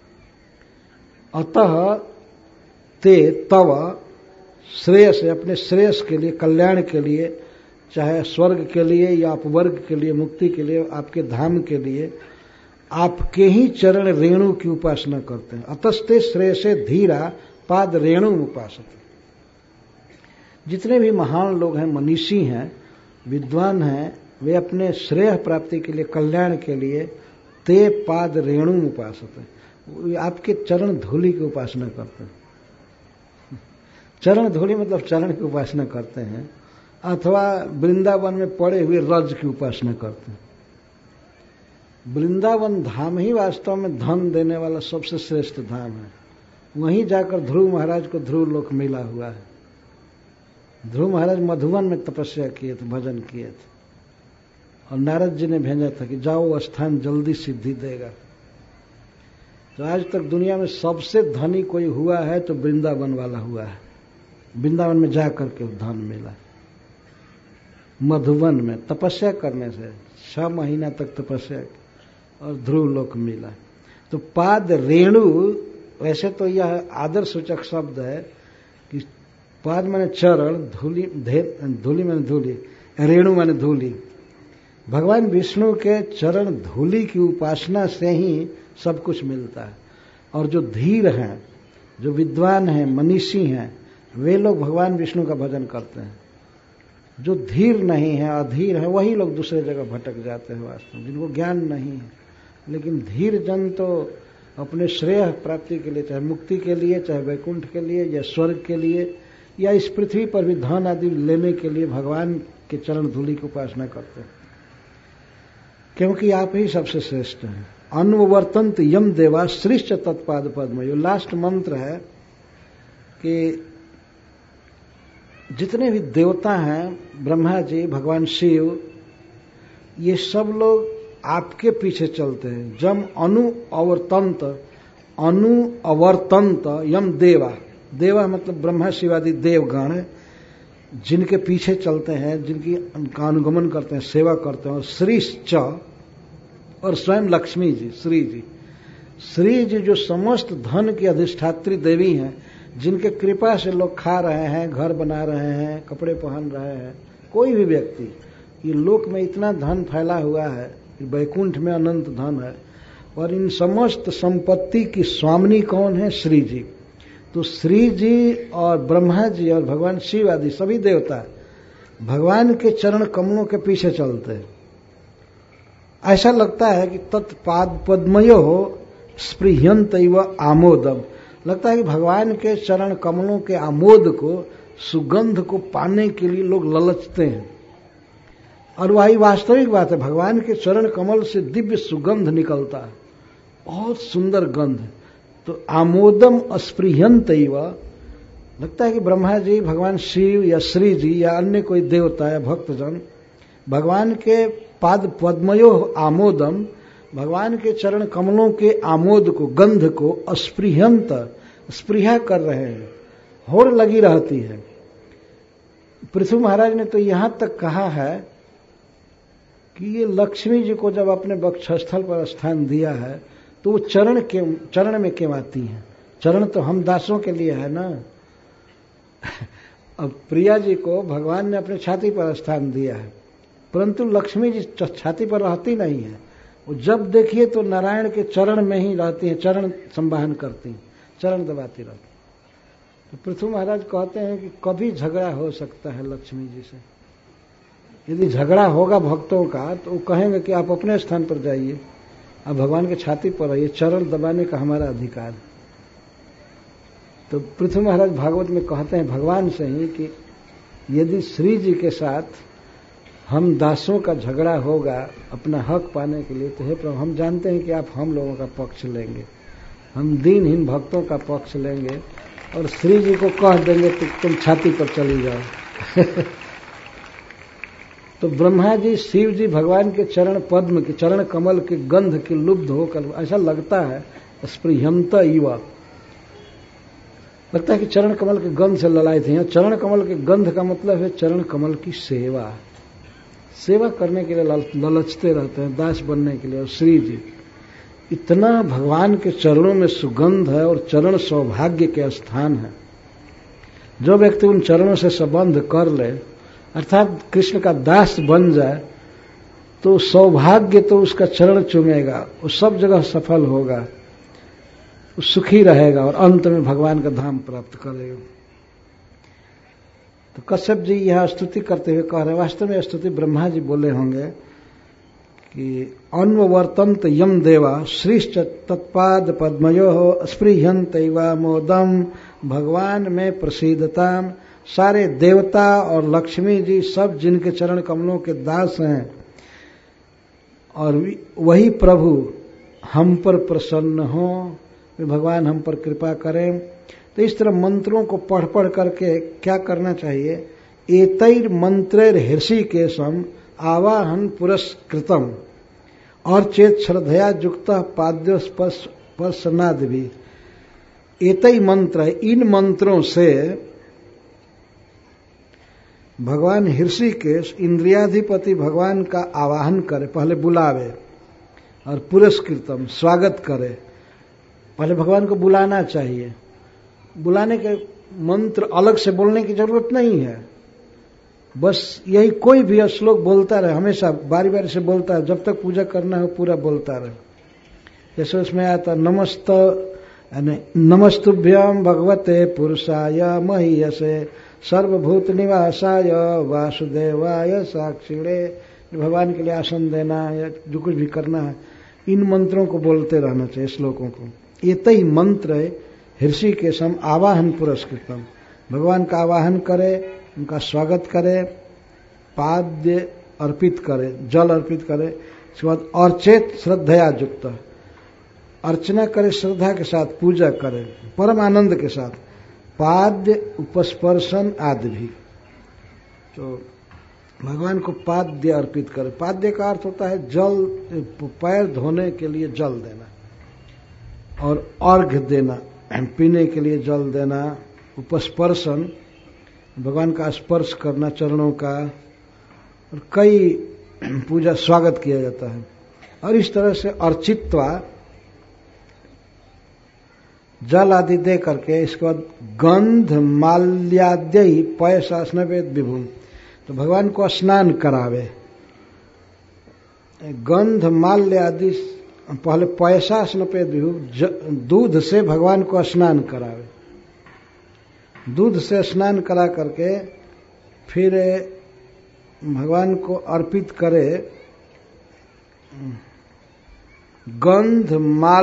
अतः ते तव श्रेयस, अपने श्रेयस के लिए, कल्याण के लिए, चाहे स्वर्ग के लिए या अपवर्ग के लिए, मुक्ति के लिए, आपके धाम के लिए, आपके ही चरण रेणु की उपासना करते हैं। अतस्ते श्रेयसे धीरा पाद रेणु उपासते। जितने भी महान लोग हैं, मनीषी हैं, विद्वान हैं, वे अपने श्रेय प्राप्ति के लिए, कल्याण के लिए ते पाद रेणु उपासते, आपके चरण धूलि की उपासना करते हैं। चरण धूलि मतलब चरण की उपासना करते हैं, अथवा वृंदावन में पड़े हुए रज की उपासना करते हैं। वृंदावन धाम ही वास्तव में धन देने वाला सबसे श्रेष्ठ धाम है। वहीं जाकर ध्रुव महाराज को ध्रुव लोक मिला हुआ है। ध्रुव महाराज मधुवन में तपस्या किए थे, भजन किए थे, और नारद जी ने भेजा था कि जाओ वो स्थान जल्दी सिद्धि देगा। तो आज तक दुनिया में सबसे धनी कोई हुआ है तो वृंदावन वाला हुआ है। वृंदावन में जाकर के धन मिला, मधुवन में तपस्या करने से 6 महीना तक तपस्या और ध्रुव लोक मिला। तो पाद रेणु, वैसे तो यह आदर सूचक शब्द है कि पाद माने चरण, धूलि माने धूलि, रेणु माने धूलि। भगवान विष्णु के चरण धूलि की उपासना से ही सब कुछ मिलता है। और जो धीर हैं, जो विद्वान हैं, मनीषी हैं, वे लोग भगवान विष्णु का भजन करते हैं। जो धीर नहीं है, अधीर है, वही लोग दूसरे जगह भटक जाते हैं वास्तव में, जिनको ज्ञान नहीं है। लेकिन धीर जन तो अपने श्रेय प्राप्ति के लिए, चाहे मुक्ति के लिए, चाहे वैकुंठ के लिए, या स्वर्ग के लिए, या इस पृथ्वी पर भी धन आदि लेने के लिए भगवान के चरण धूलि की उपासना करते हैं, क्योंकि आप ही सबसे श्रेष्ठ हैं। अन्ववर्तंत यम देवा श्रीश्च तत्पाद पद्म। ये लास्ट मंत्र है कि जितने भी देवता हैं, ब्रह्मा जी, भगवान शिव, ये सब लोग आपके पीछे चलते हैं। जम अवर्तंत यम देवा। देवा मतलब ब्रह्मा शिव आदि देवगण जिनके पीछे चलते हैं, जिनकी का अनुगमन करते हैं, सेवा करते हैं। और श्रीश्च, और स्वयं लक्ष्मी जी, श्री जी जो समस्त धन की अधिष्ठात्री देवी हैं, जिनके कृपा से लोग खा रहे हैं, घर बना रहे हैं, कपड़े पहन रहे हैं। कोई भी व्यक्ति, ये लोक में इतना धन फैला हुआ है, वैकुंठ में अनंत धन है, और इन समस्त संपत्ति की स्वामिनी कौन है? श्री जी। तो श्री जी और ब्रह्मा जी और भगवान शिव आदि सभी देवता भगवान के चरण कमलों के पीछे चलते हैं। ऐसा लगता है कि तत्पाद पद्मयो स्पृह्यंत इव आमोदम। लगता है कि भगवान के चरण कमलों के आमोद को, सुगंध को पाने के लिए लोग ललचते हैं। और वही वास्तविक बात है, भगवान के चरण कमल से दिव्य सुगंध निकलता है, बहुत सुंदर गंध। तो आमोदम अस्पृह्यंत इव, लगता है कि ब्रह्मा जी, भगवान शिव या श्री जी या अन्य कोई देवता या भक्तजन भगवान के पाद पद्मयो आमोदम, भगवान के चरण कमलों के आमोद को, गंध को अस्पृह्यंत, स्पृहा कर रहे हैं, होड़ लगी रहती है। पृथु महाराज ने तो यहां तक कहा है कि ये लक्ष्मी जी को जब अपने वक्षस्थल पर स्थान दिया है तो वो चरण में क्यों आती हैं? चरण तो हम दासों के लिए है ना। अब प्रिया जी को भगवान ने अपने छाती पर स्थान दिया है, परंतु लक्ष्मी जी छाती पर रहती नहीं है। वो जब देखिए तो नारायण के चरण में ही रहती हैं, चरण संवाहन करती हैं, चरण दबाती रहती। तो पृथु महाराज कहते हैं कि कभी झगड़ा हो सकता है लक्ष्मी जी से। यदि झगड़ा होगा भक्तों का तो वो कहेंगे कि आप अपने स्थान पर जाइए, आप भगवान के छाती पर रहिए, चरण दबाने का हमारा अधिकार है। तो पृथु महाराज भागवत में कहते हैं भगवान से ही कि यदि श्री जी के साथ हम दासों का झगड़ा होगा अपना हक पाने के लिए, तो हे प्रभु, हम जानते हैं कि आप हम लोगों का पक्ष लेंगे, हम दीनहीन भक्तों का पक्ष लेंगे और श्री जी को कह देंगे तो तुम छाती पर चली जाओ। तो ब्रह्मा जी, शिव जी भगवान के चरण पद्म के, चरण कमल के गंध के लुब्ध होकर, ऐसा लगता है स्पृह्यंत इव, लगता है कि चरण कमल के गंध से ललायित हैं। चरण कमल के गंध का मतलब है चरण कमल की सेवा, सेवा करने के लिए ललचते रहते हैं, दास बनने के लिए। और श्री जी, इतना भगवान के चरणों में सुगंध है और चरण सौभाग्य के स्थान है। जो व्यक्ति उन चरणों से संबंध कर ले, अर्थात कृष्ण का दास बन जाए, तो सौभाग्य तो उसका चरण चूमेगा, वो सब जगह सफल होगा। सुखी रहेगा और अंत में भगवान का धाम प्राप्त करेगा। तो कश्यप जी यह स्तुति करते हुए कह रहे हैं, वास्तव में स्तुति ब्रह्मा जी बोले होंगे कि अन्ववर्तंत यम देवा श्रीश्च तत्पाद पद्मयो स्पृहंत मोदम, भगवान में प्रसिद्धताम, सारे देवता और लक्ष्मी जी सब जिनके चरण कमलों के दास हैं और वही प्रभु हम पर प्रसन्न हो, भगवान हम पर कृपा करें। तो इस तरह मंत्रों को पढ़ पढ़ करके क्या करना चाहिए, एतैर मंत्रेर हृषिकेशम आवाहन पुरस्कृतम और चेत श्रद्धया युक्त पाद्य स्पर्शनाद भी। एतई मंत्र, इन मंत्रों से भगवान हृषिकेश इंद्रियाधिपति भगवान का आवाहन करे, पहले बुलावे और पुरस्कृतम स्वागत करे। पहले भगवान को बुलाना चाहिए, बुलाने के मंत्र अलग से बोलने की जरूरत नहीं है, बस यही कोई भी श्लोक बोलता रहे, हमेशा बारी बारी से बोलता है, जब तक पूजा करना हो पूरा बोलता रहे। जैसे उसमें आता नमस्तुभ्यम भगवते पुरुषाय महीयसे सर्वभूत निवासाय वासुदेवाय साक्षिणे, भगवान के लिए आसन देना या जो कुछ भी करना है, इन मंत्रों को बोलते रहना चाहिए, श्लोकों को। ये तई मंत्र हृषिकेशम आवाहन पुरस्कृतम, भगवान का आवाहन करे, उनका स्वागत करे, पाद्य अर्पित करे, जल अर्पित करे, उसके बाद अर्चेत श्रद्धया युक्त, अर्चना करे श्रद्धा के साथ, पूजा करे परम आनंद के साथ, पाद्य उपस्पर्शन आदि भी। तो भगवान को पाद्य अर्पित करे। पाद्य का अर्थ होता है जल, पैर धोने के लिए जल देना और अर्घ्य देना, पीने के लिए जल देना। उपस्पर्शन, भगवान का स्पर्श करना चरणों का, और कई पूजा स्वागत किया जाता है। और इस तरह से अर्चित्वा जल आदि दे करके, इसके बाद गंध माल्याद्य पयसा स्नवेद विभुम, तो भगवान को स्नान करावे। गंध माल्य आदि पहले पैसा स्नवेद विभुम, दूध से भगवान को स्नान करावे, दूध से स्नान करा करके फिर भगवान को अर्पित करे। गंध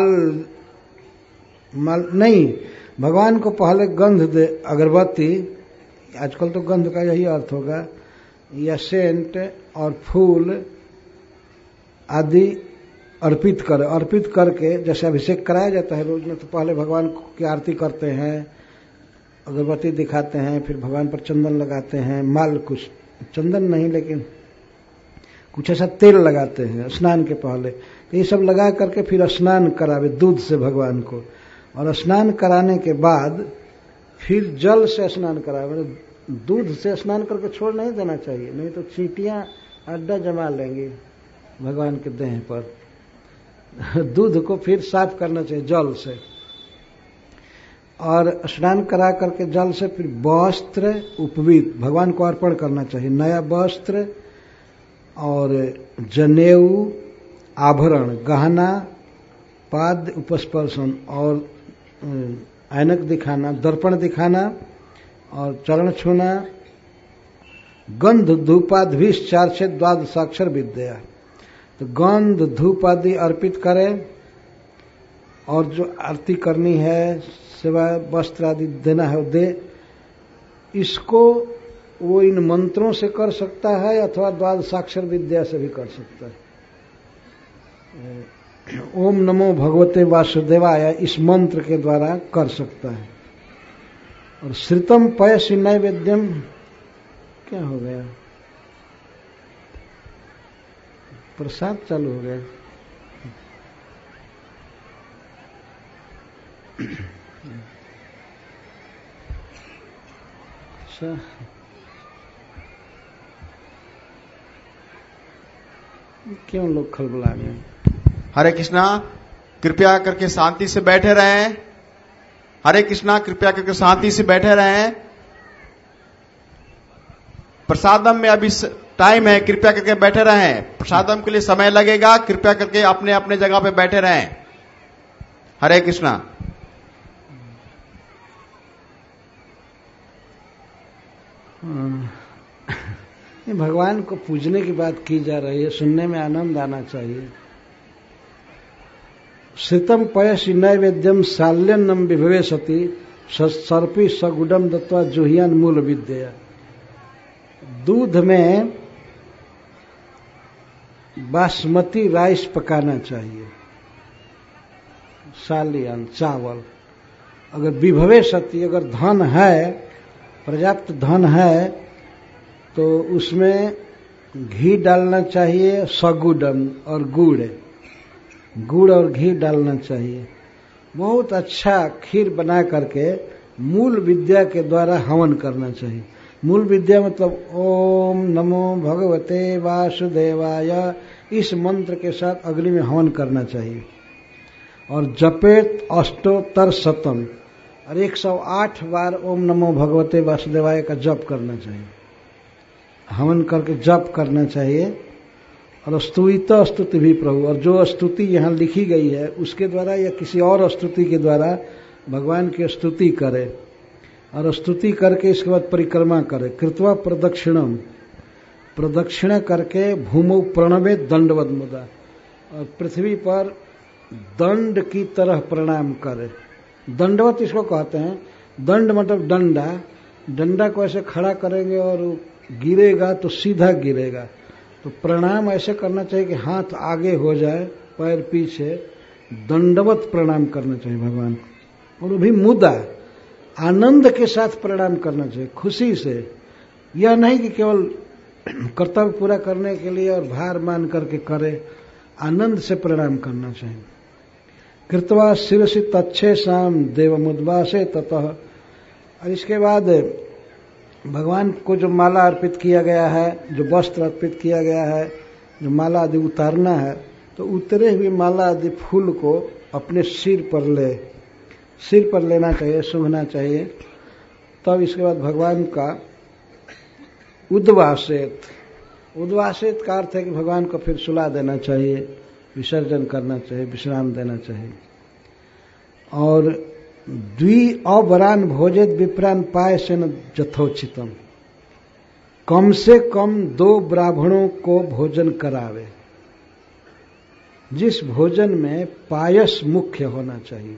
माल नहीं, भगवान को पहले गंध दे, अगरबत्ती, आजकल तो गंध का यही अर्थ होगा, या सेंट और फूल आदि अर्पित करे। अर्पित करके जैसे अभिषेक कराया जाता है रोज में, तो पहले भगवान की आरती करते हैं, अगरबत्ती दिखाते हैं, फिर भगवान पर चंदन लगाते हैं, माल, कुछ चंदन नहीं लेकिन कुछ ऐसा तेल लगाते हैं स्नान के पहले। तो ये सब लगा करके फिर स्नान करावे दूध से भगवान को, और स्नान कराने के बाद फिर जल से स्नान करावे। दूध से स्नान करके छोड़ नहीं देना चाहिए, नहीं तो चींटियां अड्डा जमा लेंगी भगवान के देह पर। दूध को फिर साफ करना चाहिए जल से, और स्नान करा करके जल से फिर वस्त्र उपवीत भगवान को अर्पण करना चाहिए। नया वस्त्र और जनेऊ, आभरण, गहना, पाद उपस्पर्शन और ऐनक दिखाना, दर्पण दिखाना और चरण छूना। गंध धूपादि 4 से द्वादशाक्षर विद्या, तो गंध धूप आदि अर्पित करें, और जो आरती करनी है, सेवा वस्त्र आदि देना है वो दे। इसको वो इन मंत्रों से कर सकता है अथवा द्वादशाक्षर विद्या से भी कर सकता है। ओम नमो भगवते वासुदेवाय इस मंत्र के द्वारा कर सकता है। और श्रितम पयसि नैवेद्यम, क्या हो गया, प्रसाद चालू हो गया। अच्छा, क्यों लोग खलबला गए। हरे कृष्णा, कृपया करके शांति से बैठे रहें। हरे कृष्णा, कृपया करके शांति से बैठे रहें। प्रसादम में अभी टाइम है, कृपया करके बैठे रहें। प्रसादम के लिए समय लगेगा, कृपया करके अपने अपने जगह पे बैठे रहें। हरे कृष्णा। ये भगवान को पूजने की बात की जा रही है, सुनने में आनंद आना चाहिए। श्रितम पयसी नैवेद्यम शाल्यन्नम विभवे सती सर्पी सगुडम दत्वा जुहियान मूल विद्या। दूध में बासमती राइस पकाना चाहिए, शालियान चावल। अगर विभवे सती, अगर धन है, पर्याप्त धन है, तो उसमें घी डालना चाहिए, सगुडम और गुड़ और घी डालना चाहिए। बहुत अच्छा खीर बना करके मूल विद्या के द्वारा हवन करना चाहिए। मूल विद्या मतलब ओम नमो भगवते वासुदेवाय, इस मंत्र के साथ अग्नि में हवन करना चाहिए। और जपेत अष्टोत्तर शतम, और 108 बार ओम नमो भगवते वासुदेवाय का जप करना चाहिए। हवन करके जप करना चाहिए। और स्तुति स्तुति भी प्रभु, और जो स्तुति यहाँ लिखी गई है उसके द्वारा या किसी और स्तुति के द्वारा भगवान की स्तुति करे, और स्तुति करके इसके बाद परिक्रमा करे। कृत्वा प्रदक्षिणम, प्रदक्षिणा करके भूमौ प्रणवे दंडवद मुदा, और पृथ्वी पर दंड की तरह प्रणाम करे। दंडवत इसको कहते हैं। दंड मतलब डंडा, डंडा को ऐसे खड़ा करेंगे और गिरेगा तो सीधा गिरेगा। तो प्रणाम ऐसे करना चाहिए कि हाथ आगे हो जाए, पैर पीछे, दंडवत प्रणाम करना चाहिए भगवान को। और वो भी मुदा, आनंद के साथ प्रणाम करना चाहिए, खुशी से। यह नहीं कि केवल कर्तव्य पूरा करने के लिए और भार मान करके करे, आनंद से प्रणाम करना चाहिए। कृत्वा शिरसि तच्छे शाम देवमुद्वासे ततः। और इसके बाद भगवान को जो माला अर्पित किया गया है, जो वस्त्र अर्पित किया गया है, जो माला आदि उतारना है, तो उतरे हुए माला आदि फूल को अपने सिर पर लेना चाहिए, सूंघना चाहिए। तब इसके बाद भगवान का उद्वासित का अर्थ है कि भगवान को फिर सुला देना चाहिए, विसर्जन करना चाहिए, विश्राम देना चाहिए। और द्वि अवरान भोजेत विप्रान पायसेन जथोचितम, कम से कम 2 ब्राह्मणों को भोजन करावे, जिस भोजन में पायस मुख्य होना चाहिए।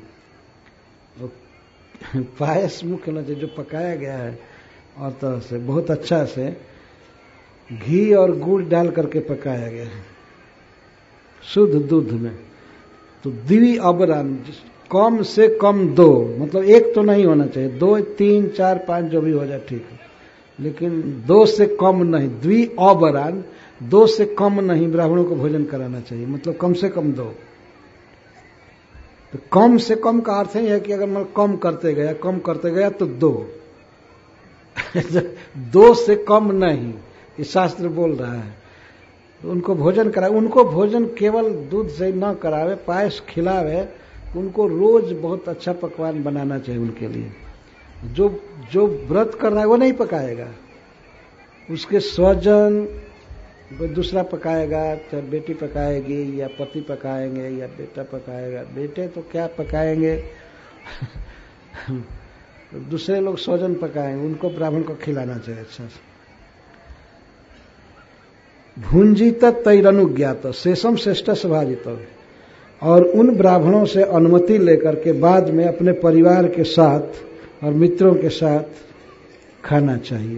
पायस मुख्य होना चाहिए, जो पकाया गया है और तरह से बहुत अच्छा से घी और गुड़ डाल करके पकाया गया है, शुद्ध दूध में। तो द्वि अवरान, कम से कम 2, मतलब 1 तो नहीं होना चाहिए, 2, 3, 4, 5 जो भी हो जाए ठीक है, लेकिन 2 से कम नहीं। द्वि अवरान, 2 से कम नहीं ब्राह्मणों को भोजन कराना चाहिए, मतलब कम से कम 2। तो कम से कम का अर्थ है कि अगर मैं कम करते गया तो 2 2 से कम नहीं, ये शास्त्र बोल रहा है। तो उनको भोजन कराए, उनको भोजन केवल दूध से न करावे, पायस खिलावे, उनको रोज बहुत अच्छा पकवान बनाना चाहिए उनके लिए। जो व्रत कर रहा है वो नहीं पकाएगा, उसके स्वजन कोई दूसरा पकाएगा, चाहे बेटी पकाएगी या पति पकाएंगे या बेटा पकाएगा। बेटे तो क्या पकाएंगे दूसरे लोग स्वजन पकाएंगे, उनको ब्राह्मण को खिलाना चाहिए अच्छा से। भुंजित तैरनुज्ञात शेषम श्रेष्ठ सभाजित, और उन ब्राह्मणों से अनुमति लेकर के बाद में अपने परिवार के साथ और मित्रों के साथ खाना चाहिए।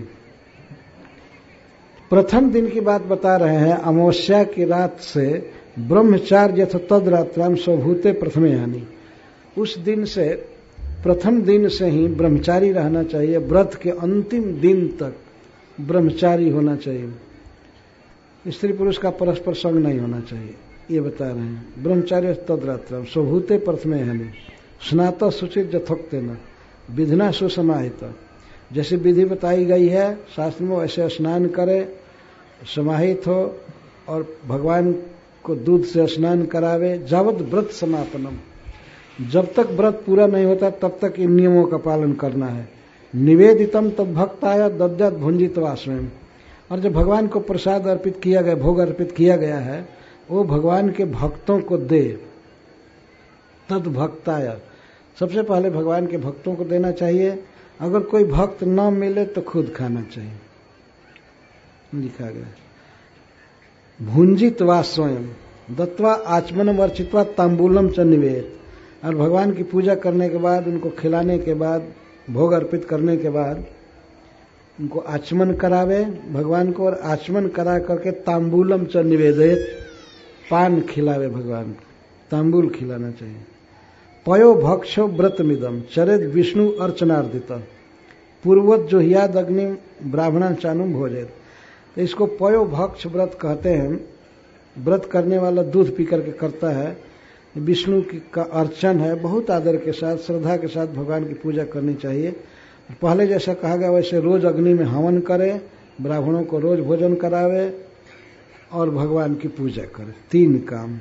प्रथम दिन की बात बता रहे हैं। अमावस्या की रात से ब्रह्मचार्य तद रात्राम स्वभूते प्रथमे हानि, उस दिन से, प्रथम दिन से ही ब्रह्मचारी रहना चाहिए। व्रत के अंतिम दिन तक ब्रह्मचारी होना चाहिए। स्त्री पुरुष का परस्पर संग नहीं होना चाहिए, ये बता रहे हैं। ब्रह्मचार्य तद्रात्रम स्वभूते प्रथमे हनि स्नात सुचित यथोक्ते न विधिना सुसमाहित, जैसे विधि बताई गई है शास्त्र में वैसे स्नान करे, समाहित हो और भगवान को दूध से स्नान करावे। जावत व्रत समापनम, जब तक व्रत पूरा नहीं होता तब तक इन नियमों का पालन करना है। निवेदितम तद भक्ताय दद्यात् भुंजित्वा स्वयं, और जब भगवान को प्रसाद अर्पित किया गया, भोग अर्पित किया गया है, वो भगवान के भक्तों को दे। तद भक्ताय, सबसे पहले भगवान के भक्तों को देना चाहिए, अगर कोई भक्त न मिले तो खुद खाना चाहिए, लिखा गया। भुंजित वा स्वयं दत्वा आचमनम अर्चित्वा तांबूलम च निवेद। और भगवान की पूजा करने के बाद, उनको खिलाने के बाद, भोग अर्पित करने के बाद उनको आचमन करावे भगवान को, और आचमन करा करके तांबूलम च निवेदित, पान खिलावे भगवान को, तांबूल खिलाना चाहिए। पयो भक्षो व्रतमिदम चरित विष्णु अर्चनार्दित पूर्वत जो याद अग्नि ब्राह्मणा चानुम भोजेत। तो इसको पयो भक्ष व्रत कहते हैं। व्रत करने वाला दूध पी करके करता है, विष्णु का अर्चन है, बहुत आदर के साथ, श्रद्धा के साथ भगवान की पूजा करनी चाहिए। पहले जैसा कहा गया वैसे रोज अग्नि में हवन करे, ब्राह्मणों को रोज भोजन करावे और भगवान की पूजा करे। 3 काम।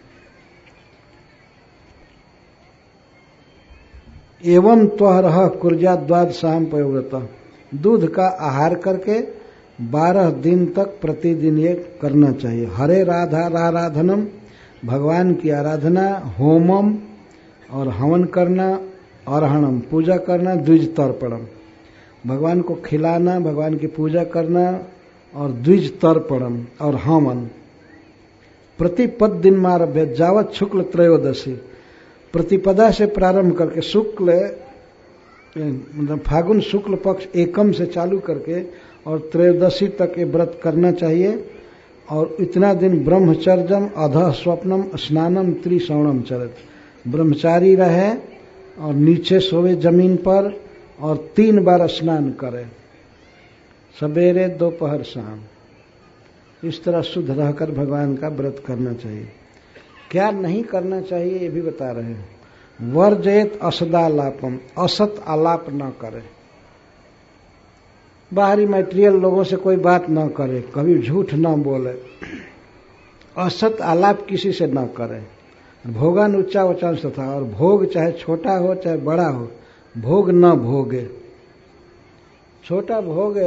एवं त्वरह कुर्जा द्वादशाम पयोव्रत, दूध का आहार करके 12 दिन तक प्रतिदिन ये करना चाहिए। हरे राधाराधनम, भगवान की आराधना, होमम और हवन करना, अर्हणम पूजा करना, द्विज तर्पणम भगवान को खिलाना, भगवान की पूजा करना, और द्विज तर्पणम और हवन। प्रतिपद दिन मारभ्य जावत शुक्ल त्रयोदशी, प्रतिपदा से प्रारंभ करके शुक्ल मतलब फागुन शुक्ल पक्ष एकम से चालू करके और त्रयोदशी तक ये व्रत करना चाहिए। और इतना दिन ब्रह्मचर्यम अधः स्वप्नम स्नानम त्रिश्रवणम चरत, ब्रह्मचारी रहे और नीचे सोवे जमीन पर, और 3 बार स्नान करे, सवेरे दोपहर शाम। इस तरह शुद्ध रहकर भगवान का व्रत करना चाहिए। क्या नहीं करना चाहिए ये भी बता रहे हैं। वर्जयत असदालापम, असत आलाप न करे, बाहरी मटेरियल लोगों से कोई बात न करे, कभी झूठ न बोले, असत आलाप किसी से न करे। भोगान उच्चा वचांश था, और भोग चाहे छोटा हो चाहे बड़ा हो, भोग न भोगे। छोटा भोग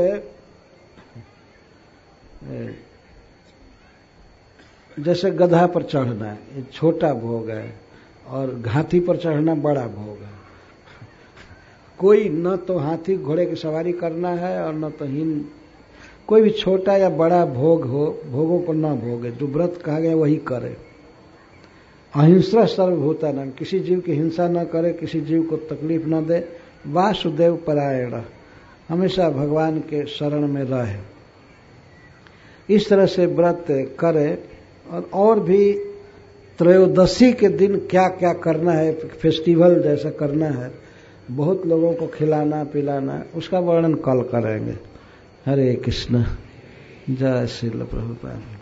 जैसे गधा पर चढ़ना, ये छोटा भोग है, और हाथी पर चढ़ना बड़ा भोग है। कोई न तो हाथी घोड़े की सवारी करना है और न तो कोई भी छोटा या बड़ा भोग हो, भोगों को न भोगे। जो व्रत कहा गया वही करे। अहिंसा सर्वभूतानां, किसी जीव की हिंसा न करे, किसी जीव को तकलीफ न दे। वासुदेव परायण, हमेशा भगवान के शरण में रहे। इस तरह से व्रत करे। और भी त्रयोदशी के दिन क्या क्या करना है, फेस्टिवल जैसा करना है, बहुत लोगों को खिलाना पिलाना, उसका वर्णन कल करेंगे। हरे कृष्ण, जय श्रील प्रभुपाद।